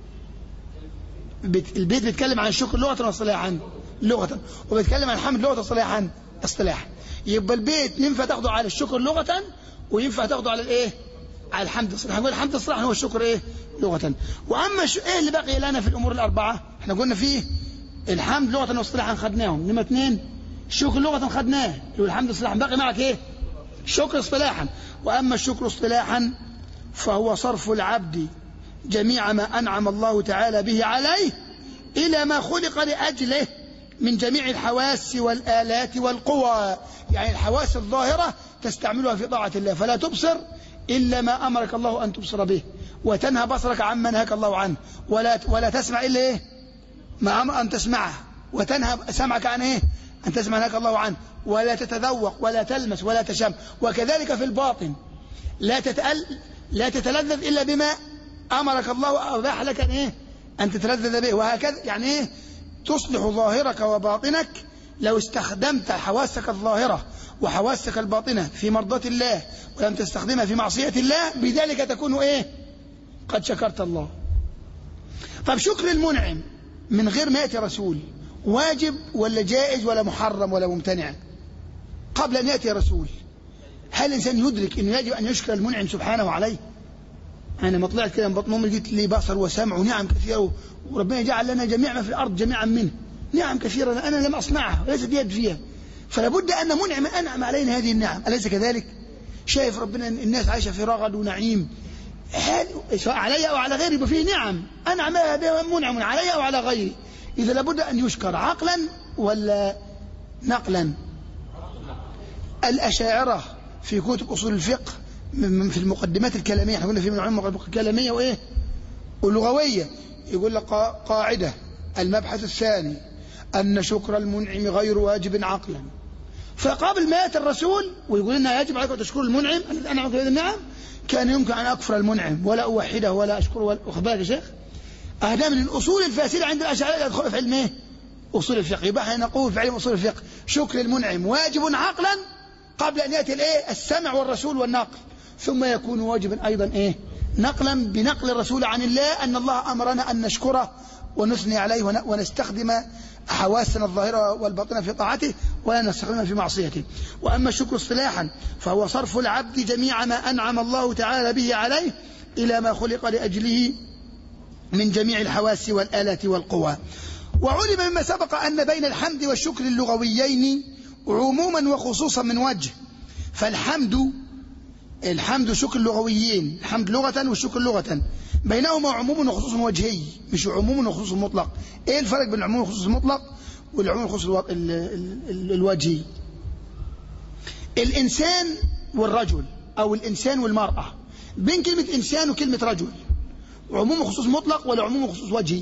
البيت بيتكلم عن الشكر لغة ولا اصطلاحا؟ لغة. وبيتكلم عن الحمد لغة اصطلاحا؟ اصطلاحا. يبقى البيت ينفع تاخده على الشكر لغة وينفع تاخده على الايه، على الحمد اصطلاحا. هنقول الحمد اصطلاحا هو الشكر ايه لغة. واما شو ايه اللي بقي لنا في الامور الاربعة؟ احنا قلنا فيه الحمد لغة واصطلاحا خدناهم، نمرة اثنين الشكر لغة خدناه، يقول الحمد اصطلاحا، باقي معك ايه الشكر اصطلاحا. واما الشكر اصطلاحا فهو صرف العبد جميع ما انعم الله تعالى به عليه الى ما خلق لاجله من جميع الحواس والآلات والقوى. يعني الحواس الظاهرة تستعملها في طاعة الله، فلا تبصر إلا ما أمرك الله أن تبصر به، وتنهى بصرك عما نهاك الله عنه، ولا ولا تسمع إلا إيه ما أمر أن تسمعه، وتنهى سمعك عن إيه أن تسمع نهاك الله عنه، ولا تتذوق ولا تلمس ولا تشم. وكذلك في الباطن لا تتأل لا تتلذذ إلا بما أمرك الله وأباح لك أن إيه أن تتلذذ به. وهكذا يعني إيه تصلح ظاهرك وباطنك لو استخدمت حواسك الظاهرة وحواسك الباطنة في مرضاة الله ولم تستخدمها في معصية الله، بذلك تكون إيه قد شكرت الله. طب شكر المنعم من غير ما يأتي رسول واجب ولا جائز ولا محرم ولا ممتنع؟ قبل أن يأتي رسول هل الإنسان يدرك أنه يجب أن يشكر المنعم سبحانه عليه؟ أنا ما طلعت كده من بطن أمي لقيت لي بصر وسمع ونعم كثيرة، وربنا جعل لنا جميع ما في الأرض جميعا منه نعم كثيرة أنا لم أصنعها وليست يد فيها، فلا بد أن منعم أنعم علينا هذه النعم، أليس كذلك؟ شايف ربنا الناس عايشة في رغد ونعيم، سواء علي أو على غيري فيه نعم أنعم بها منعم علي أو على غيري، إذا لابد أن يشكر عقلا ولا نقلا. الأشاعرة في كتب أصول الفقه في المقدمات الكلامية، احنا قلنا في من العلوم الكلامية وإيه واللغوية، يقول لك قاعدة المبحث الثاني أن شكر المنعم غير واجب عقلا. فقابل ما يأتي الرسول ويقول لنا يجب عليكم تشكر المنعم الذي أنعم بهذه النعم، كان يمكن أن أكفر المنعم ولا أوحده ولا أشكره ولا أخبرك يا شيخ. هذا من الأصول الفاسدة عند الأشاعرة يدخل في علم إيه أصول الفقه. يبقى نقول في علم أصول الفقه شكر المنعم واجب عقلا قبل أن يأتي الإيه السمع والرسول والنقل، ثم يكون واجبا أيضا إيه نقلا بنقل الرسول عن الله أن الله أمرنا أن نشكره ونثني عليه ونستخدم حواسنا الظاهرة والباطنة في طاعته ولا نستخدمها في معصيته. وأما الشكر اصطلاحا فهو صرف العبد جميع ما أنعم الله تعالى به عليه إلى ما خلق لأجله من جميع الحواس والآلات والقوى. وعلم مما سبق أن بين الحمد والشكر اللغويين عموما وخصوصا من وجه، فالحمد الحمد شكر لغويين، الحمد لغة والشكر لغة، بينهما عموم وخصوص وجهي، مش عموم وخصوص مطلق. ايه الفرق بين العموم والخصوص المطلق والعموم والخصوص الوجهي؟ الإنسان والرجل أو الإنسان والمرأة، بين كلمة إنسان وكلمة رجل عموم وخصوص مطلق ولا عموم وخصوص وجهي؟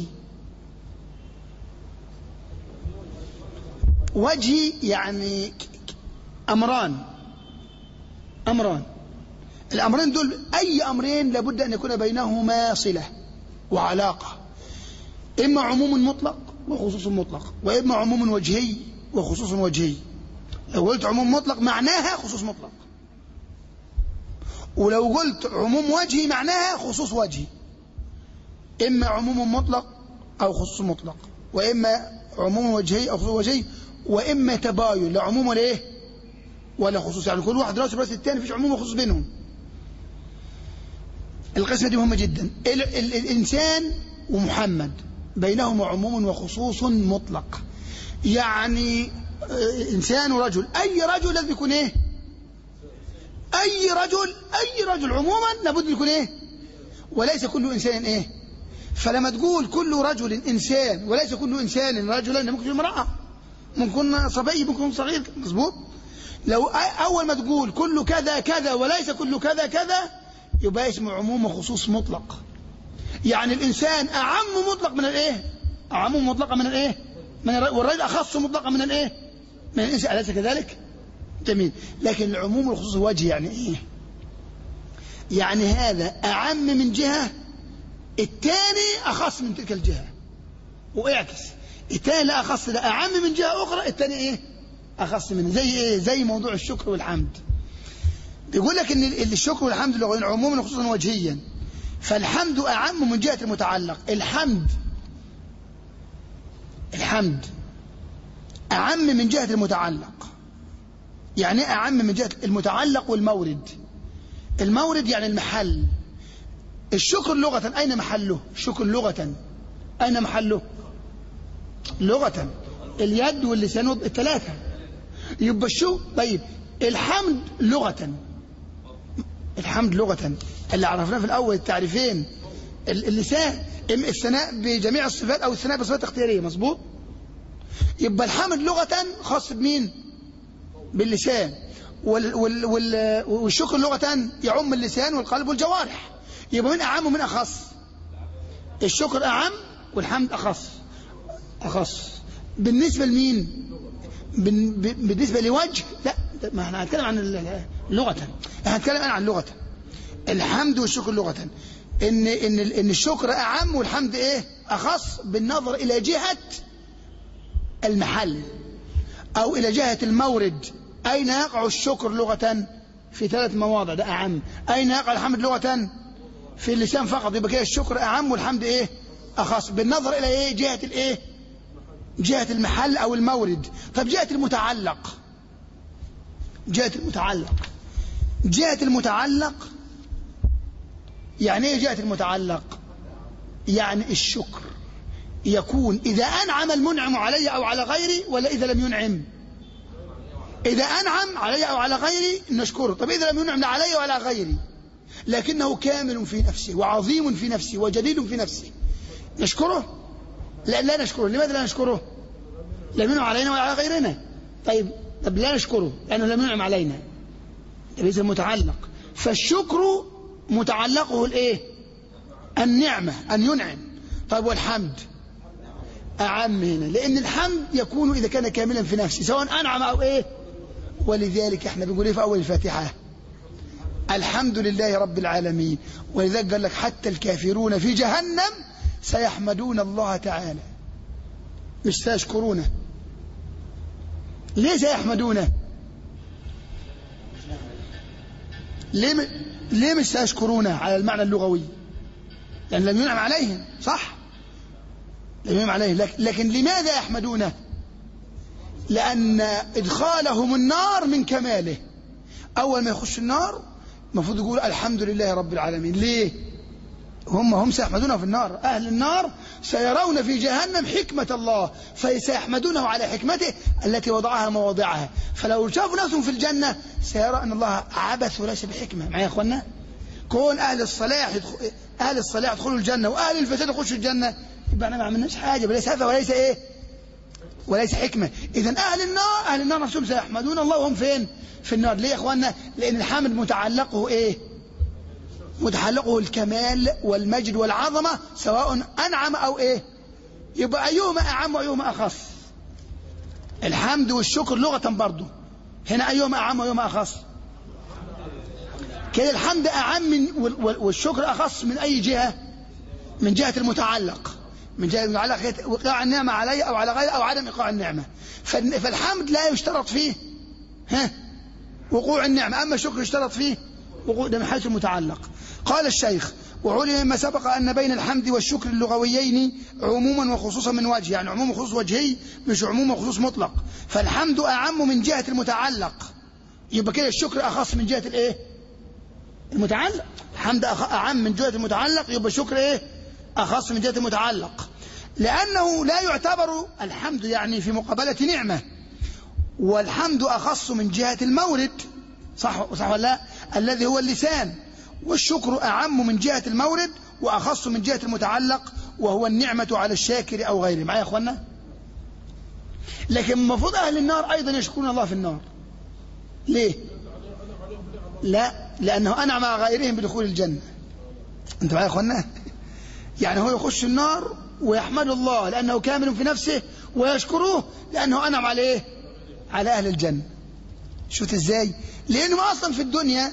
وجهي يعني أمران أمران الأمرين دول أي أمرين لابد أن يكون بينهما صلة وعلاقة، إما عموم مطلق وخصوص مطلق، وإما عموم وجهي وخصوص وجهي. لو قلت عموم مطلق معناها خصوص مطلق، ولو قلت عموم وجهي معناها خصوص وجهي، إما عموم مطلق أو خصوص مطلق، وإما عموم وجهي أو خصوص وجهي، وإما تباين لا عموم ولا إيه ولا خصوص، يعني كل واحد راسه براس الثاني مفيش عموم وخصوص بينهم. القسمة دي مهمة جدا. ال ال الإنسان ومحمد بينهما عموم وخصوص مطلق، يعني إنسان ورجل، أي رجل لازم يكون إيه؟ أي رجل أي رجل عموما لابد يكون إيه؟ وليس كل إنسان إيه؟ فلما تقول كل رجل إنسان وليس كل إنسان رجلا، ممكن امرأة، ممكن صبي، ممكن صغير، مظبوط. لو أول ما تقول كل كذا كذا وليس كل كذا كذا يبقى اسمه عموم وخصوص مطلق. يعني الإنسان أعم مطلق من الإيه؟ أعم مطلقة من الإيه؟ من الرجل، والرجل أخص مطلقة من الإيه؟ من الإنسان، أليس كذلك؟ جميل. لكن العموم والخصوص وجه يعني إيه؟ يعني هذا أعم من جهة، الثاني أخص من تلك الجهة، وإعكس الثاني لا أخص، ده أعم من جهة أخرى، الثاني إيه؟ أخص منه. زي إيه؟ زي موضوع الشكر والحمد. بيقول لك إن الشكر والحمد لغويا عموما وخصوصا وجهيا، فالحمد أعم من جهة المتعلق. الحمد الحمد أعم من جهة المتعلق. يعني إيه أعم من جهة المتعلق والمورد؟ المورد يعني المحل. الشكر لغة أين محله؟ الشكر لغة أين محله؟ لغة اليد واللسان الثلاثة. يبقى الشكر. طيب الحمد لغة، الحمد لغة اللي عرفناه في الأول التعريفين، اللسان الثناء بجميع الصفات أو الثناء بصفات اختيارية، مظبوط. يبقى الحمد لغة خاص بمين؟ باللسان. وال وال وال والشكر لغة يعم اللسان والقلب والجوارح. يبقى من أعم ومن أخص؟ الشكر أعم والحمد أخص. أخص بالنسبة لمين؟ بالنسبة لوجه؟ لا، ما احنا هنتكلم عن اللغة، احنا هنتكلم عن اللغة. الحمد والشكر لغة ان ان ان الشكر أعم والحمد ايه؟ أخص، بالنظر إلى جهة المحل أو إلى جهة المورد. أين يقع الشكر لغة؟ في ثلاث مواضع، ده أعم. أين يقع الحمد لغة؟ في اللسان فقط. يبقى كده الشكر أعم والحمد إيه؟ أخص، بالنظر إلى إيه؟ جهة الإيه؟ جهة المحل أو المورد. طب جهة المتعلق، جهة المتعلق جهة المتعلق يعني إيه جهة المتعلق؟ يعني الشكر يكون إذا أنعم المنعم علي أو على غيري، ولا إذا لم ينعم؟ إذا أنعم علي أو على غيري نشكره. طب إذا لم ينعم لا علي ولا غيري لكنه كامل في نفسه وعظيم في نفسه وجليل في نفسه، نشكره؟ لا لا نشكره. لماذا لا نشكره؟ لم ينعم علينا ولا على غيرنا. طيب طب لا نشكره لأنه لم ينعم علينا، ليس متعلق. فالشكر متعلقه الإيه؟ النعمة، أن ينعم. طيب والحمد أعم هنا، لأن الحمد يكون إذا كان كاملا في نفسه سواء أنعم أو إيه. ولذلك احنا بنقول إيه في أول الفاتحة؟ الحمد لله رب العالمين. ولذلك قال لك حتى الكافرون في جهنم سيحمدون الله تعالى، مش سيشكرونه. ليه سيحمدونه؟ ليه, م... ليه مش سيشكرونه على المعنى اللغوي؟ لأن لم ينعم عليهم، صح؟ لم ينعم عليهم. لكن... لكن لماذا يحمدونه؟ لأن إدخالهم النار من كماله. أول ما يخش النار المفروض يقول الحمد لله رب العالمين. ليه؟ هم هم سيحمدونه في النار. أهل النار سيرون في جهنم حكمة الله فسيحمدونه على حكمته التي وضعها مواضعها. فلو شافوا نفسهم في الجنة سيرى أن الله عبث وليس بحكمة. معايا يا أخوانا؟ كون أهل الصلاح يدخل... أهل الصلاح يدخلوا الجنة وأهل الفساد يخشوا الجنة، يبقى أنا ما عملناش حاجة، وليس هذا وليس إيه؟ وليس حكمة. إذن أهل النار أهل النار نفسهم سيحمدون الله وهم فين؟ في النار. ليه يا أخوانا؟ لأن الحامد متعلقه إيه؟ متعلقه الكمال والمجد والعظمة سواء أنعم أو إيه. يبقى أيهما أعم وأيهما أخص؟ الحمد والشكر لغة برضو. هنا أيهما أعم وأيهما أخص؟ كده الحمد أعم من والشكر أخص من أي جهة؟ من جهة المتعلق، من جهة المتعلق وقاع النعمة علي أو على غير أو عدم إيقاع النعمة. فالحمد لا يشترط فيه ها وقوع النعمة، أما الشكر يشترط فيه ده من حيث المتعلق. قال الشيخ: وعلم مما سبق أن بين الحمد والشكر اللغويين عموما وخصوصا من وجه، يعني عموم وخصوص وجهي مش عموم وخصوص مطلق. فالحمد أعم من جهة المتعلق، يبقى كده الشكر أخص من جهة الإيه؟ المتعلق. الحمد أعم من جهة المتعلق، يبقى الشكر إيه؟ أخص من جهة المتعلق، لأنه لا يعتبر الحمد يعني في مقابلة نعمة، والحمد أخص من جهة المورد، صح صح ولا لا؟ الذي هو اللسان، والشكر أعم من جهة المورد وأخص من جهة المتعلق وهو النعمة على الشاكر أو غيره. معايا يا أخوانا؟ لكن المفروض أهل النار أيضا يشكرون الله في النار. ليه؟ لا، لأنه أنعم على غيرهم بدخول الجنة. أنت معايا يا أخوانا؟ يعني هو يخش النار ويحمد الله لأنه كامل في نفسه، ويشكروه لأنه أنعم عليه على أهل الجنة. شوف إزاي؟ لأنه أصلا في الدنيا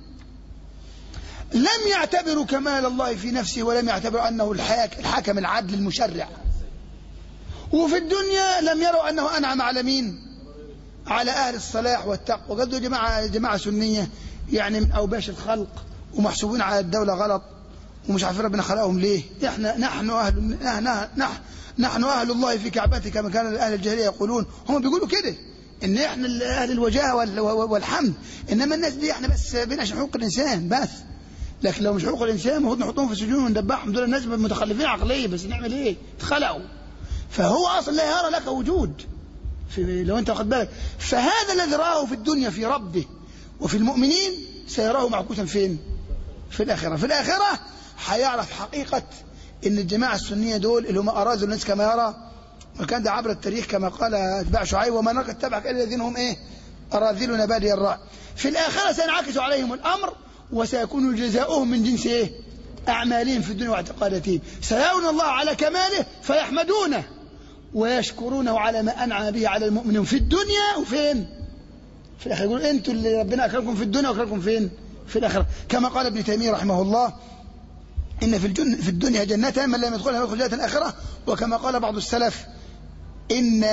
لم يعتبروا كمال الله في نفسه، ولم يعتبروا أنه الحاكم العدل المشرع، وفي الدنيا لم يروا أنه أنعم على مين؟ على أهل الصلاح والتقوى. قالوا جماعة جماعة سنية يعني من أوباش الخلق، ومحسوبين على الدولة غلط، ومش عارفين ربنا خلقهم ليه. احنا نحن أهل نحن, نحن أهل الله في كعبته كما كان أهل الجاهلية يقولون. هم بيقولوا كده إن احنا أهل الوجاهة والحمد، إنما الناس دي احنا بس بين عشان حقوق الإنسان بس. لكن لو مش حقوق الإنسان المفروض نحطهم في السجون وندبحهم. دول الناس متخلفين عقلية، بس نعمل إيه؟ اتخلقوا. فهو أصلا لا يرى لك وجود في لو أنت واخد بالك. فهذا الذي رآه في الدنيا في ربه وفي المؤمنين سيراه معكوسا فين؟ في الآخرة. في الآخرة هيعرف حقيقة إن الجماعة السنية دول اللي هم أراذوا الناس كما يرى، وكان ده عبر التاريخ كما قال أتباع شعيب: وما نرى اتبعك إلا الذين هم إيه؟ أراذلنا بادي الرأي. في الآخرة سينعكس عليهم الأمر، وسيكون جزاؤهم من جنس إيه؟ أعمالهم في الدنيا واعتقاداتهم. سيرون الله على كماله فيحمدونه ويشكرونه على ما أنعم به على المؤمنين في الدنيا وفين؟ في الآخرة. يقول أنتوا اللي ربنا أكرمكم في الدنيا وأكرمكم فين؟ في الآخرة. كما قال ابن تيمية رحمه الله: إن في الجنة في الدنيا جنة من لم يدخلها يدخل جنة الآخرة. وكما قال بعض السلف: إن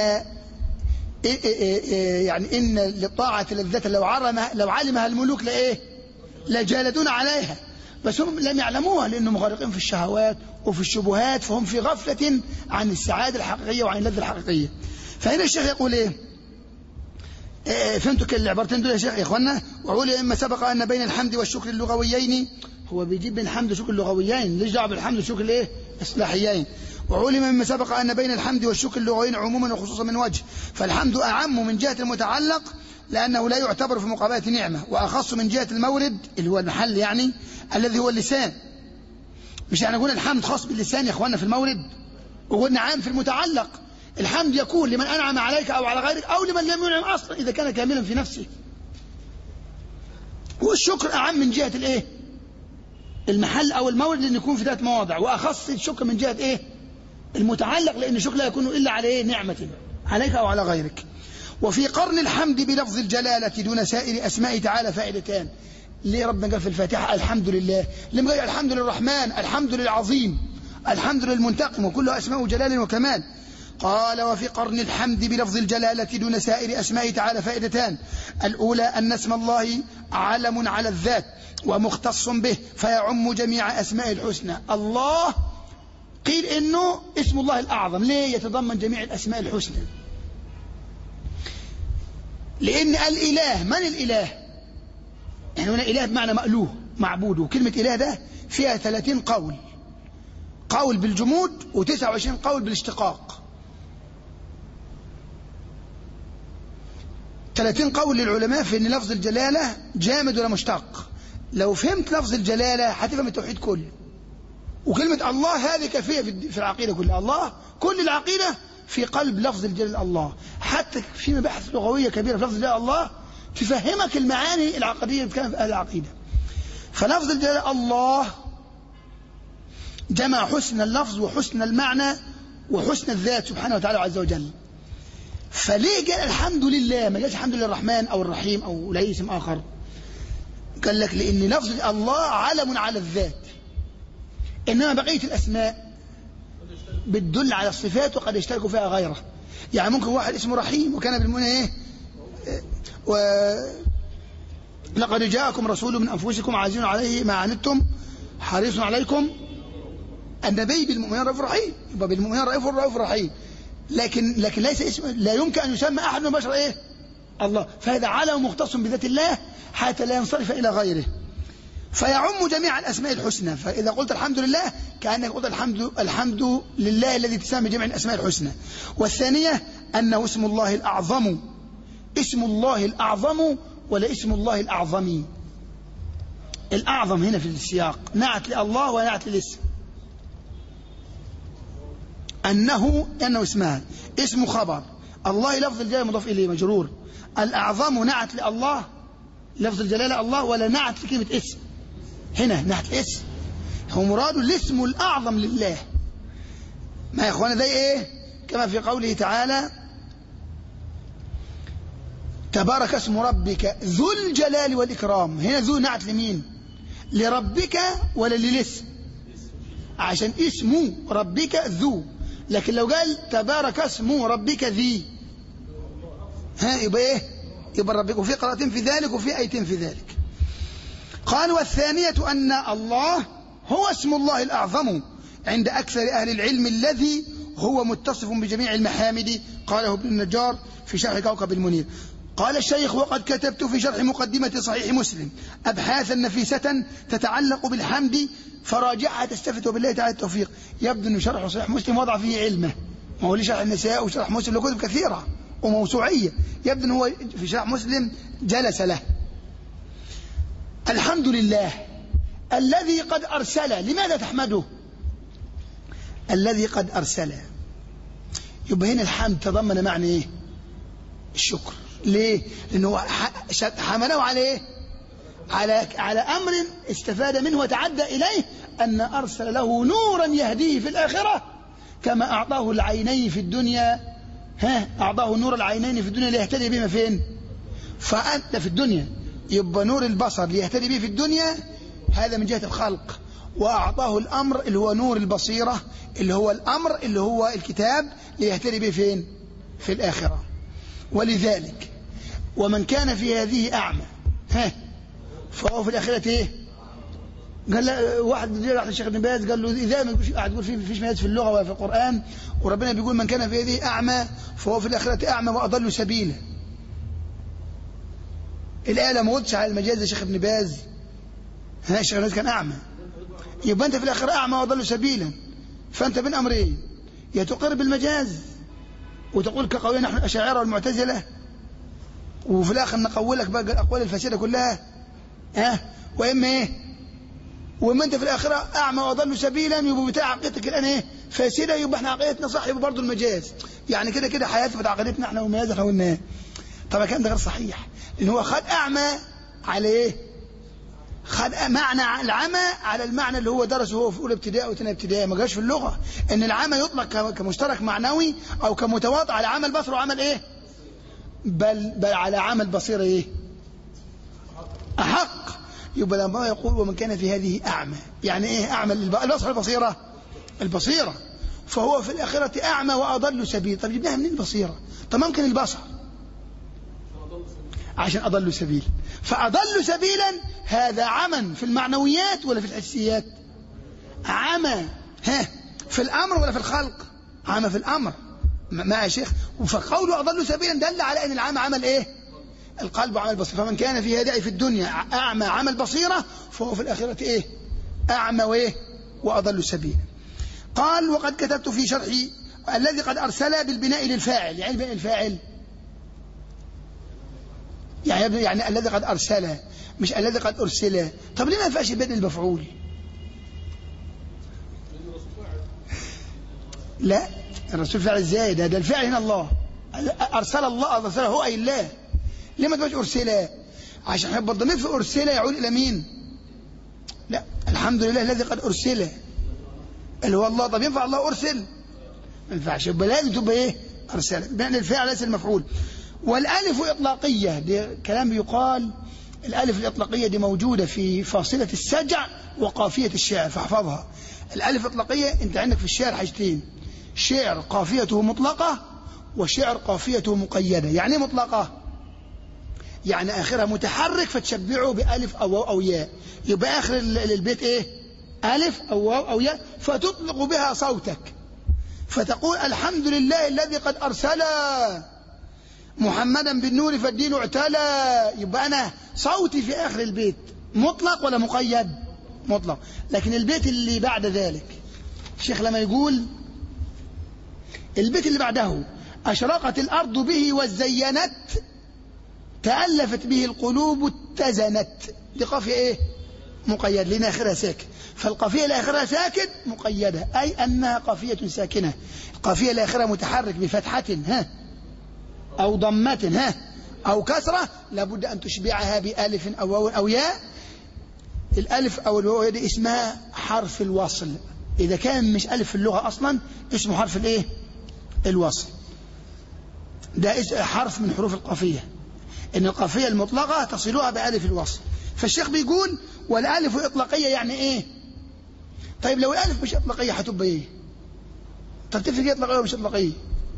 يعني إن للطاعة لذة لو علمها لو علمها الملوك لإيه؟ لجالدون عليها، بس هم لم يعلموها لأنهم مغرقين في الشهوات وفي الشبهات، فهم في غفلة عن السعادة الحقيقية وعن اللذة الحقيقية. فهنا الشيخ يقول إيه؟ إيه فهمتوا كل العبارتين دول يا شيخ يا إخوانا؟ وعلم إما سبق أن بين الحمد والشكر اللغويين، هو بيجيب بين الحمد والشكر اللغويين، ليش دعوه بالحمد والشكر الايه؟ الاصلاحيين. وعلم مما سبق أن بين الحمد والشكر اللغويين عموما وخصوصا من وجه، فالحمد أعم من جهة المتعلق لأنه لا يعتبر في مقابلة نعمة، وأخص من جهة المورد اللي هو المحل يعني الذي هو اللسان. مش يعني نقول الحمد خاص باللسان يا إخواننا في المورد، وقلنا عام في المتعلق. الحمد يكون لمن أنعم عليك أو على غيرك أو لمن لم ينعم أصلا إذا كان كاملا في نفسه. والشكر أعم من جهة الإيه؟ المحل أو المورد، لأن يكون في ذات مواضع، وأخص الشكر من جهة إيه؟ المتعلق، لأن الشكر لا يكون إلا على إيه؟ نعمة عليك أو على غيرك. وفي قرن الحمد بلفظ الجلالة دون سائر أسماء تعالى فائدتان. ليه ربنا قال في الفاتحة الحمد لله؟ لما قال الحمد للرحمن، الحمد للعظيم، الحمد للمنتقم، وكله أسماء جلال وكمال. قال: وفي قرن الحمد بلفظ الجلالة دون سائر أسماء تعالى فائدتان. الأولى أن اسم الله علم على الذات ومختص به، فيعم جميع أسماء الحسنى. الله قيل إنه اسم الله الأعظم، ليه؟ يتضمن جميع الأسماء الحسنى. لأن الإله، من الإله؟ يعني هنا إله بمعنى مألوه معبود، وكلمة إله ده فيها ثلاثين قول، قول بالجمود وتسعة وعشرين قول بالاشتقاق. ثلاثين قول للعلماء في أن لفظ الجلالة جامد ولا مشتق. لو فهمت لفظ الجلالة هتفهم التوحيد كله. وكلمة الله هذه كافية في العقيدة كلها. الله كل العقيدة في قلب لفظ الجلالة الله. حتى في مباحث لغوية كبيرة في لفظ الجلالة الله تفهمك المعاني العقدية اللي كانت في أهل العقيدة. فلفظ الجلالة الله جمع حسن اللفظ وحسن المعنى وحسن الذات سبحانه وتعالى عز وجل. فليه قال الحمد لله؟ ما قالش الحمد لله الرحمن أو الرحيم أو لا اسم آخر. قال لك لأن لفظ الله علم على الذات، إنما بقية الأسماء بتدل على الصفات وقد يشترك فيها غيره. يعني ممكن واحد اسمه رحيم وكان بالمنى إيه و... لقد جاءكم رسول من أنفسكم عزيز عليه ما عنتم حريص عليكم. النبي بالمؤمنين رؤوف رحيم، يبقى بالمؤمنين رؤوف رؤوف رحيم، لكن لكن ليس اسم، لا يمكن أن يسمى أحد من بشر إيه الله، فهذا علم مختص بذات الله حتى لا ينصرف إلى غيره، فيعم جميع الأسماء الحسنى. فإذا قلت الحمد لله كأنك قلت الحمد الحمد لله الذي تسمى جميع الأسماء الحسنى. والثانية أنه اسم الله الأعظم، اسم الله الأعظم ولا اسم الله الأعظمي. الأعظم هنا في السياق نعت لله ونعت للاسم، أنه أنه اسمها اسم خبر، الله لفظ الجلالة مضاف إليه مجرور، الأعظم نعت لله لفظ الجلالة الله ولا نعت لكلمة اسم، هنا نعت اسم، هو مراد الاسم الأعظم لله. ما يا إخوانا زي إيه؟ كما في قوله تعالى تبارك اسم ربك ذو الجلال والإكرام، هنا ذو نعت لمين؟ لربك ولا للاسم؟ عشان اسم ربك ذو، لكن لو قال تبارك اسم ربك ذي ها يبقى ايه؟ يبقى ربك. وفي قراءتين في ذلك وفي آيتين في ذلك. قال والثانية أن الله هو اسم الله الأعظم عند أكثر أهل العلم الذي هو متصف بجميع المحامد، قاله ابن النجار في شرح كوكب المنير. قال الشيخ وقد كتبت في شرح مقدمة صحيح مسلم أبحاثا نفيسة تتعلق بالحمد فراجعها تستفت بالله تعالى التوفيق. يبدو أن شرح صحيح مسلم وضع فيه علمه، ما هو لي شرح النساء وشرح مسلم له كتب كثيرة وموسوعية، يبدو أن هو في شرح مسلم جلس له. الحمد لله الذي قد أرسل، لماذا تحمده؟ الذي قد أرسل، يبقى هنا الحمد تضمن معنى إيه؟ الشكر. ليه؟ لأنه حمله على إيه؟ على على أمر استفاد منه وتعدى إليه، أن أرسل له نورا يهديه في الآخرة كما أعطاه العينين في الدنيا، ها أعطاه نور العينين في الدنيا ليهتدي بما فين؟ فأنت في الدنيا، يبقى نور البصر ليهتدي به في الدنيا هذا من جهة الخلق، وأعطاه الأمر اللي هو نور البصيرة اللي هو الأمر اللي هو الكتاب ليهتدي به فين؟ في الآخرة. ولذلك ومن كان في هذه أعمى ها فهو في الآخرة إيه؟ قال له واحد راح للشيخ ابن باز قال له إذا ما قاعد تقول فيه فيش مجاز في اللغة ولا في القرآن، وربنا بيقول من كان في هذه أعمى فهو في الآخرة أعمى وأضل سبيلا. الآية لما قلتش على المجاز يا شيخ ابن باز، ها الشيخ ابن باز كان أعمى، يبقى أنت في الآخرة أعمى وأضل سبيلا، فأنت بين أمرين، يا تقر بالمجاز وتقول كقولنا نحن الأشاعرة والمعتزلة وفي الآخر نقولك بقى الأقوال الفاسدة كلها، ها وإما إيه؟ وإما أنت في الآخرة أعمى وأضل سبيلا، يبقى بتاع عقيدتك الآن إيه؟ فاسدة، يبقى إحنا عقيدتنا صح، يبقى برضه المجاز، يعني كده كده حياتي في عقيدتنا إحنا والمجاز إحنا قلنا. طبعا كان ده غير صحيح، لأن هو خد أعمى على إيه؟ خد معنى العمى على المعنى اللي هو درسه هو في أولى ابتدائي وثانية ابتدائي، ما جاش في اللغة إن العمى يطلق كمشترك معنوي أو كمتواطئ على عمل بصر وعمل إيه؟ بل بل على عمل بصيرة إيه؟ أحق. يبقى لما يقول ومن كان في هذه أعمى، يعني إيه أعمى؟ البصر البصيرة البصيرة، فهو في الآخرة أعمى وأضل سبيل. طب جبناها منين البصيرة؟ طب ممكن البصر عشان أضل سبيل، فأضل سبيلا هذا عمى في المعنويات ولا في الحسيات؟ عمى ها في الأمر ولا في الخلق؟ عمى في الأمر. ما يا شيخ، فقوله أضل سبيلا دل على أن العمى عمل إيه؟ القلب وعمل بصيرة. فمن كان في هذه في الدنيا أعمى عمل بصيرة فهو في الآخرة إيه؟ أعمى وإيه؟ وأضل سبيلا. قال وقد كتبت في شرحي الذي قد أرسل بالبناء للفاعل، يعني بناء الفاعل يعني يعني الذي قد أرسل مش الذي قد أرسل. طب ليه ما ينفعش بدء المفعول؟ لا الرسول فعل ازاي؟ ده ده الفعل هنا الله أرسل، الله أرسله هو أي الله. ليه ما تبقاش أرسل؟ عشان يبقى الضمير في أرسل يعود إلى مين؟ لا الحمد لله الذي قد أرسل اللي هو الله. طب ينفع الله أرسل؟ ما ينفعش، يبقى لازم تبقى إيه؟ أرسل، بأن الفعل ليس المفعول. والالف اطلاقيه، دي كلام يقال الالف الاطلاقيه دي موجوده في فاصله السجع وقافيه الشعر فاحفظها. الالف الاطلاقيه انت عندك في الشعر حاجتين، شعر قافيته مطلقه وشعر قافيته مقيده. يعني ايه مطلقه؟ يعني آخرها متحرك فتشبعه بألف أو واو أو ياء، يبقى آخر البيت إيه؟ ألف أو واو أو ياء، فتطلق بها صوتك فتقول الحمد لله الذي قد أرسل محمدا بالنور فالدين اعتلى. يبقى أنا صوتي في آخر البيت مطلق ولا مقيد؟ مطلق. لكن البيت اللي بعد ذلك الشيخ لما يقول البيت اللي بعده أشرقت الأرض به وزينت تألفت به القلوب اتزنت، دي قافية إيه؟ مقيد لأن آخرها ساكن، فالقافية اللي آخرها ساكن مقيدة، أي أنها قافية ساكنة. القافية اللي آخرها متحرك بفتحة ها أو ضمة ها أو كسرة لابد أن تشبعها بألف أو واو أو ياء. الألف أو الواو دي اسمها حرف الوصل، إذا كان مش ألف في اللغة أصلا اسمه حرف الإيه؟ الوصل. ده حرف من حروف القافية، إن القافية المطلقة تصلها بألف الوصل. فالشيخ بيقول والألف إطلاقية يعني إيه؟ طيب لو الألف مش إطلاقية هتبقى إيه؟ طب تفرق إيه إطلاقية ومش إطلاقية؟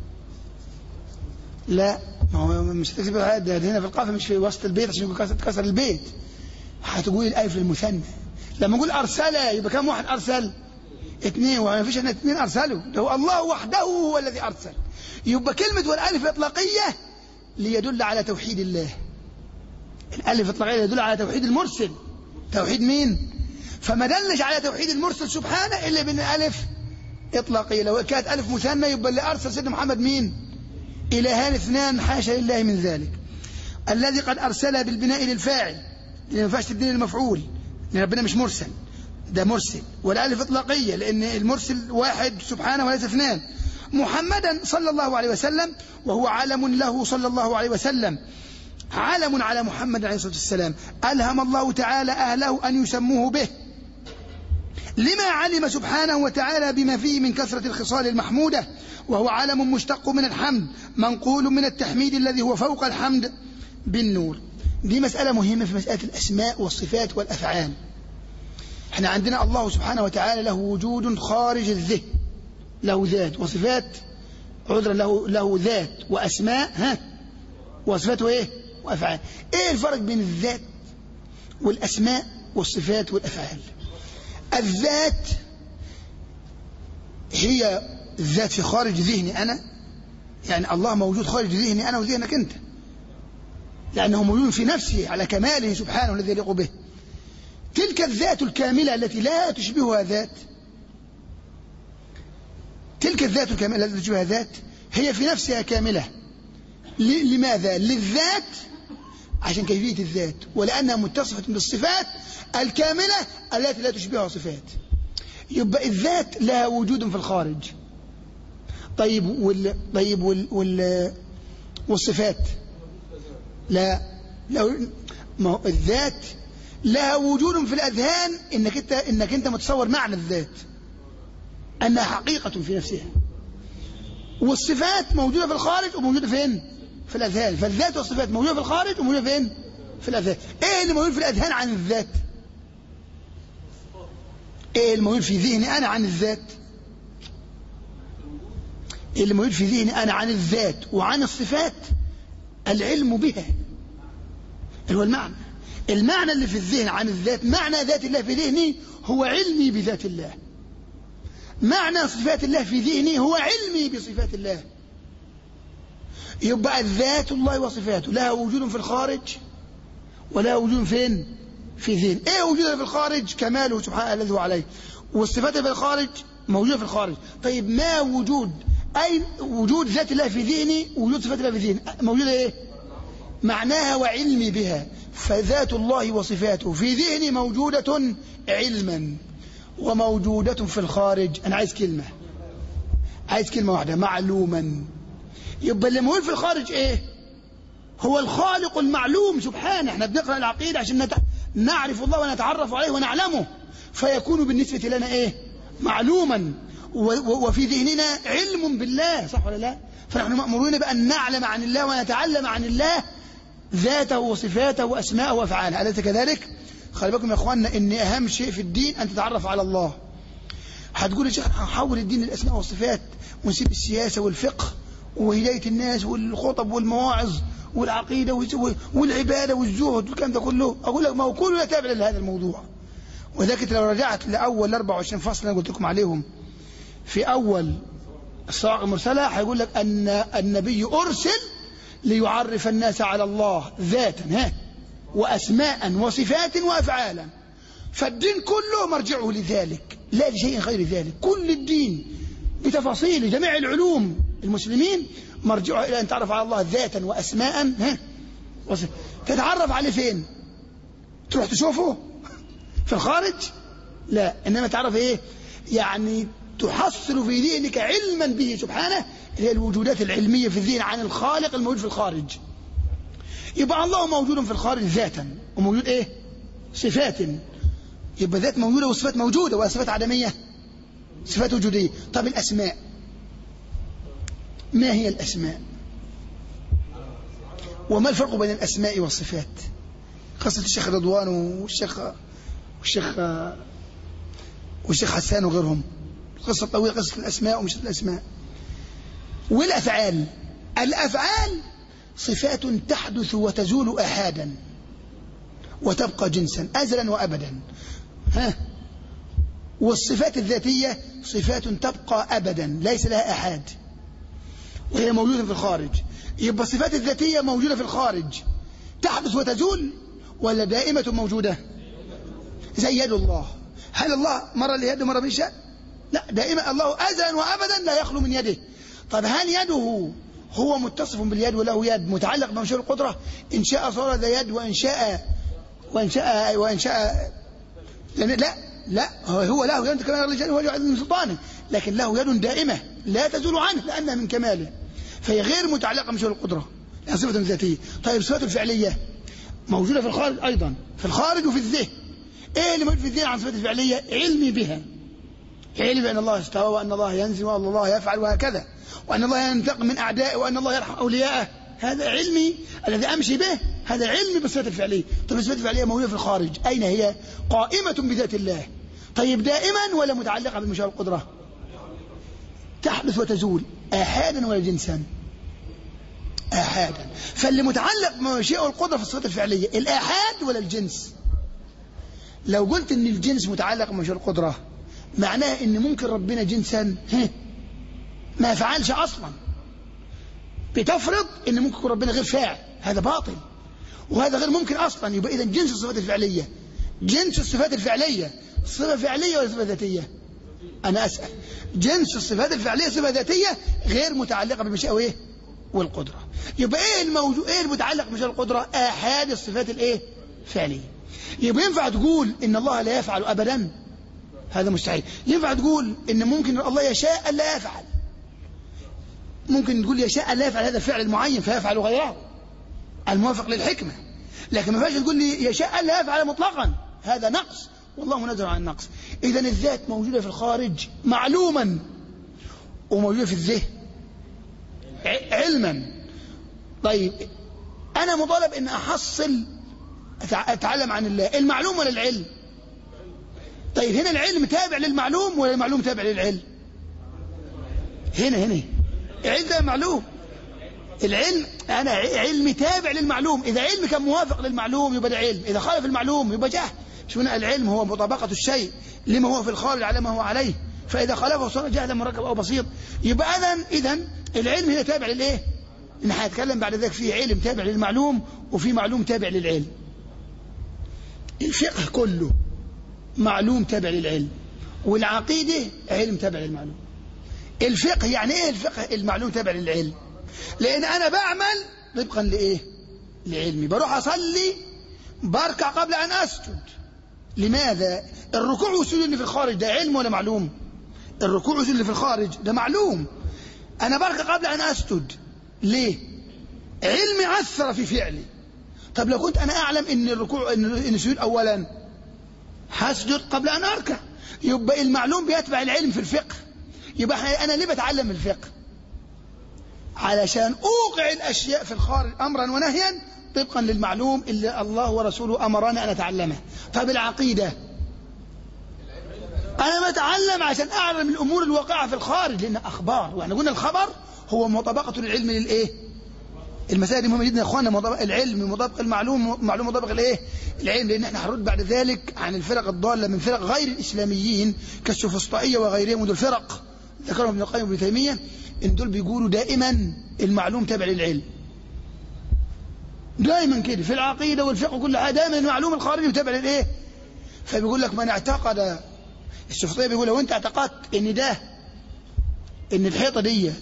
لا، ما هو مش هتكتب هذا هنا في القافية مش في وسط البيت عشان يكون كسر البيت. هتقول الألف للمثنى. لما نقول أرسل يبقى كم واحد أرسل؟ اثنين، وما فيش أن اثنين أرسلوا، ده هو الله وحده هو الذي أرسل. يبقى كلمة والألف إطلاقية ليدل على توحيد الله. الألف إطلاقية يدل على توحيد المرسل. توحيد مين؟ فما دلش على توحيد المرسل سبحانه إلا بأن الألف إطلاقية. لو كانت ألف مثنى يبقى اللي أرسل سيدنا محمد مين؟ إلهان اثنان حاشا لله من ذلك. الذي قد أرسل بالبناء للفاعل، لأن ما ينفعش تبني المفعول لأن ربنا مش مرسل، ده مرسل. والألف إطلاقية لأن المرسل واحد سبحانه وليس اثنان. محمدا صلى الله عليه وسلم، وهو علم له صلى الله عليه وسلم، علم على محمد عليه الصلاة والسلام، ألهم الله تعالى أهله أن يسموه به لما علم سبحانه وتعالى بما فيه من كثرة الخصال المحمودة، وهو علم مشتق من الحمد منقول من التحميد الذي هو فوق الحمد بالنور. دي مسألة مهمة في مسألة الأسماء والصفات والأفعال. احنا عندنا الله سبحانه وتعالى له وجود خارج الذهن، له ذات وصفات، عذرا له له ذات وأسماء ها وصفاته ايه وأفعال. ايه الفرق بين الذات والأسماء والصفات والأفعال؟ الذات هي الذات في خارج ذهني أنا، يعني الله موجود خارج ذهني أنا وذهنك أنت، لأنه موجود في نفسه على كماله سبحانه الذي يليق به. تلك الذات الكاملة التي لا تشبهها ذات، تلك الذات الكاملة التي لا تشبهها ذات هي في نفسها كاملة. لماذا؟ للذات عشان كيفية الذات، ولأنها متصفة بالصفات الكاملة التي لا تشبهها صفات. يبقى الذات لها وجود في الخارج. طيب وال طيب وال وال والصفات لا، لو ما هو الذات لها وجود في الأذهان، إنك أنت إنك أنت متصور معنى الذات أنها حقيقة في نفسها، والصفات موجودة في الخارج وموجودة فين؟ في الأذهان. فالذات والصفات موجودة في الخارج وموجودة فين؟ في الأذهان. إيه اللي موجود في الأذهان عن الذات؟ إيه اللي موجود في ذهني أنا عن الذات؟ إيه اللي موجود في ذهني أنا عن الذات وعن الصفات؟ العلم بها، اللي هو المعنى. المعنى اللي في الذهن عن الذات، معنى ذات الله في ذهني هو علمي بذات الله، معنى صفات الله في ذهني هو علمي بصفات الله. يبقى الذات الله وصفاته لها وجود في الخارج ولا وجود فين؟ في ذهن. ايه وجودها في الخارج؟ كماله سبحانه الذي هو عليه، والصفات في الخارج موجودة في الخارج. طيب ما وجود أي وجود ذات الله في ذهني ووجود صفات الله في ذهني موجودة ايه؟ معناها وعلمي بها. فذات الله وصفاته في ذهني موجودة علما وموجودة في الخارج. أنا عايز كلمة، عايز كلمة واحدة، معلوما. يبقى اللي موجود في الخارج ايه؟ هو الخالق المعلوم سبحانه. احنا بنقرأ العقيدة عشان نت... نعرف الله ونتعرف عليه ونعلمه، فيكون بالنسبة لنا ايه؟ معلوما، و... و... وفي ذهننا علم بالله، صح ولا لا؟ فنحن مأمورون بأن نعلم عن الله ونتعلم عن الله ذاته وصفاته وأسماءه وأفعاله، أليس كذلك؟ خلي بالكم يا أخواننا إن أهم شيء في الدين أن تتعرف على الله. هتقول يا شيخ هنحول الدين للأسماء والصفات ونسيب السياسة والفقه وهداية الناس والخطب والمواعظ والعقيدة والعبادة والزهد والكلام ده كله، أقول لك ما هو كله لا تابع لهذا الموضوع. وذلك لو رجعت لأول أربعة وعشرين فصل أنا قلت لكم عليهم في أول الصواعق المرسلة، هيقول لك أن النبي أرسل ليعرف الناس على الله ذاتا ها وأسماء وصفات وأفعالا، فالدين كله مرجعه لذلك لا لشيء غير ذلك. كل الدين بتفاصيله جميع العلوم المسلمين مرجعه إلى أن تعرف على الله ذاتا وأسماء ها وصفات. تتعرف عليه فين؟ تروح تشوفه في الخارج؟ لا، إنما تعرف إيه؟ يعني تحصل في ذهنك علما به سبحانه، هي الوجودات العلمية في الذهن عن الخالق الموجود في الخارج. يبقى الله موجود في الخارج ذاتا، وموجود إيه؟ صفات. يبقى ذات موجودة وصفات موجودة، وصفات عدمية صفات وجودية. طب الأسماء، ما هي الأسماء؟ وما الفرق بين الأسماء والصفات؟ قصة الشيخ رضوان والشيخ والشيخ والشيخ حسان وغيرهم، قصة طويلة، قصة الأسماء ومش الأسماء. والأفعال، الأفعال صفات تحدث وتزول آحادا وتبقى جنسا أزلا وأبدا ها. والصفات الذاتية صفات تبقى أبدا ليس لها أحد وهي موجودة في الخارج. يبقى الصفات الذاتية موجودة في الخارج تحدث وتزول ولا دائمة موجودة؟ زي يد الله، هل الله مرة ليده مرة بيشاء؟ لا، دائما الله أزلا وأبدا لا يخلو من يده. طب هل يده هو متصف باليد وله يد متعلق بمشيئة القدرة؟ إن شاء صار ذا يد وإن شاء وإن شاء وإن شاء لا لا، هو له يد كما الرجال هو يعد من سلطانه، لكن له يد دائمة لا تزول عنه لأنها من كماله، فهي غير متعلقة بمشيئة القدرة لها صفة ذاتية. طيب صفاته الفعلية موجودة في الخارج أيضا، في الخارج وفي الذهن. إيه اللي موجود في الذهن عن صفات الفعلية؟ علمي بها، علم بأن الله استوى وأن الله ينزل وأن الله يفعل وهكذا، وأن الله ينتقم من أعدائه وأن الله يرحم أولياءه، هذا علمي الذي أمشي به، هذا علمي بالصفات الفعلية. طيب الصفات الفعلية موجودة في الخارج، أين هي؟ قائمة بذات الله. طيب دائما ولا متعلقة بمشيئة القدرة؟ تحدث وتزول آحادا ولا جنسا؟ آحادا. فاللي متعلق بمشيئة القدرة في الصفات الفعلية الآحاد ولا الجنس؟ لو قلت ان الجنس متعلق بمشيئة القدرة معناه ان ممكن ربنا جنسا ما فعلش اصلا، بتفرض ان ممكن يكون ربنا غير فاعل، هذا باطل وهذا غير ممكن اصلا. يبقى اذا جنس الصفات الفعلية، جنس الصفات الفعلية صفة فعلية ولا صفة ذاتية؟ انا اسأل، جنس الصفات الفعلية صفة ذاتية غير متعلقة بالمشيئة وايه والقدرة. يبقى ايه الموجود، ايه المتعلق بمشيئة القدرة؟ احاد الصفات الايه فعلية. يبقى ينفع تقول ان الله لا يفعل ابدا؟ هذا مستحيل. ينفع تقول ان ممكن الله يشاء أن لا يفعل؟ ممكن تقول يشاء أن لا يفعل هذا الفعل المعين فيفعل غيره الموافق للحكمة، لكن ما ينفعش تقول لي يشاء أن لا يفعل مطلقا، هذا نقص والله منزه عن النقص. اذا الذات موجودة في الخارج معلوما وموجودة في الذهن علما. طيب انا مطالب ان احصل اتعلم عن الله، المعلوم ولا العلم؟ طيب هنا العلم تابع للمعلوم ولا المعلوم تابع للعلم؟ هنا هنا العلم ده معلوم، العلم انا علمي تابع للمعلوم. اذا علمي كان موافق للمعلوم يبقى ده علم، اذا خالف المعلوم يبقى جهل. شو العلم؟ هو مطابقة الشيء لما هو في الخارج على ما هو عليه، فاذا خالفه صار جهلا مركب او بسيط. يبقى اذا اذا العلم هنا تابع للايه؟ ان هنتكلم بعد ذلك في علم تابع للمعلوم وفي معلوم تابع للعلم. الفقه كله معلوم تابع للعلم، والعقيدة علم تابع للمعلوم. الفقه يعني ايه الفقه؟ المعلوم تابع للعلم، لان انا بعمل طبقا لايه؟ لعلمي. بروح اصلي بركع قبل ان اسجد، لماذا؟ الركوع والسجود اللي في الخارج ده علم ولا معلوم؟ الركوع والسجود اللي في الخارج ده معلوم، انا بركع قبل ان اسجد ليه؟ علمي اثر في فعلي. طب لو كنت انا اعلم ان الركوع ان السجود اولا هسجد قبل ان اركع، يبقى المعلوم بيتبع العلم في الفقه. يبقى انا ليه بتعلم الفقه؟ علشان اوقع الاشياء في الخارج امرا ونهيا طبقا للمعلوم اللي الله ورسوله امرنا ان نتعلمه. طب العقيده انا بتعلم عشان اعلم الامور الواقعه في الخارج، لان اخبار، واحنا قلنا الخبر هو مطابقه العلم للايه؟ المسائل دي مهمة جدا يا اخوانا. مطابق العلم مطابق المعلوم، معلوم مطابق الايه العلم، لان احنا هنرد بعد ذلك عن الفرق الضالة من فرق غير الاسلاميين كالسوفسطائية وغيرهم، ودول فرق ذكرهم ابن القيم وابن تيمية ان دول بيقولوا دائما المعلوم تابع للعلم، دائما كده في العقيدة والفقه وكل حاجة دائما المعلوم الخارجي متابع للايه. فبيقول لك من اعتقد، السوفسطائية بيقول لو انت اعتقدت ان ده ان الحيطة دي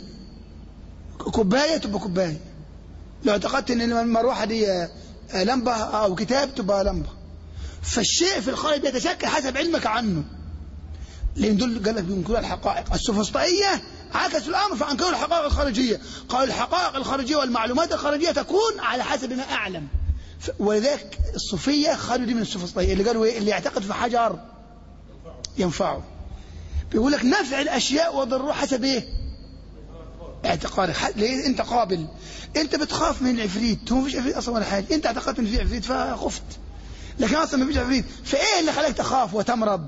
كوباية تبقى كوباية، لو اعتقدت ان المروحة دي لمبة او كتاب تبقى لمبة. فالشيء في الخارج بيتشكل حسب علمك عنه، لان دول قال لك بينكروا الحقائق. السوفسطائية عكسوا الامر فانكروا الحقائق الخارجية، قالوا الحقائق الخارجية والمعلومات الخارجية تكون على حسب ما اعلم. ولذلك الصوفية خدوا دي من السوفسطائية اللي قالوا ايه، اللي يعتقد في حجر ينفعه. بيقول لك نفع الاشياء وضرها حسب ايه اعتقادك. ليه انت قابل، انت بتخاف من العفريت، هو مفيش عفريت اصلا ولا حاجه، انت اعتقدت ان في عفريت فخفت، لكن اصلا مفيش عفريت. فايه اللي خلاك تخاف وتمرض؟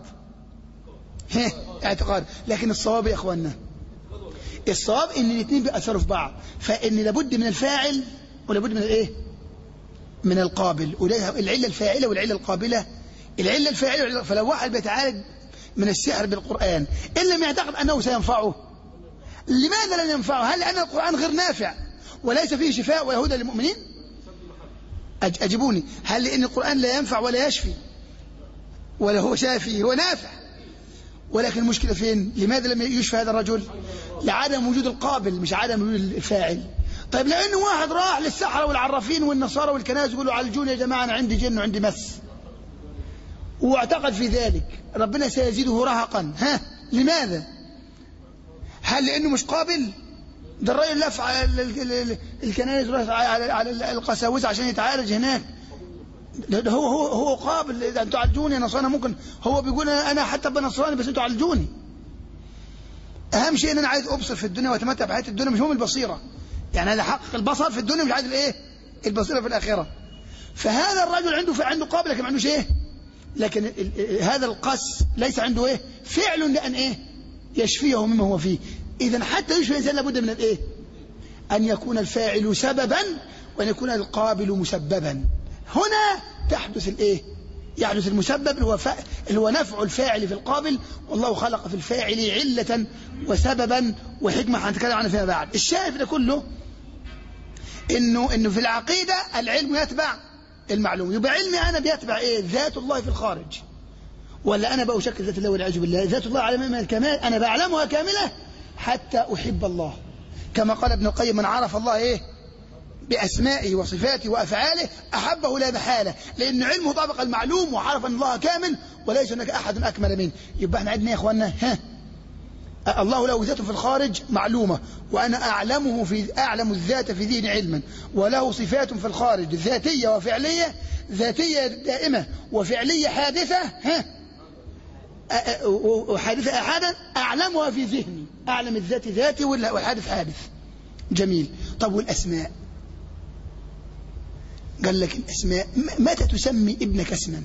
ها اعتقاد. لكن الصواب يا اخواننا، الصواب ان الاثنين بيأثروا في بعض، فان لابد من الفاعل ولابد من الايه من القابل، وده العله الفاعله والعله القابله. العله الفاعله والعلة، فلو واحد بيتعالج من السحر بالقرآن إن لم يعتقد أنه سينفعه، لماذا لم ينفعه؟ هل لأن القرآن غير نافع وليس فيه شفاء ولا هدى للمؤمنين؟ أجيبوني، هل لأن القرآن لا ينفع ولا يشفي ولا هو شافي، هو نافع؟ ولكن المشكلة فين؟ لماذا لم يشفى هذا الرجل؟ لعدم وجود القابل مش عدم وجود الفاعل. طيب لأنه واحد راح للسحرة والعرافين والنصارى والكنائس يقولوا عالجوني يا جماعة أنا عندي جن وعندي مس، واعتقد في ذلك، ربنا سيزيده رهقا. ها لماذا؟ هل لأنه مش قابل؟ ده الرجل لف على الكنائس على القساوسة عشان يتعالج هناك، ده هو هو هو قابل. إذا أنتوا عالجوني يا نصارى ممكن، هو بيقول أنا حتى بنصراني بس أنتوا عالجوني. أهم شيء إن أنا عايز أبصر في الدنيا وأتمتع بحياة الدنيا، مش هم البصيرة، يعني هذا حق البصر في الدنيا، مش عايز الإيه البصيرة في الآخرة. فهذا الرجل عنده عنده قابل لكن ما عندوش إيه، لكن هذا القس ليس عنده ايه فعل لأن ايه يشفيه مما هو فيه. اذا حتى يشفي الانسان لابد من الايه ان يكون الفاعل سببا وان يكون القابل مسببا. هنا تحدث الايه يحدث المسبب اللي هو فا... اللي هو نفع الفاعل في القابل، والله خلق في الفاعل علة وسببا وحكمة هنتكلم عنها فيما بعد. الشاهد ده كله انه انه في العقيدة العلم يتبع المعلوم. يبقى علمي أنا بيتبع إيه؟ ذات الله في الخارج، ولا أنا بأشكل ذات الله والعياذ بالله؟ ذات الله على من الكمال أنا بعلمها كاملة حتى أحب الله، كما قال ابن القيم من عرف الله إيه بأسمائه وصفاته وأفعاله أحبه لا محالة، لأن علمه طابق المعلوم وعرف أن الله كامل وليس هناك أحد أكمل منه. يبقى احنا عندنا يا إخواننا ها الله له ذاته في الخارج معلومة، وأنا أعلمه في أعلم الذات في ذهن علما، وله صفات في الخارج ذاتية وفعلية، ذاتية دائمة وفعلية حادثة ها وحادثة أحدا أعلمها في ذهني، أعلم الذات ذاتي والحادث حادث. جميل. طب والأسماء؟ قال لك الأسماء متى تسمي ابنك اسما؟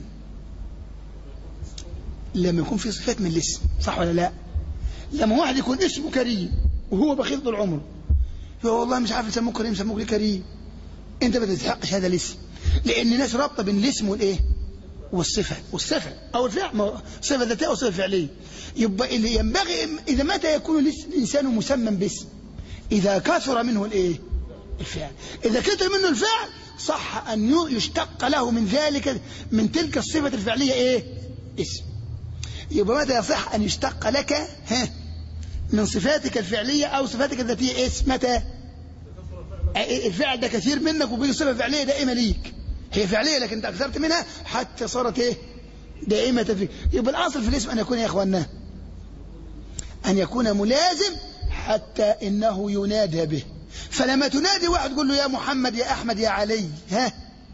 لما يكون في صفات من الاسم، صح ولا لا؟ لما واحد يكون اسمه كريم وهو بخيل طول عمره، يقول والله مش عارف يسموه كريم يسموه ليه كريم، انت ما تستحقش هذا الاسم، لان الناس رابطه بين الاسم والايه والصفه والصفه او الفعل، صفه ذاتيه وصفه فعليه. يبقى اللي ينبغي اذا متى يكون الانسان مسمى باسم؟ اذا كثر منه الايه الفعل. اذا كثر منه الفعل صح ان يشتق له من ذلك من تلك الصفه الفعليه ايه اسم. يبقى متى يصح أن يشتق لك ها من صفاتك الفعلية أو صفاتك الذاتية اسم؟ متى الفعل ده كثير منك وبيجي صفة فعلية دائمة ليك، هي فعلية لكن أنت أكثرت منها حتى صارت إيه دائمة فيك. يبقى الأصل في الاسم أن يكون يا إخواننا أن يكون ملازم حتى إنه ينادى به. فلما تنادي واحد تقول له يا محمد يا أحمد يا علي ها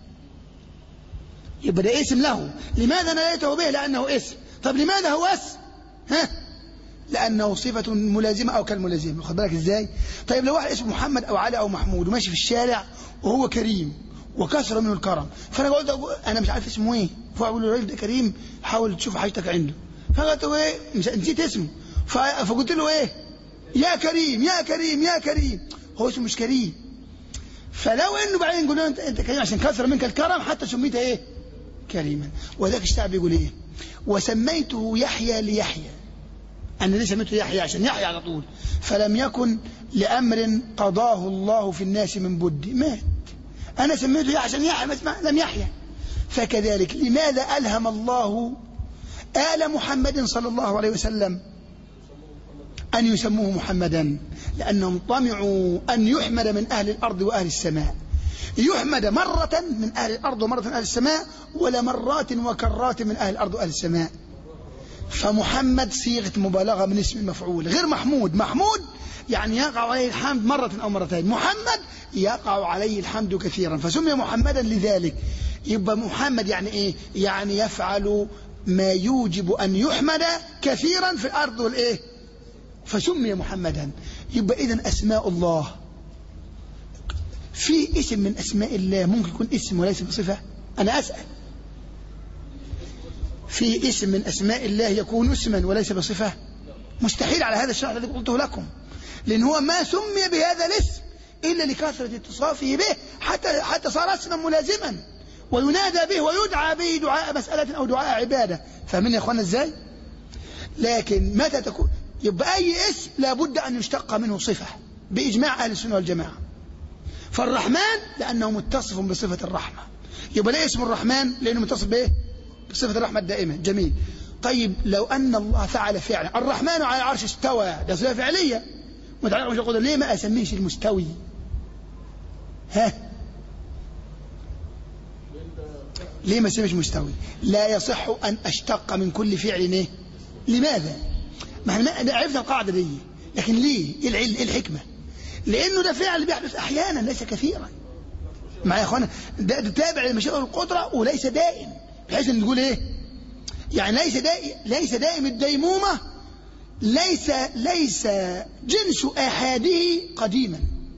يبقى ده اسم له. لماذا ناديته به؟ لأنه اسم. طب لماذا هو اسم؟ ها لأنه صفة ملازمة أو كالملازمة. خد بالك إزاي؟ طيب لو واحد اسمه محمد أو علي أو محمود وماشي في الشارع وهو كريم وكثر منه الكرم، فأنا قلت أنا مش عارف اسمه إيه، فأقول له الراجل ده كريم حاول تشوف حاجتك عنده، فقلت له إيه نسيت اسمه، فقلت له إيه يا كريم يا كريم يا كريم، هو اسمه مش كريم. فلو انه بعدين يقولون انت, انت كريم عشان كثر منك الكرم حتى سميت ايه كريما. وذاك الشعب يقول ايه وسميته يحيى ليحيى، انا ليه سميته يحيى عشان يحيى على طول، فلم يكن لامر قضاه الله في الناس من بد مات، انا سميته يحيى عشان يحيى بس لم يحيى. فكذلك لماذا ألهم الله آل محمد صلى الله عليه وسلم أن يسموه محمدا؟ لأنهم طمعوا أن يحمد من أهل الأرض وأهل السماء، يحمد مرة من أهل الأرض ومرة من أهل السماء، ولا مرات وكرات من أهل الأرض وأهل السماء. فمحمد صيغة مبالغة من اسم المفعول، غير محمود. محمود يعني يقع عليه الحمد مرة أو مرتين، محمد يقع عليه الحمد كثيرا فسمي محمدا لذلك. يبقى محمد يعني إيه؟ يعني يفعل ما يوجب أن يحمد كثيرا في الأرض والإيه، فسمي محمدا. يبقى إذن أسماء الله، في اسم من أسماء الله ممكن يكون اسم وليس بصفة؟ أنا أسأل، في اسم من أسماء الله يكون اسما وليس بصفة؟ مستحيل على هذا الشرح الذي قلته لكم، لأن هو ما سمي بهذا الاسم إلا لكثرة اتصافه به حتى حتى صار اسما ملازما وينادى به ويدعى به دعاء مسألة أو دعاء عبادة. فاهمين يا أخوانا إزاي؟ لكن متى تكون؟ يبقى أي اسم لابد أن يشتق منه صفة بإجماع أهل السنة والجماعة. فالرحمن لأنه متصف بصفة الرحمة، يبقى ليه اسم الرحمن؟ لأنه متصف بإيه؟ بصفة الرحمة الدائمة. جميل. طيب لو أن الله فعل فعلا، الرحمن على العرش استوى، ده صفة فعلية متعلقة بالقدرة، ليه ما أسميش المستوي؟ ها؟ ليه ما أسميش مستوي؟ لا يصح أن أشتق من كل فعل إيه؟ لماذا؟ ما احنا عرفنا القاعدة دي، لكن ليه؟ إيه العلم؟ إيه الحكمة؟ لأنه ده فعل بيحدث أحيانا ليس كثيرا. معايا يا أخوانا؟ ده, ده تابع لمشيئة القدرة وليس دائم، بحيث أن نقول إيه؟ يعني ليس دائم، ليس دائم الديمومة، ليس ليس جنس آحاده قديما.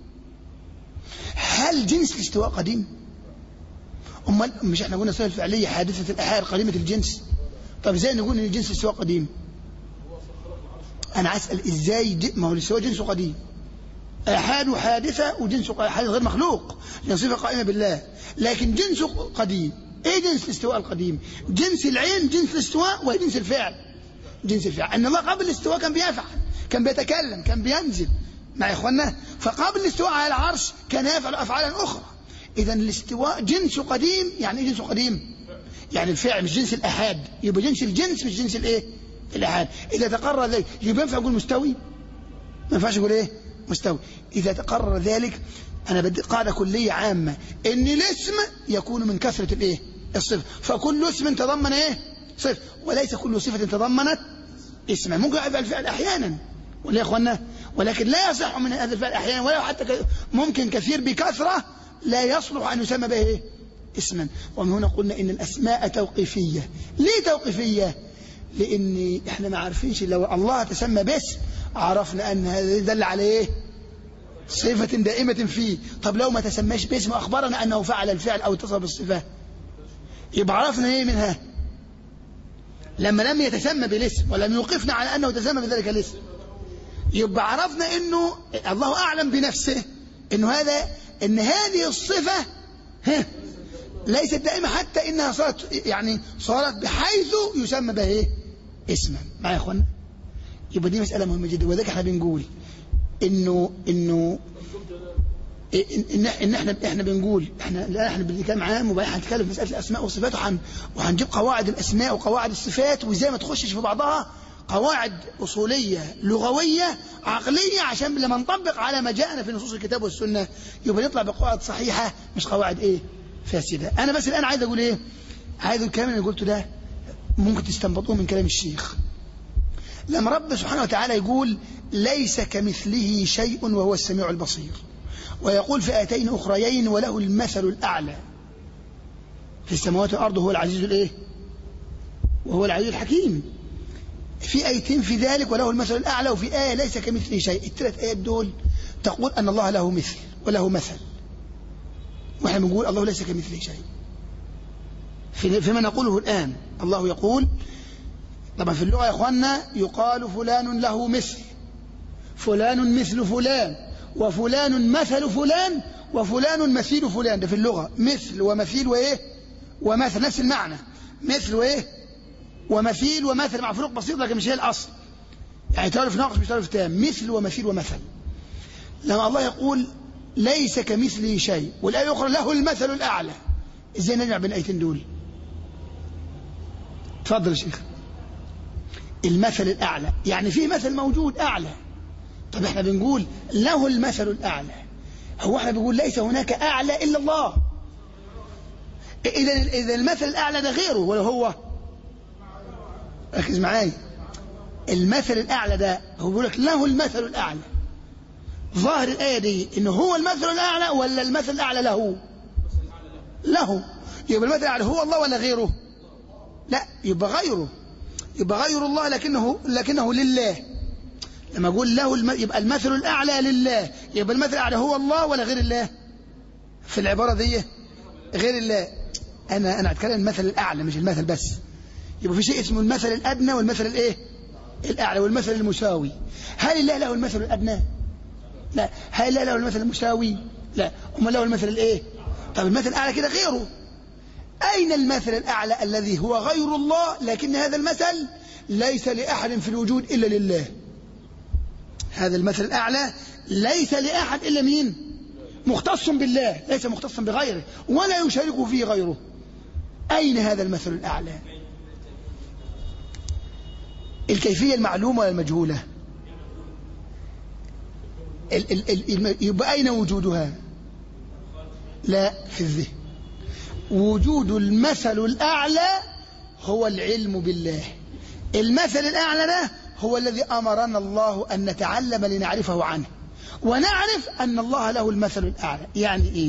هل جنس الاستواء قديم؟ أمال مش احنا قلنا صفة الفعلية حادثة الآحاد قديمة الجنس؟ طب ازاي نقول ان الجنس الاستواء قديم؟ انا اسال ازاي؟ ما هو الاستواء جنسه قديم، آحاد حادثة وجنسه حادث غير مخلوق، لأن صفة قائمة بالله، لكن جنسه قديم. ايه جنس الاستواء القديم؟ جنس العين جنس الاستواء وجنس الفعل جنس الفعل. ان الله قبل الاستواء كان بيفعل، كان بيتكلم، كان بينزل. مع اخواننا، فقبل الاستواء على العرش كان يفعل افعالا اخرى. اذا الاستواء جنسه قديم. يعني ايه جنسه قديم؟ يعني الفعل مش جنس الآحاد، يبقى جنس الجنس مش جنس الايه؟ الآحاد. اذا تقرر ذلك يبقى ينفع اقول مستوي؟ ما ينفعش اقول ايه؟ مستوي. اذا تقرر ذلك انا بدي قاعده كليه عامه ان الاسم يكون من كثره الايه؟ الصفه، فكل اسم تضمن ايه؟ صفه، وليس كل صفه تضمنت اسما. ممكن يفعل الفعل احيانا ولا يا اخوانا، ولكن لا يصح من هذا الفعل احيانا، ولا حتى ممكن كثير بكثره لا يصلح ان يسمى به ايه؟ اسما. ومن هنا قلنا ان الاسماء توقيفيه. ليه توقيفيه؟ لان احنا ما عارفينش، لو الله تسمى باسم عرفنا ان هذا يدل على ايه؟ صفه دائمه فيه. طب لو ما تسماش باسم واخبرنا انه فعل الفعل او اتصف بالصفه، يبقى عرفنا ايه منها؟ لما لم يتسمى بالاسم ولم يوقفنا على انه تسمى بذلك الاسم، يبقى عرفنا انه الله اعلم بنفسه انه هذا ان هذه الصفه ها ليست دائمه، حتى انها صارت يعني صارت بحيث يسمى بها ايه؟ اسما. معايا يا اخوانا؟ يبقى دي مساله مهمه جدا. وذلك احنا بنقول انه انه ان ان احنا احنا بنقول احنا لا احنا بنتكلم عام، وبعدين هنتكلم في مساله الاسماء والصفات، وحن وهنجيب قواعد الاسماء وقواعد الصفات، وازاي ما تخشش في بعضها، قواعد اصوليه لغويه عقليه، عشان لما نطبق على ما جاءنا في نصوص الكتاب والسنه يبقى نطلع بقواعد صحيحه مش قواعد ايه؟ فاسده. انا بس الان عايز اقول ايه؟ عايز الكلام اللي قلته ده ممكن تستنبطوه من كلام الشيخ. لما رب سبحانه وتعالى يقول ليس كمثله شيء وهو السميع البصير، ويقول في آيتين أخريين وله المثل الأعلى في السماوات والأرض وهو العزيز الإيه؟ وهو العزيز الحكيم. في آيتين في ذلك وله المثل الأعلى، وفي آية ليس كمثله شيء. الثلاث آيات دول تقول أن الله له مثل وله مثل، وإحنا بنقول الله ليس كمثله شيء. فيما نقوله الآن الله يقول، طبعا في اللغة يا أخوانا يقال فلان له مثل، فلان مثل فلان، وفلان مثل فلان وفلان مثيل فلان، ده في اللغة مثل ومثيل وإيه ومثل نفس المعنى، مثل وإيه ومثيل ومثل مع فروق بسيط لكن مش هي الأصل، يعني تعرف ناقص مش تعرف تام، مثل ومثيل ومثل. لما الله يقول ليس كمثله شيء والآية الأخرى له المثل الأعلى، إزاي نجمع بين الآيتين دول؟ تفضل يا شيخ. المثل الأعلى يعني في مثل موجود أعلى، طب احنا بنقول له المثل الأعلى، هو احنا بنقول ليس هناك أعلى إلا الله، إذا إذا المثل الأعلى ده غيره ولا هو؟ ركز معايا، المثل الأعلى ده هو بيقول لك له المثل الأعلى، ظاهر الآية دي إنه هو المثل الأعلى ولا المثل الأعلى له؟ له، يبقى المثل الأعلى هو الله ولا غيره؟ لا، يبقى غيره، يبقى غير الله لكنه لكنه لله. لما أقول له الم... يبقى المثل الأعلى لله، يبقى المثل الأعلى هو الله ولا غير الله؟ في العبارة دي غير الله. أنا أنا أتكلم المثل الأعلى مش المثل بس، يبقى في شيء اسمه المثل الأدنى والمثل الإيه؟ الأعلى والمثل المساوي. هل الله له المثل الأدنى؟ لا. هل الله له المثل المساوي؟ لا. أما له المثل الإيه؟ طب المثل الأعلى كده غيره. أين المثل الأعلى الذي هو غير الله لكن هذا المثل ليس لأحد في الوجود إلا لله؟ هذا المثل الأعلى ليس لأحد إلا مين؟ مختص بالله، ليس مختصا بغيره ولا يشاركه فيه غيره. أين هذا المثل الأعلى؟ الكيفية المعلومة ولا المجهولة؟ ال ال ال يبقى أين وجودها؟ لا، في الذهن. وجود المثل الأعلى هو العلم بالله. المثل الأعلى ده هو الذي أمرنا الله أن نتعلم لنعرفه عنه ونعرف أن الله له المثل الأعلى. يعني إيه؟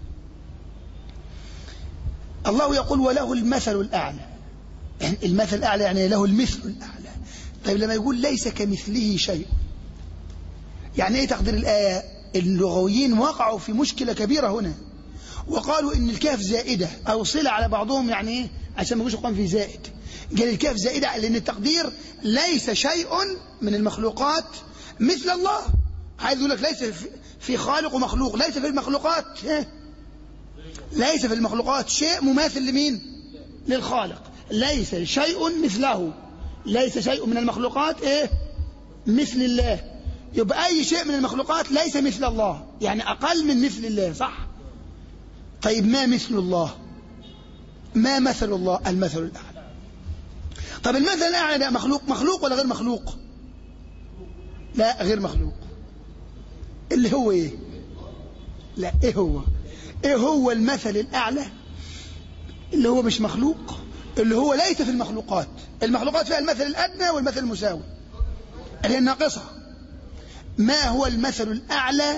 الله يقول وله المثل الأعلى، يعني المثل الأعلى يعني له المثل الأعلى. طيب لما يقول ليس كمثله شيء، يعني إيه تقدير الآية؟ اللغويين وقعوا في مشكلة كبيرة هنا وقالوا إن الكاف زائدة أو صلة على بعضهم، يعني إيه؟ عشان ما يقولش القرآن في زائد، قال الكاف زائدة لأن التقدير ليس شيء من المخلوقات مثل الله. عايز يقول لك ليس في خالق ومخلوق، ليس في المخلوقات ليس في المخلوقات شيء مماثل لمين؟ للخالق. ليس شيء مثله، ليس شيء من المخلوقات إيه؟ مثل الله. يبقى أي شيء من المخلوقات ليس مثل الله، يعني أقل من مثل الله، صح؟ طيب ما مثل الله؟ ما مثل الله؟ المثل الأعلى. طب المثل الأعلى ده مخلوق مخلوق ولا غير مخلوق؟ لا، غير مخلوق. اللي هو إيه؟ لا، إيه هو؟ إيه هو المثل الأعلى اللي هو مش مخلوق، اللي هو ليس في المخلوقات؟ المخلوقات فيها المثل الأدنى والمثل المساوي اللي هي الناقصة. ما هو المثل الأعلى؟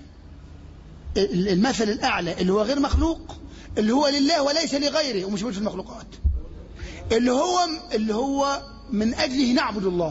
المثل الأعلى اللي هو غير مخلوق، اللي هو لله وليس لغيره ومش موجود في المخلوقات، اللي هو اللي هو من أجله نعبد الله،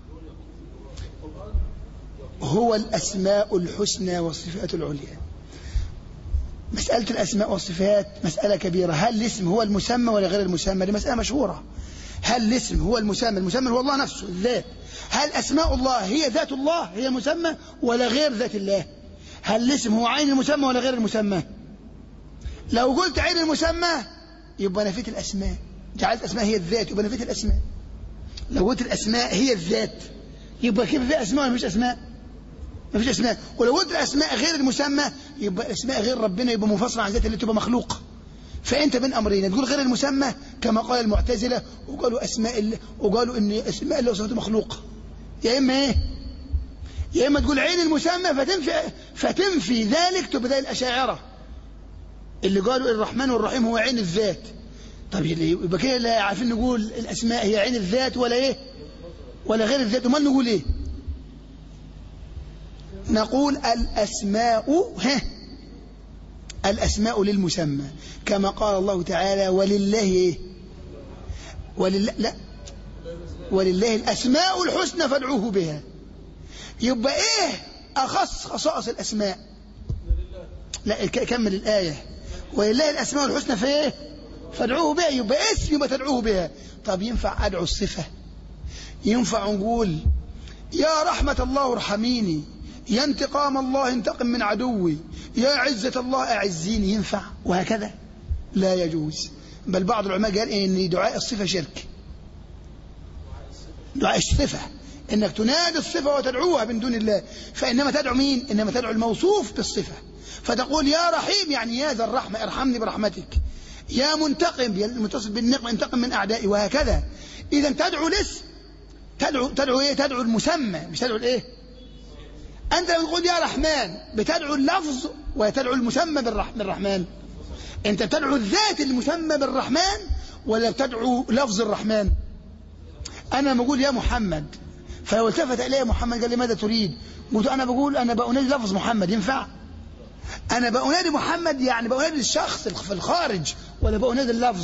هو الأسماء الحسنى والصفات العليا. مسألة الأسماء والصفات مسألة كبيرة. هل الاسم هو المسمى ولا غير المسمى؟ دي مسألة مشهورة. هل الاسم هو المسمى؟ المسمى هو الله نفسه، الذات. هل أسماء الله هي ذات الله، هي مسمى ولا غير ذات الله؟ هل الاسم هو عين المسمى ولا غير المسمى؟ لو قلت عين المسمى يبقى نفيت الأسماء، جعلت الأسماء هي الذات يبقى نفيت الأسماء. لو قلت الأسماء هي الذات يبقى كيف في أسماء ولا مفيش أسماء؟ مفيش أسماء. ولو قلت الأسماء غير المسمى يبقى الأسماء غير ربنا، يبقى منفصلة عن ذات اللي تبقى مخلوق. فأنت بين أمرين، تقول غير المسمى كما قال المعتزلة وقالوا أسماء الله، وقالوا إن أسماء الله وصفاته مخلوقة، يا إما إيه؟ يا إما تقول عين المسمى فتنفي فتنفي ذلك، تبقى زي الأشاعرة اللي قالوا الرحمن والرحيم هو عين الذات. طب يبقى كده لا عارفين نقول الأسماء هي عين الذات ولا إيه؟ ولا غير الذات. وما نقول إيه؟ نقول الأسماء ها الأسماء للمسمى كما قال الله تعالى ولله إيه؟ ولله لا ولله الأسماء الحسنى فادعوه بها. يبقى إيه أخص خصائص الأسماء؟ لا، كمل الآية. ولله الأسماء الحسنى في إيه؟ فادعوه بها. يبقى اسم يبقى تدعوه بها. طب ينفع أدعو الصفة؟ ينفع نقول يا رحمة الله ارحميني، يا انتقام الله انتقم من عدوي، يا عزة الله أعزيني، ينفع؟ وهكذا لا يجوز. بل بعض العلماء قال إن دعاء الصفة شرك. دعاء الصفة إنك تنادي الصفة وتدعوها من دون الله، فإنما تدعو مين؟ إنما تدعو الموصوف بالصفة، فتقول يا رحيم يعني يا ذا الرحمة ارحمني برحمتك، يا منتقم المتصل بالنقم انتقم من أعدائي، وهكذا. إذا تدعو الاسم، تدعو تدعو إيه؟ تدعو المسمى، مش تدعو الإيه؟ أنت لما تقول يا رحمن بتدعو اللفظ وتدعو المسمى بالرحمن. أنت بتدعو الذات المسمى بالرحمن ولا بتدعو لفظ الرحمن؟ أنا بقول يا محمد فلو التفت إلي محمد قال لي ماذا تريد؟ قلت أنا بقول أنا بأنادي لفظ محمد، ينفع؟ أنا بأنادي محمد يعني بأنادي الشخص في الخارج ولا بأنادي اللفظ؟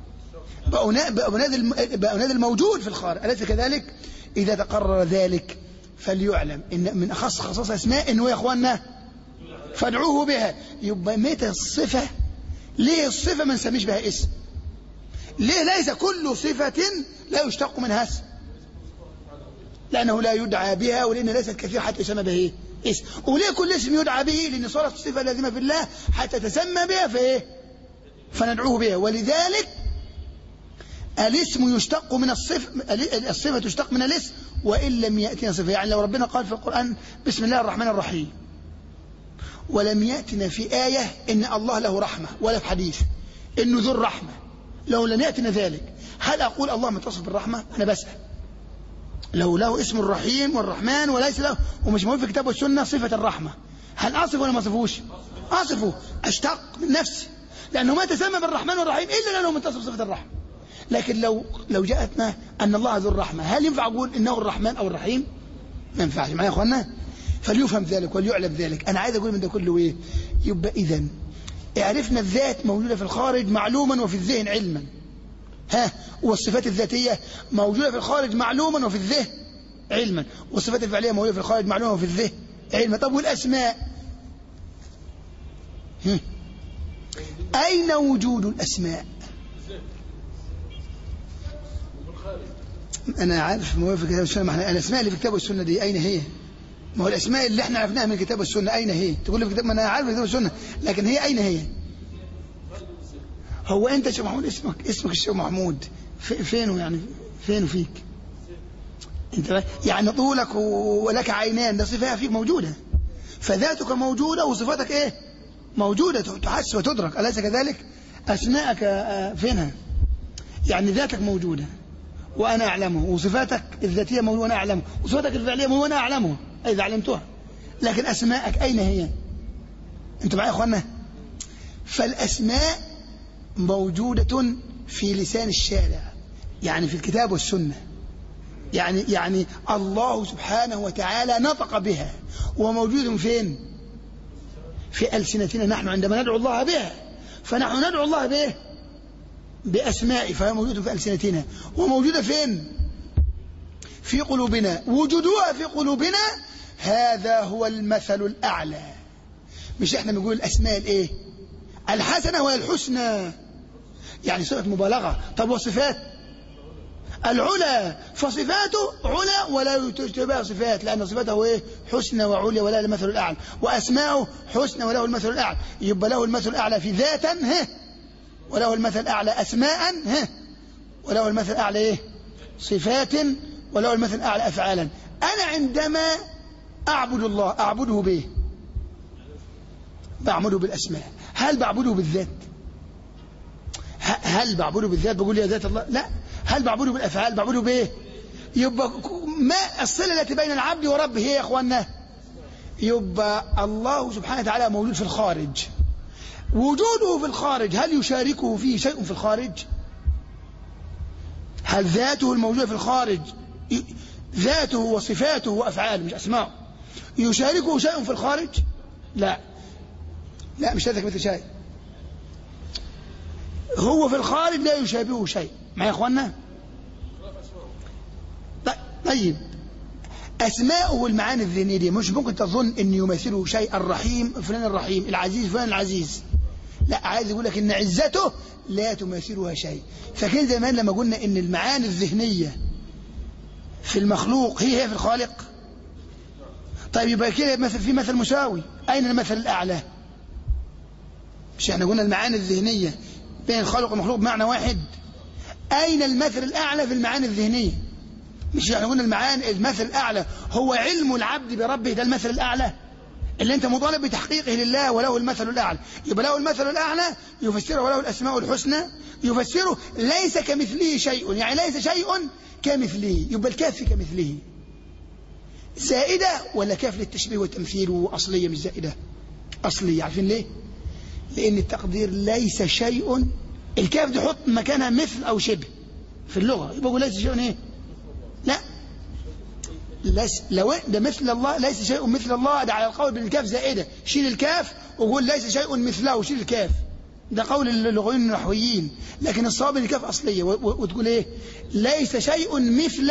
بأنادي الموجود في الخارج، أليس كذلك؟ إذا تقرر ذلك فليعلم إن من أخص خصائص أسماء إنه يا إخواننا فادعوه بها. يبقى متى الصفة؟ ليه الصفة ما نسميش بها اسم؟ ليه ليس كل صفة لا يشتق منها اسم؟ لأنه لا يدعى بها، ولأن ليست كثير حتى يسمى به اسم. وليه كل اسم يدعى به؟ لأن صارت الصفة لازمة في الله حتى تسمى بها فإيه؟ فندعوه بها. ولذلك الاسم يشتق من الصفة، الصفة تشتق من الاسم وإن لم يأتنا صفة. يعني لو ربنا قال في القرآن بسم الله الرحمن الرحيم ولم يأتنا في آية إن الله له رحمة، ولا في حديث إنه ذو الرحمة، لو لم يأتنا ذلك هل أقول الله متصف بالرحمة؟ أنا بسأل. لو له اسم الرحيم والرحمن وليس له ومش موجود في الكتاب والسنة صفة الرحمة، هل أصف ولا ما أصفوش؟ أصفه، أشتق من نفسي، لأنه ما تسمى بالرحمن والرحيم إلا لأنه متصف صفة الرحمة. لكن لو لو جاءتنا أن الله ذو الرحمة، هل ينفع أقول إنه الرحمن أو الرحيم؟ ما ينفعش. معايا يا أخوانا؟ فليفهم ذلك وليعلم ذلك. أنا عايز أقول من ده كله إيه؟ يبقى إذن عرفنا الذات موجودة في الخارج معلوما وفي الذهن علما، ها، والصفات الذاتية موجودة في الخارج معلوما وفي الذهن علما، والصفات الفعلية موجودة في الخارج معلوما وفي الذهن علما. طب والأسماء؟ هم. أين وجود الأسماء؟ أنا عارف موجودة في الكتاب والسنة. ما الأسماء اللي في الكتاب والسنة دي أين هي؟ ما هو الأسماء اللي احنا عرفناها من الكتاب والسنة أين هي؟ تقول لي في الكتاب، ما أنا عارف الكتاب والسنة، لكن هي أين هي؟ هو أنت شيخ محمود اسمك اسمك الشيخ محمود فينه يعني؟ فينه فيك؟ أنت يعني طولك ولك عينان، ده صفة فيك موجودة، فذاتك موجودة وصفاتك إيه؟ موجودة تحس وتدرك، أليس كذلك؟ أسماءك فينها؟ يعني ذاتك موجودة وأنا أعلمه، وصفاتك الذاتية موجودة وأنا أعلمه، وصفاتك الفعلية موجودة وأنا أعلمه إذا علمتها، لكن أسماءك أين هي؟ أنتم معي يا أخوانا؟ فالأسماء موجودة في لسان الشارع، يعني في الكتاب والسنة، يعني يعني الله سبحانه وتعالى نطق بها، وموجود فين؟ في ألسنتنا نحن عندما ندعو الله بها، فنحن ندعو الله به بأسماء، فهي موجودة في ألسنتنا. وموجودة فين؟ في قلوبنا. وجودها في قلوبنا هذا هو المثل الأعلى. مش احنا بنقول الأسماء الايه؟ الحسنة ولا الحسنى؟ يعني صفة مبالغة. طب وصفات العلا، فصفاته علا ولا تشبه صفات، لأن صفاته ايه؟ حسنى وعليا ولا المثل الأعلى، وأسماؤه حسنى وله المثل الأعلى. يبقى له المثل الأعلى في ذاتا، ها، وله المثل الأعلى أسماء، ها، وله المثل الأعلى إيه؟ صفات، وله المثل الأعلى أفعالا. أنا عندما أعبد الله أعبده به، بعبده بالأسماء. هل بعبده بالذات؟ هل بعبده بالذات بقول يا ذات الله؟ لا. هل بعبده بالأفعال؟ بعبده بإيه؟ يبقى ما الصلة التي بين العبد وربه هي يا أخوانا؟ يبقى الله سبحانه وتعالى موجود في الخارج. وجوده في الخارج هل يشاركه فيه شيء في الخارج؟ هل ذاته الموجودة في الخارج، ذاته وصفاته وأفعاله مش أسماءه، يشاركه شيء في الخارج؟ لا لا، مش هذاك مثل شيء. هو في الخارج لا يشابهه شيء. معي يا أخوانا؟ طيب أسماءه والمعاني الذهنية دي مش ممكن تظن أن يمثله شيء. الرحيم فلان الرحيم، العزيز فلان العزيز، لا، عايز يقول لك أن عزته لا تمثلها شيء. فكان زمان لما قلنا أن المعاني الذهنية في المخلوق هي هي في الخالق. طيب يبقى كده مثل في مثل مساوي. أين المثل الأعلى؟ مش احنا قلنا المعاني الذهنية بين الخالق والمخلوق بمعنى واحد؟ أين المثل الأعلى في المعاني الذهنية؟ مش احنا قلنا المعاني المثل الأعلى هو علم العبد بربه، ده المثل الأعلى اللي انت مطالب بتحقيقه لله، وله المثل الأعلى. يبقى له المثل الأعلى يفسره، وله الأسماء الحسنى يفسره ليس كمثله شيء، يعني ليس شيء كمثله. يبقى الكاف كمثله زائدة ولا كاف للتشبيه والتمثيل وأصلية مش زائدة؟ أصلية. عارفين ليه؟ لأن التقدير ليس شيء، الكاف دي حط مكانها مثل أو شبه في اللغة، يبقى ليس شيء ايه؟ لا، ليس لو ده مثل الله، ليس شيء مثل الله، ده على القول بالكاف زائدة، شيل الكاف وقول ليس شيء مثله وشيل الكاف، ده قول اللغويين النحويين. لكن الصواب الكاف أصلية وتقول ايه؟ ليس شيء مثل،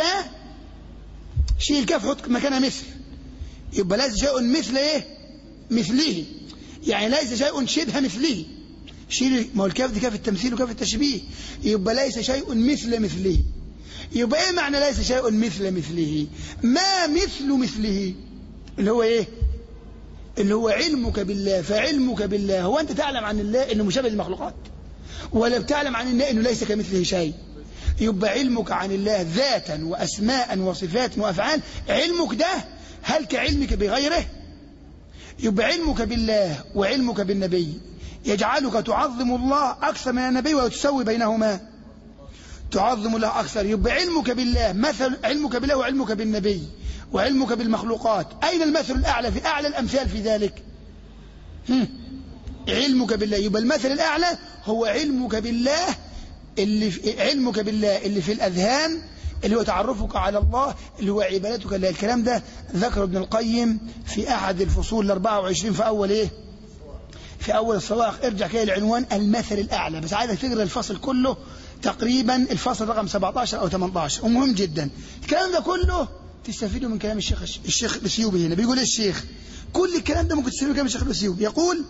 شيل الكاف حط مكانها مثل، يبقى ليس شيء مثل ايه؟ مثله، يعني ليس شيء شبه مثله. شيل، ما هو الكاف دي كاف التمثيل وكاف التشبيه، يبقى ليس شيء مثل مثله. يبقى ايه معنى ليس شيء مثل مثله؟ ما مثل مثله اللي هو ايه؟ اللي هو علمك بالله. فعلمك بالله هو انت تعلم عن الله انه مشابه للمخلوقات، ولا بتعلم عن الله انه ليس كمثله شيء؟ يبقى علمك عن الله ذاتا واسماء وصفات وافعال، علمك ده هل كعلمك بغيره؟ يبقى علمك بالله وعلمك بالنبي يجعلك تعظم الله أكثر من النبي وتسوي بينهما، تعظم الله أكثر. يبقى علمك بالله مثل، علمك بالله وعلمك بالنبي وعلمك بالمخلوقات، أين المثل الأعلى في أعلى الأمثال في ذلك؟ هم. علمك بالله. يبقى المثل الأعلى هو علمك بالله، اللي في علمك بالله اللي في الأذهان، اللي هو تعرفك على الله، اللي هو عبادتك لله. الكلام ده ذكر ابن القيم في أحد الفصول الأربعة وعشرين في أول إيه؟ في أول الصواغ. ارجع كده العنوان المثل الأعلى، بس عايزك تقرأ الفصل كله تقريبا، الفصل رقم سبعة عشر أو ثمانية عشر، ومهم جدا الكلام ده كله تستفيدوا من كلام الشيخ الشيخ السيوبي. هنا بيقول الشيخ كل الكلام ده ممكن تستفيدوا من كلام الشيخ السيوبي. يقول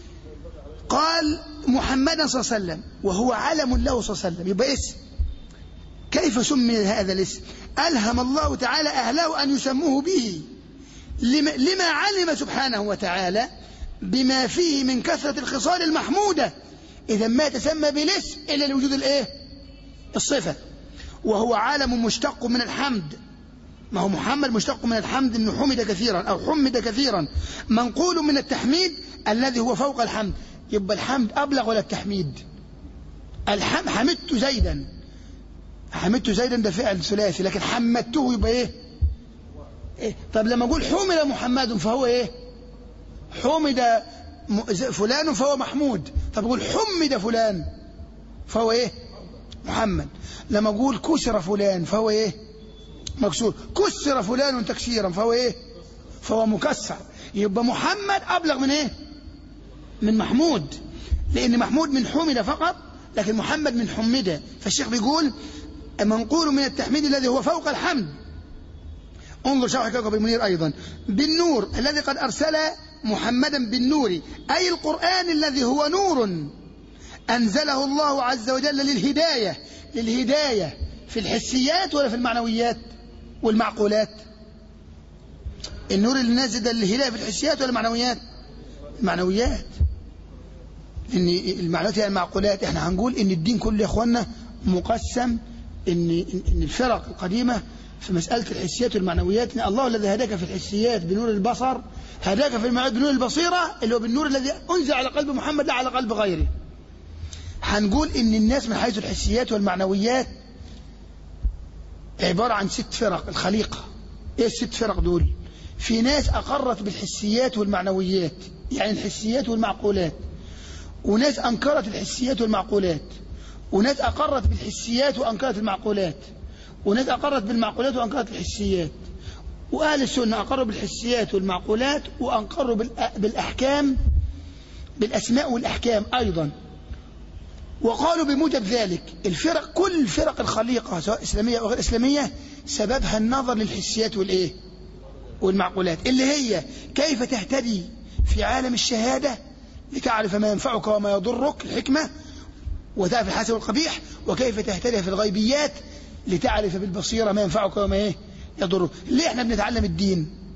قال محمدا صلى الله عليه وسلم وهو علم له صلى الله عليه وسلم، يبقى اسم. كيف سمي هذا الاسم؟ ألهم الله تعالى أهله أن يسموه به لما, لما علم سبحانه وتعالى بما فيه من كثرة الخصال المحمودة. إذا ما تسمى بالاسم إلا لوجود الإيه؟ الصفة. وهو عالم مشتق من الحمد، ما هو محمد مشتق من الحمد إنه حمد كثيرا أو حمد كثيرا، منقول من التحميد الذي هو فوق الحمد. يبقى الحمد أبلغ ولا التحميد؟ الحمد حمدت زيدا، حمدت زيدا ده فعل ثلاثي، لكن حمدته يبقى إيه؟ إيه؟ طب لما أقول حمد محمد فهو إيه؟ حمد فلان فهو محمود. طب أقول حمد فلان فهو إيه؟ محمد. لما أقول كسر فلان فهو إيه؟ مكسور. كسر فلان تكسيرا فهو إيه؟ فهو مكسر. يبقى محمد أبلغ من إيه؟ من محمود، لأن محمود من حمد فقط، لكن محمد من حمده. فالشيخ بيقول منقول من التحميد الذي هو فوق الحمد. انظر شرح كوكب المنير أيضا. بالنور الذي قد أرسل محمدا بالنور، أي القرآن الذي هو نور أنزله الله عز وجل للهداية. للهداية في الحسيات ولا في المعنويات والمعقولات؟ النور اللي نازل ده للهداية في الحسيات ولا المعنويات؟ المعنويات. إن المعنويات هي المعقولات. احنا هنقول إن الدين كله يا إخواننا مقسم، إن إن الفرق القديمة في مسألة الحسيات والمعنويات، إن الله الذي هداك في الحسيات بنور البصر هداك في المعنويات بنور البصيرة، اللي هو بالنور الذي أنزل على قلب محمد لا على قلب غيره. هنقول إن الناس من حيث الحسيات والمعنويات عبارة عن ست فرق الخليقة. إيه الست فرق دول؟ في ناس أقرت بالحسيات والمعنويات، يعني الحسيات والمعقولات، وناس أنكرت الحسيات والمعقولات، وناس أقرت بالحسيات وأنكرت المعقولات، وناس أقرت بالمعقولات وأنكرت الحسيات. وأهل السنة أقروا بالحسيات والمعقولات وأنكروا بالأحكام، بالأسماء والأحكام أيضا. وقالوا بموجب ذلك الفرق، كل فرق الخليقة سواء إسلامية أو غير إسلامية سببها النظر للحسيات والإيه؟ والمعقولات، اللي هي كيف تهتدي في عالم الشهادة لتعرف ما ينفعك وما يضرك، الحكمة، وتعرف الحسن والقبيح، وكيف تهتدي في الغيبيات لتعرف بالبصيرة ما ينفعك وما إيه؟ يضرك. ليه احنا بنتعلم الدين؟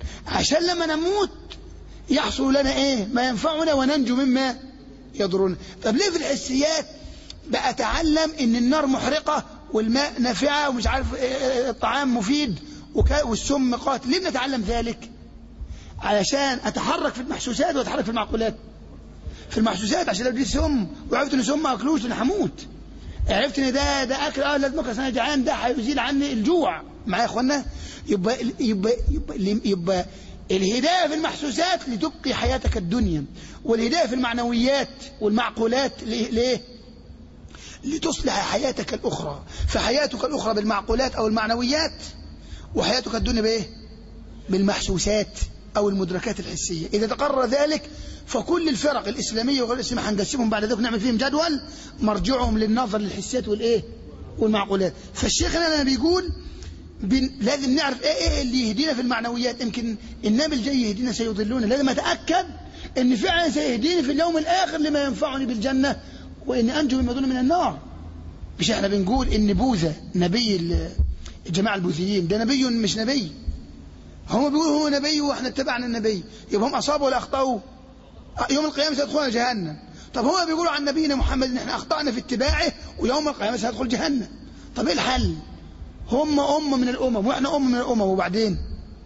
عشان لما نموت يحصل لنا ايه ما ينفعنا وننجو مما يضرنا. طب ليه في الحسيات بقى اتعلم ان النار محرقة والماء نافعة ومش عارف الطعام مفيد والسم قاتل؟ ليه بنتعلم ذلك؟ علشان اتحرك في المحسوسات واتحرك في المعقولات. في المحسوسات عشان لو دي سم وعرفت ان سم ما اكلوش انا هموت، عرفت ان ده ده اكل اه لازم اكل انا جعان، ده هيزيل عني الجوع. معايا يا اخوانا؟ يبقى يبقى يبقى, يبقى الهدايه في المحسوسات لتبقي حياتك الدنيا، والهدايه في المعنويات والمعقولات ليه؟ لتصلح حياتك الاخرى. فحياتك الاخرى بالمعقولات او المعنويات، وحياتك الدنيا بايه؟ بالمحسوسات او المدركات الحسيه. اذا تقرر ذلك فكل الفرق الاسلاميه وغير الاسلاميه هنقسمهم بعد ذلك نعمل فيهم جدول مرجعهم للنظر للحسيات والايه؟ والمعقولات. فالشيخ لنا بيقول لازم نعرف ايه ايه اللي يهدينا في المعنويات. يمكن النبي الجاي يهدينا سيضلونا، لازم اتاكد ان فعلا سيهديني في اليوم الاخر لما ينفعني بالجنه وان انجو مما دون من النار. مش احنا بنقول ان بوذا نبي الجماعه البوذيين ده نبي مش نبي؟ هم بيقولوا هو نبي واحنا اتبعنا النبي، يبقى هم اصابوا ولا اخطاوا؟ يوم القيامه سيدخلون جهنم. طب هو بيقولوا عن نبينا محمد ان احنا اخطانا في اتباعه ويوم القيامه سيدخل جهنم. طب ايه الحل؟ هم أمة من الأمم وإحنا أمة من الأمم، وبعدين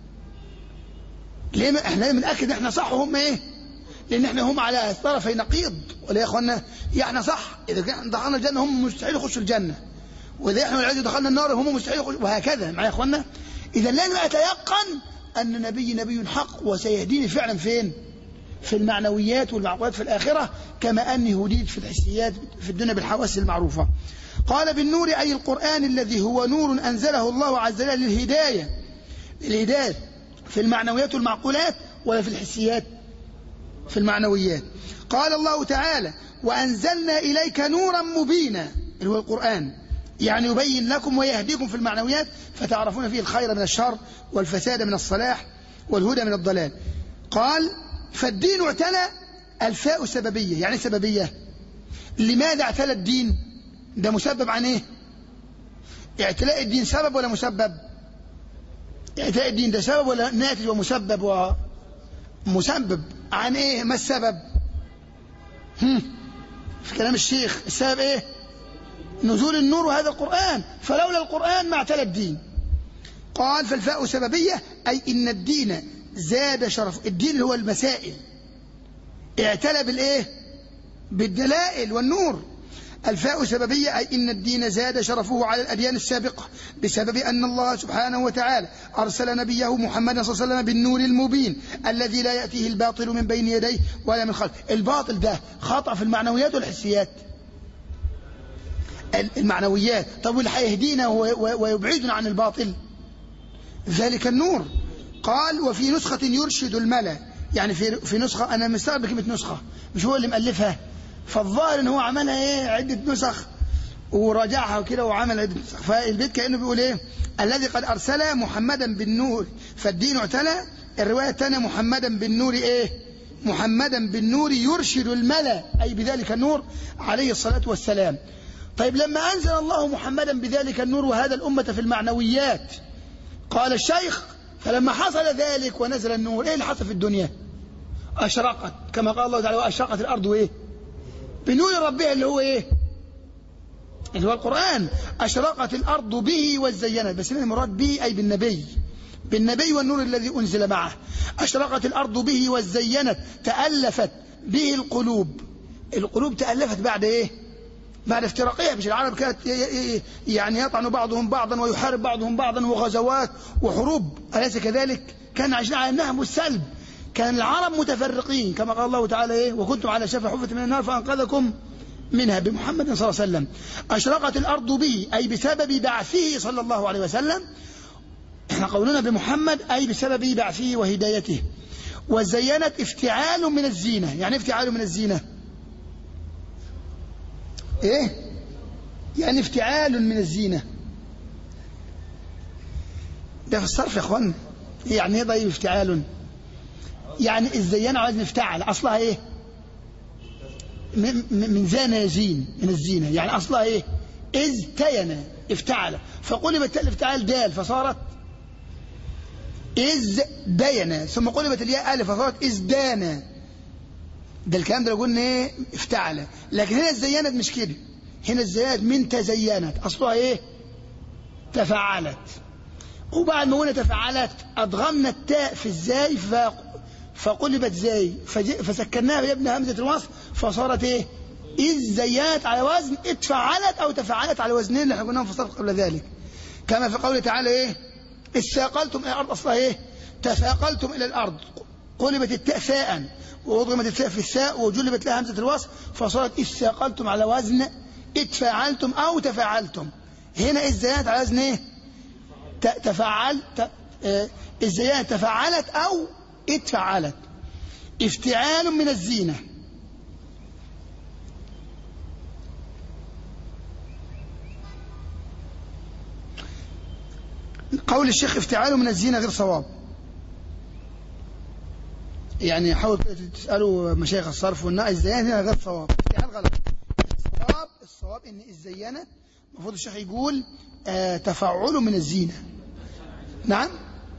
ليه ما إحنا بنأكد إحنا صح وهم إيه؟ لأن إحنا هم على طرفي نقيض. ولا يا إخوانا؟ يا إحنا صح إذا إحنا دخلنا الجنة هم مستحيل يخشوا الجنة، وإذا إحنا والعياذ دخلنا النار هم مستحيل يخشوا، وهكذا. معايا يا إخوانا؟ إذا لازم أتيقن أن نبي نبي حق وسيهديني فعلا فين؟ في المعنويات والمعقولات في الآخرة، كما أني هديت في الحسيات في الدنيا بالحواس المعروفة. قال بالنور أي القرآن الذي هو نور أنزله الله عز وجل للهداية. الهداية في المعنويات والمعقولات ولا في الحسيات؟ في المعنويات. قال الله تعالى وأنزلنا إليك نورا مبينا، اللي هو القرآن، يعني يبين لكم ويهديكم في المعنويات فتعرفون فيه الخير من الشر والفساد من الصلاح والهدى من الضلال. قال فالدين اعتلى، الفاء سببية. يعني سببية، لماذا اعتلى الدين؟ ده مسبب عن ايه؟ اعتلاء الدين سبب ولا مسبب؟ اعتلاء الدين ده سبب ولا ناتج ومسبب ومسبب عن ايه؟ ما السبب؟ هم في كلام الشيخ السبب ايه؟ نزول النور وهذا القرآن، فلولا القرآن ما اعتلى الدين. قال فالفاء سببية أي إن الدين زاد شرف. الدين اللي هو المسائل اعتلى بالايه؟ بالدلائل والنور. الفاء سببية أي إن الدين زاد شرفه على الأديان السابقة بسبب أن الله سبحانه وتعالى أرسل نبيه محمد صلى الله عليه وسلم بالنور المبين الذي لا يأتيه الباطل من بين يديه ولا من خلفه. الباطل ده خطأ في المعنويات والحسيات؟ المعنويات. طب واللي هيهدينا ويبعدنا عن الباطل؟ ذلك النور. قال وفي نسخة يرشد الملا، يعني في في نسخة، أنا مستغرب كلمة نسخة، مش هو اللي مؤلفها، فالظاهر ان هو عملها ايه عدة نسخ وراجعها وكده وعمل عدة نسخ. فالبيت كأنه بيقول ايه الذي قد أرسل محمدا بالنور فالدين اعتلى. الرواية الثانية محمدا بالنور ايه؟ محمدا بالنور يرشد الملا، أي بذلك النور عليه الصلاة والسلام. طيب لما أنزل الله محمدا بذلك النور وهذا الأمة في المعنويات، قال الشيخ فلما حصل ذلك ونزل النور ايه اللي حصل في الدنيا؟ أشرقت، كما قال الله تعالى وأشرقت الأرض وايه؟ بنور ربها اللي هو ايه؟ اللي هو القرآن. أشرقت الأرض به وزينت، بس المراد به أي بالنبي، بالنبي والنور الذي أنزل معه. أشرقت الأرض به وزينت، تألفت به القلوب. القلوب تألفت بعد ايه؟ بعد افتراقها. مش العرب كانت يعني يطعن بعضهم بعضا ويحارب بعضهم بعضا وغزوات وحروب، أليس كذلك؟ كان عايشين على النهم والسلب. كان العرب متفرقين كما قال الله تعالى ايه وكنتم على شفا حفرة من النار فأنقذكم منها بمحمد صلى الله عليه وسلم. أشرقت الأرض به أي بسبب بعثه صلى الله عليه وسلم. احنا قولنا بمحمد أي بسبب بعثه وهدايته. وزينت افتعال من الزينة. يعني افتعال من الزينة ايه؟ يعني افتعال من الزينة ده في الصرف يا اخوان. يعني ايه ضيب افتعال؟ يعني الزينة عايز نفتعل، أصلها إيه؟ من زين يزين، من الزينة، يعني أصلها إيه؟ ازتين افتعل، فقلبت الافتعال دال فصارت إذ دين، ثم قلبت الياء ألف فصارت إزدان. ده الكلام ده لو قلنا إيه افتعل. لكن هنا الزينت مش كده، هنا الزينت من تزينت، أصلها إيه تفعلت. وبعد ما قلنا تفعلت أضغمنا التاء في الزاي فقلبت زاي فسكناها بابن همزة الوصل فصارت إيه إذ زينت على وزن اتفعلت أو تفعلت على وزنين اللي احنا قلناهم في الصف قبل ذلك. كما في قوله تعالى إيه استثاقلتم إلى الأرض، أصلها إيه تثاقلتم إلى الأرض، قلبت التاء ثاء وأضغمت التاء في الثاء وجلبت لها همزة الوصل فصارت استثاقلتم على وزن اتفعلتم أو تفعلتم. هنا إذ زينت على وزن إيه تفعل اه الزينت تفعلت أو اتفعلت. افتعال من الزينة. قول الشيخ افتعال من الزينة غير صواب، يعني حاول تسألوا مشايخ الصرف والنقل الزينة هنا غير صواب، افتعال غلط. الصواب الصواب ان الزينة المفروض الشيخ يقول اه تفعل من الزينة. نعم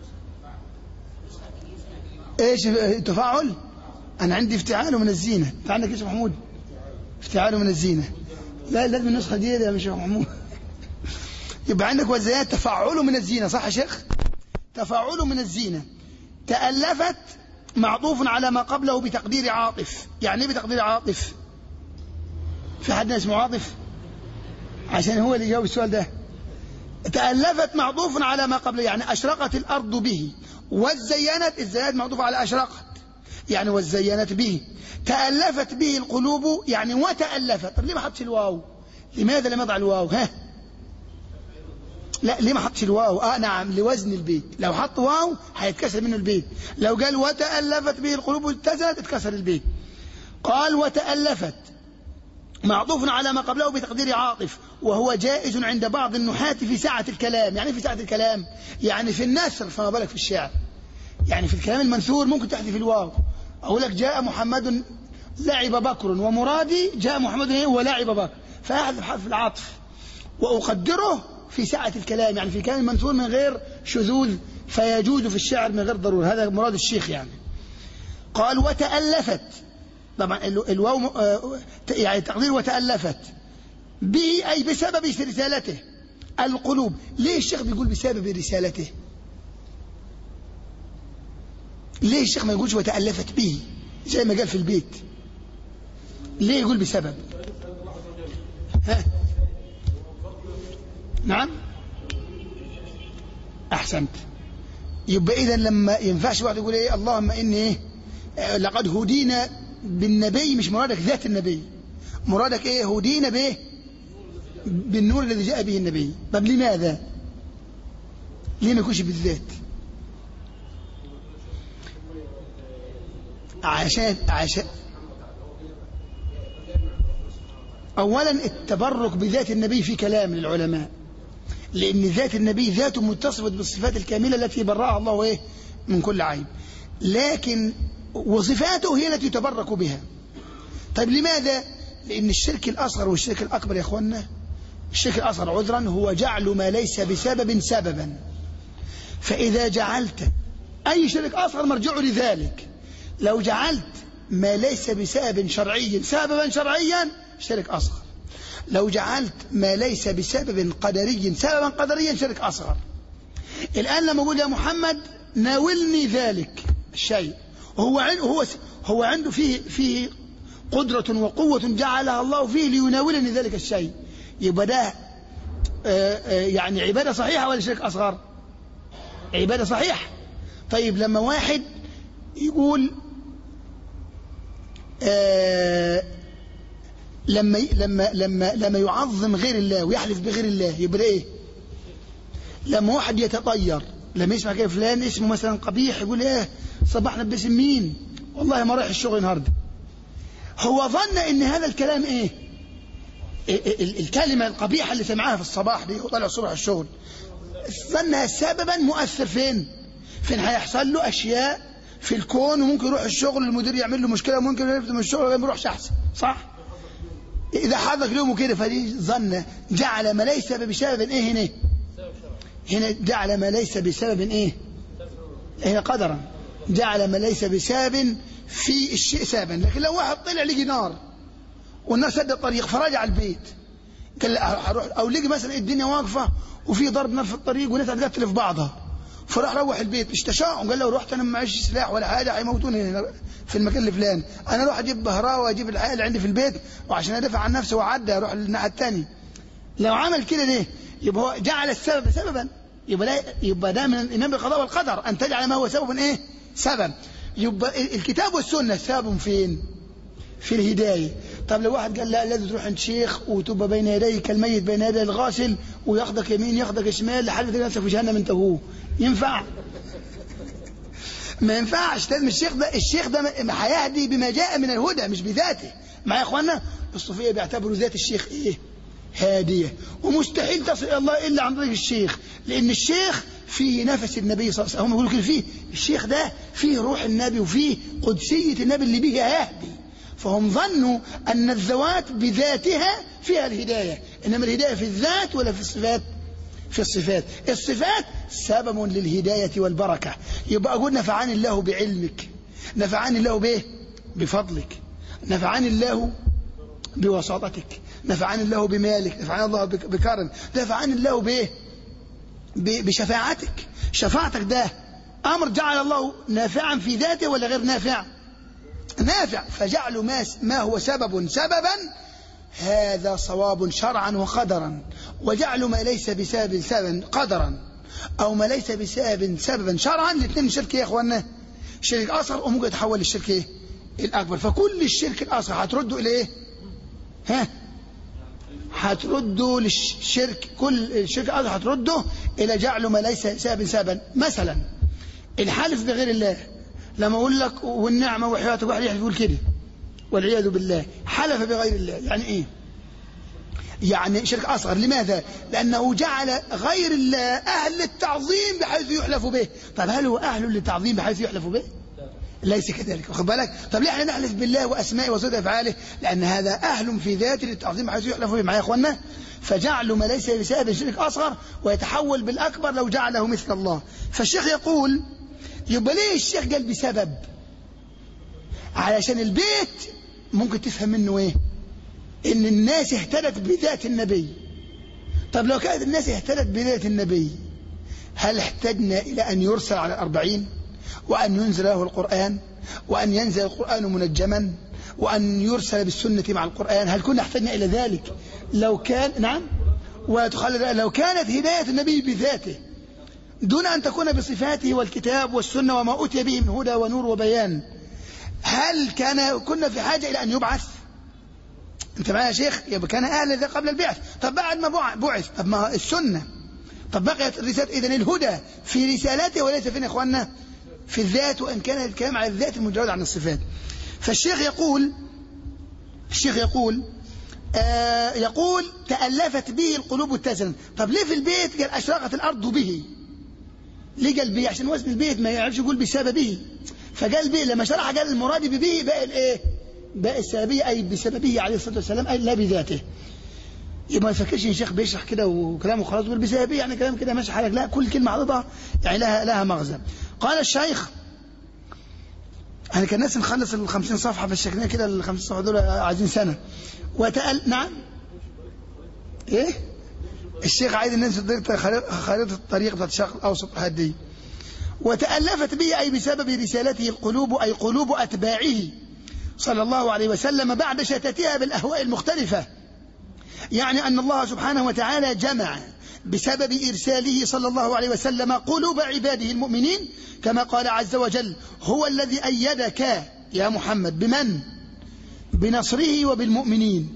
ايش تفاعل؟ انا عندي افتعال من الزينة. انت عندك ايش يا محمود؟ افتعال من الزينة. لا لازم النسخة دي يا مش محمود. يبقى عندك والزينات تفعل من الزينة، صح يا شيخ؟ تفعل من الزينة تألفت معطوف على ما قبله بتقدير عاطف. يعني ايه بتقدير عاطف؟ في حد اسمه عاطف؟ عشان هو اللي يجاوب السؤال ده. تألفت معطوف على ما قبله، يعني أشرقت الأرض به. والزينت الزينت معطوف على أشرقت، يعني والزينت به. تألفت به القلوب، يعني وتألفت. طب ليه ما حطش الواو؟ لماذا لم يضع الواو؟ ها لا ليه ما حطش الواو؟ اه نعم لوزن البيت. لو حط واو هيتكسر منه البيت. لو قال وتألفت به القلوب واتزنت اتكسر البيت. قال وتألفت معطوف على ما قبله بتقدير عاطف، وهو جائز عند بعض النحاة في سعة الكلام. يعني في سعة الكلام يعني في النثر، فما بالك في الشعر. يعني في الكلام المنثور ممكن تحذف الواو. أقول لك جاء محمد لعب بكر ومرادي جاء محمد ولعب بكر، فأحذف حرف العطف وأقدره في سعة الكلام، يعني في الكلام المنثور من غير شذوذ فيجوز في الشعر من غير ضرورة. هذا مراد الشيخ يعني. قال وتألفت، طبعا الواو يعني تقدير وتألفت به أي بسبب رسالته القلوب. ليه الشيخ بيقول بسبب رسالته؟ ليه الشيخ ما يقولش وتألفت به زي ما قال في البيت؟ ليه يقول بسبب؟ ها نعم أحسنت. يبقى إذا لما ينفعش واحد يقول إيه اللهم إني إيه لقد هدينا بالنبي، مش مرادك ذات النبي، مرادك إيه هدينا به بالنور الذي جاء به النبي. طب لماذا؟ ليه ما يكونش بالذات؟ عشان عشان أولا التبرك بذات النبي في كلام للعلماء، لأن ذات النبي ذات متصفة بالصفات الكاملة التي برأها الله إيه من كل عيب، لكن وصفاته هي التي يتبرك بها. طيب لماذا؟ لأن الشرك الأصغر والشرك الأكبر يا أخوانا، الشرك الأصغر عذرا هو جعل ما ليس بسبب سببا. فإذا جعلت أي شرك أصغر مرجعه لذلك. لو جعلت ما ليس بسبب شرعي سببا شرعيا شرك أصغر، لو جعلت ما ليس بسبب قدري سببا قدريا شرك أصغر. الآن لما أقول يا محمد ناولني ذلك الشيء، هو هو هو عنده فيه فيه قدرة وقوة جعلها الله فيه ليناولني ذلك الشيء، يبقى ده يعني عبادة صحيحة ولا شرك أصغر؟ عبادة صحيحة. طيب لما واحد يقول آه لما لما لما لما يعظم غير الله ويحلف بغير الله يبقى ايه؟ لما واحد يتطير، لما يسمع كده فلان اسمه مثلا قبيح يقول ايه صباحنا باسم مين؟ والله ما رايح الشغل النهارده. هو ظن ان هذا الكلام ايه؟ الكلمة القبيحة اللي سمعها في الصباح دي وطلع الصبح الشغل ظنها سببا مؤثر فين؟ فين هيحصل له أشياء في الكون، وممكن يروح الشغل المدير يعمل له مشكلة، وممكن يرفض من الشغل وما يروحش أحسن، صح؟ إذا حضرك اليوم كده فدي ظن جعل ما ليس بسبب إيه هنا؟ هنا جعل ما ليس بسبب إيه؟ هي قدرا، جعل ما ليس بسبب في الشيء سببا. لكن لو واحد طلع لقي نار والناس سد الطريق فرجع البيت قال هروح، او لقي مثلا الدنيا واقفه وفي ضرب نار في الطريق وناس هتقتل في بعضها، فراح روح البيت مش تشاؤم، قال لو رحت انا ما معيش سلاح ولا حاجه هيموتوني في المكان الفلاني، انا اروح اجيب بهراوه واجيب الحاجه اللي عندي في البيت وعشان ادافع عن نفسي وعدى اروح للناحيه الثانيه. لو عمل كده ليه؟ يبقى هو جعل السبب سببا، يبقى لا يبقى ده من الايمان بالقضاء والقدر، ان تجعل ما هو سبب ايه؟ سبب. يبقى الكتاب والسنه سبب فين؟ في الهدايه. طب لو واحد قال لا لازم تروح عند شيخ وتبقى بين يديه كالميت بين يدي الغاسل وياخدك يمين ياخدك شمال لحد ما تلاقي نفسك في جهنم انت وهو، ينفع؟ ما ينفعش. لازم الشيخ ده الشيخ ده هيهدي بما جاء من الهدى مش بذاته. معايا يا اخوانا؟ الصوفيه بيعتبروا ذات الشيخ ايه؟ هاديه، ومستحيل تصل الى الله الا عن طريق الشيخ، لان الشيخ فيه نفس النبي صلى الله عليه وسلم. هم بيقولوا كده فيه الشيخ ده فيه روح النبي وفيه قدسيه النبي اللي بيها يهدي. فهم ظنوا ان الذوات بذاتها فيها الهدايه، انما الهدايه في الذات ولا في الصفات؟ في الصفات. الصفات سبب للهداية والبركة. يبقى أقول نفعني الله بعلمك، نفعني الله به بفضلك، نفعني الله بوساطتك، نفعني الله بمالك، نفعني الله بكرم، نفعني الله به بشفاعتك. شفاعتك ده أمر جعل الله نافعا في ذاته ولا غير نافع؟ نافع. فجعل ما, ما هو سبب سببا هذا صواب شرعا وقدرا، وجعل ما ليس بسبب سببا قدرا أو ما ليس بسبب سببا شرعا، الاثنين شرك يا إخوانا، شرك أصغر وممكن يتحول للشرك إيه؟ الأكبر. فكل الشرك الأصغر هتردوا إلى إيه؟ ها؟ هتردوا للشرك، كل الشرك الأصغر هتردوا إلى جعل ما ليس سببا سببا. مثلا الحلف بغير الله، لما أقول لك والنعمة وحياتك واحد يقول كده والعياذ بالله حلف بغير الله، يعني إيه؟ يعني شرك أصغر. لماذا؟ لأنه جعل غير الله أهل للتعظيم بحيث يحلف به. طب هل هو أهل للتعظيم بحيث يحلف به؟ ليس كذلك. واخد بالك؟ طب ليه احنا نحلف بالله وأسمائه وصفاته أفعاله؟ لأن هذا أهل في ذاته للتعظيم بحيث يحلف به. معايا يا إخوانا؟ فجعل ما ليس بسبب شرك أصغر ويتحول بالأكبر لو جعله مثل الله. فالشيخ يقول يبقى ليه الشيخ قال بسبب؟ علشان البيت ممكن تفهم منه ايه؟ ان الناس اهتدت بذات النبي. طب لو كانت الناس اهتدت بذات النبي هل احتجنا الى ان يرسل على الاربعين وان ينزل له القرآن وان ينزل القرآن منجما وان يرسل بالسنة مع القرآن؟ هل كنا احتجنا الى ذلك لو كان نعم وتخلى لو كانت هداية النبي بذاته دون ان تكون بصفاته والكتاب والسنة وما أتي به من هدى ونور وبيان؟ هل كان كنا في حاجة إلى أن يبعث؟ أنت معايا يا شيخ؟ يبقى كان أهل ذا قبل البعث. طب بعد ما بعث طب ما السنة، طب بقيت الرسالة. إذن الهدى في رسالته وليس فين يا إخواننا؟ في الذات، وإن كان الكلام على الذات المجرد عن الصفات. فالشيخ يقول الشيخ يقول آه يقول تألفت به القلوب اتزنت. طب ليه في البيت قال أشرقت الأرض به؟ ليه قال به؟ عشان وزن البيت ما يعرفش يقول بسببه، فقال به. لما شرح قال المراد به بقى الايه؟ بقى السببيه، اي بسببه عليه الصلاه والسلام، اي لا بذاته. يبقى ما يفكرش ان الشيخ بيشرح كده وكلامه خلاص يقول بسببه يعني كلام كده ماشي حالك، لا، كل كلمه عرضها يعني لها لها مغزى. قال الشيخ انا كان ناس نخلص ال خمسين صفحه بالشكل كده، ال خمسين صفحه دول عايزين سنه. وتأل نعم ايه؟ الشيخ عايز الناس تدير خريطه الطريق بتاعت الشرق الاوسط هذه. وتألفت به أي بسبب رسالته القلوب، أي قلوب أتباعه صلى الله عليه وسلم بعد شتاتها بالأهواء المختلفة. يعني أن الله سبحانه وتعالى جمع بسبب إرساله صلى الله عليه وسلم قلوب عباده المؤمنين، كما قال عز وجل: هو الذي أيدك يا محمد بمن؟ بنصره وبالمؤمنين.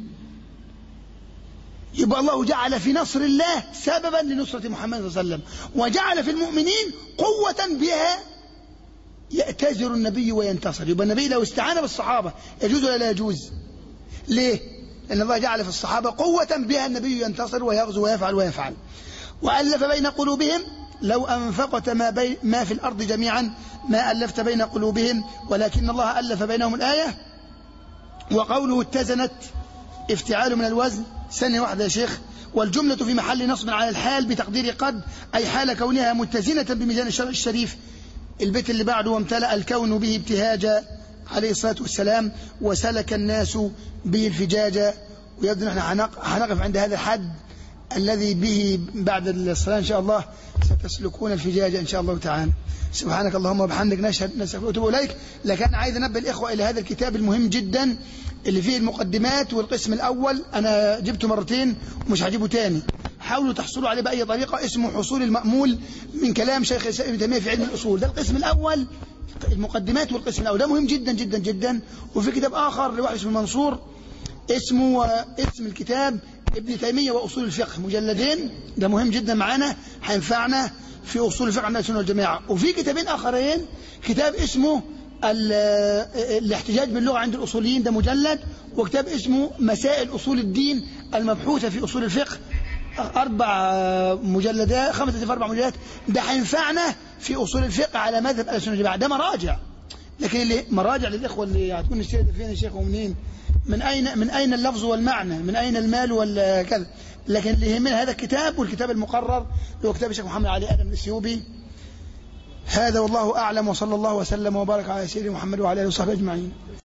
يبقى الله جعل في نصر الله سببا لنصرة محمد صلى الله عليه وسلم، وجعل في المؤمنين قوة بها يأتزر النبي وينتصر. يبقى النبي لو استعان بالصحابة يجوز ولا لا يجوز؟ ليه؟ لأن الله جعل في الصحابة قوة بها النبي ينتصر ويغزو ويفعل ويفعل. وألف بين قلوبهم لو أنفقت ما, بي ما في الأرض جميعا ما ألفت بين قلوبهم ولكن الله ألف بينهم. الآية. وقوله اتزنت افتعال من الوزن. ثانية واحدة يا شيخ. والجملة في محل نصب على الحال بتقدير قد، أي حال كونها متزنة بميزان الشرع الشريف. البيت اللي بعده وامتلأ الكون به ابتهاجا عليه الصلاة والسلام وسلك الناس به الفجاجا. ويبدو أن احنا هنقف عند هذا الحد الذي به بعد الصلاة إن شاء الله ستسلكون الفجاجة إن شاء الله تعالى. سبحانك اللهم وبحمدك نشهد نستغفرك ونتوب إليك. لكن عايز أنبه الإخوة إلى هذا الكتاب المهم جدا اللي فيه المقدمات والقسم الأول. أنا جبته مرتين ومش هجيبه تاني، حاولوا تحصلوا عليه بأي طريقة. اسمه حصول المأمول من كلام شيخ الإسلام ابن تيمية في علم الأصول. ده القسم الأول، المقدمات والقسم الأول، ده مهم جدا جدا جدا. وفي كتاب آخر لواحد اسمه منصور اسمه اسم الكتاب ابن تيمية وأصول الفقه، مجلدين، ده مهم جدا معانا، هينفعنا في أصول الفقه عند السنة والجماعة. وفي كتابين آخرين، كتاب اسمه الاحتجاج باللغة عند الأصوليين، ده مجلد، وكتاب اسمه مسائل أصول الدين المبحوثة في أصول الفقه، أربع مجلدات، خمسة في أربع مجلدات، ده هينفعنا في أصول الفقه على مذهب أهل السنة والجماعة. ده مراجع، لكن اللي مراجع للإخوة اللي هتكون الشيخ فين الشيخ ومنين، من أين من أين اللفظ والمعنى، من أين المال والكذا. لكن اللي يهمنا هذا الكتاب، والكتاب المقرر هو كتاب الشيخ محمد علي آدم الإثيوبي. هذا والله أعلم، وصلى الله وسلم وبارك على سيدنا محمد وعلى آله وصحبه أجمعين.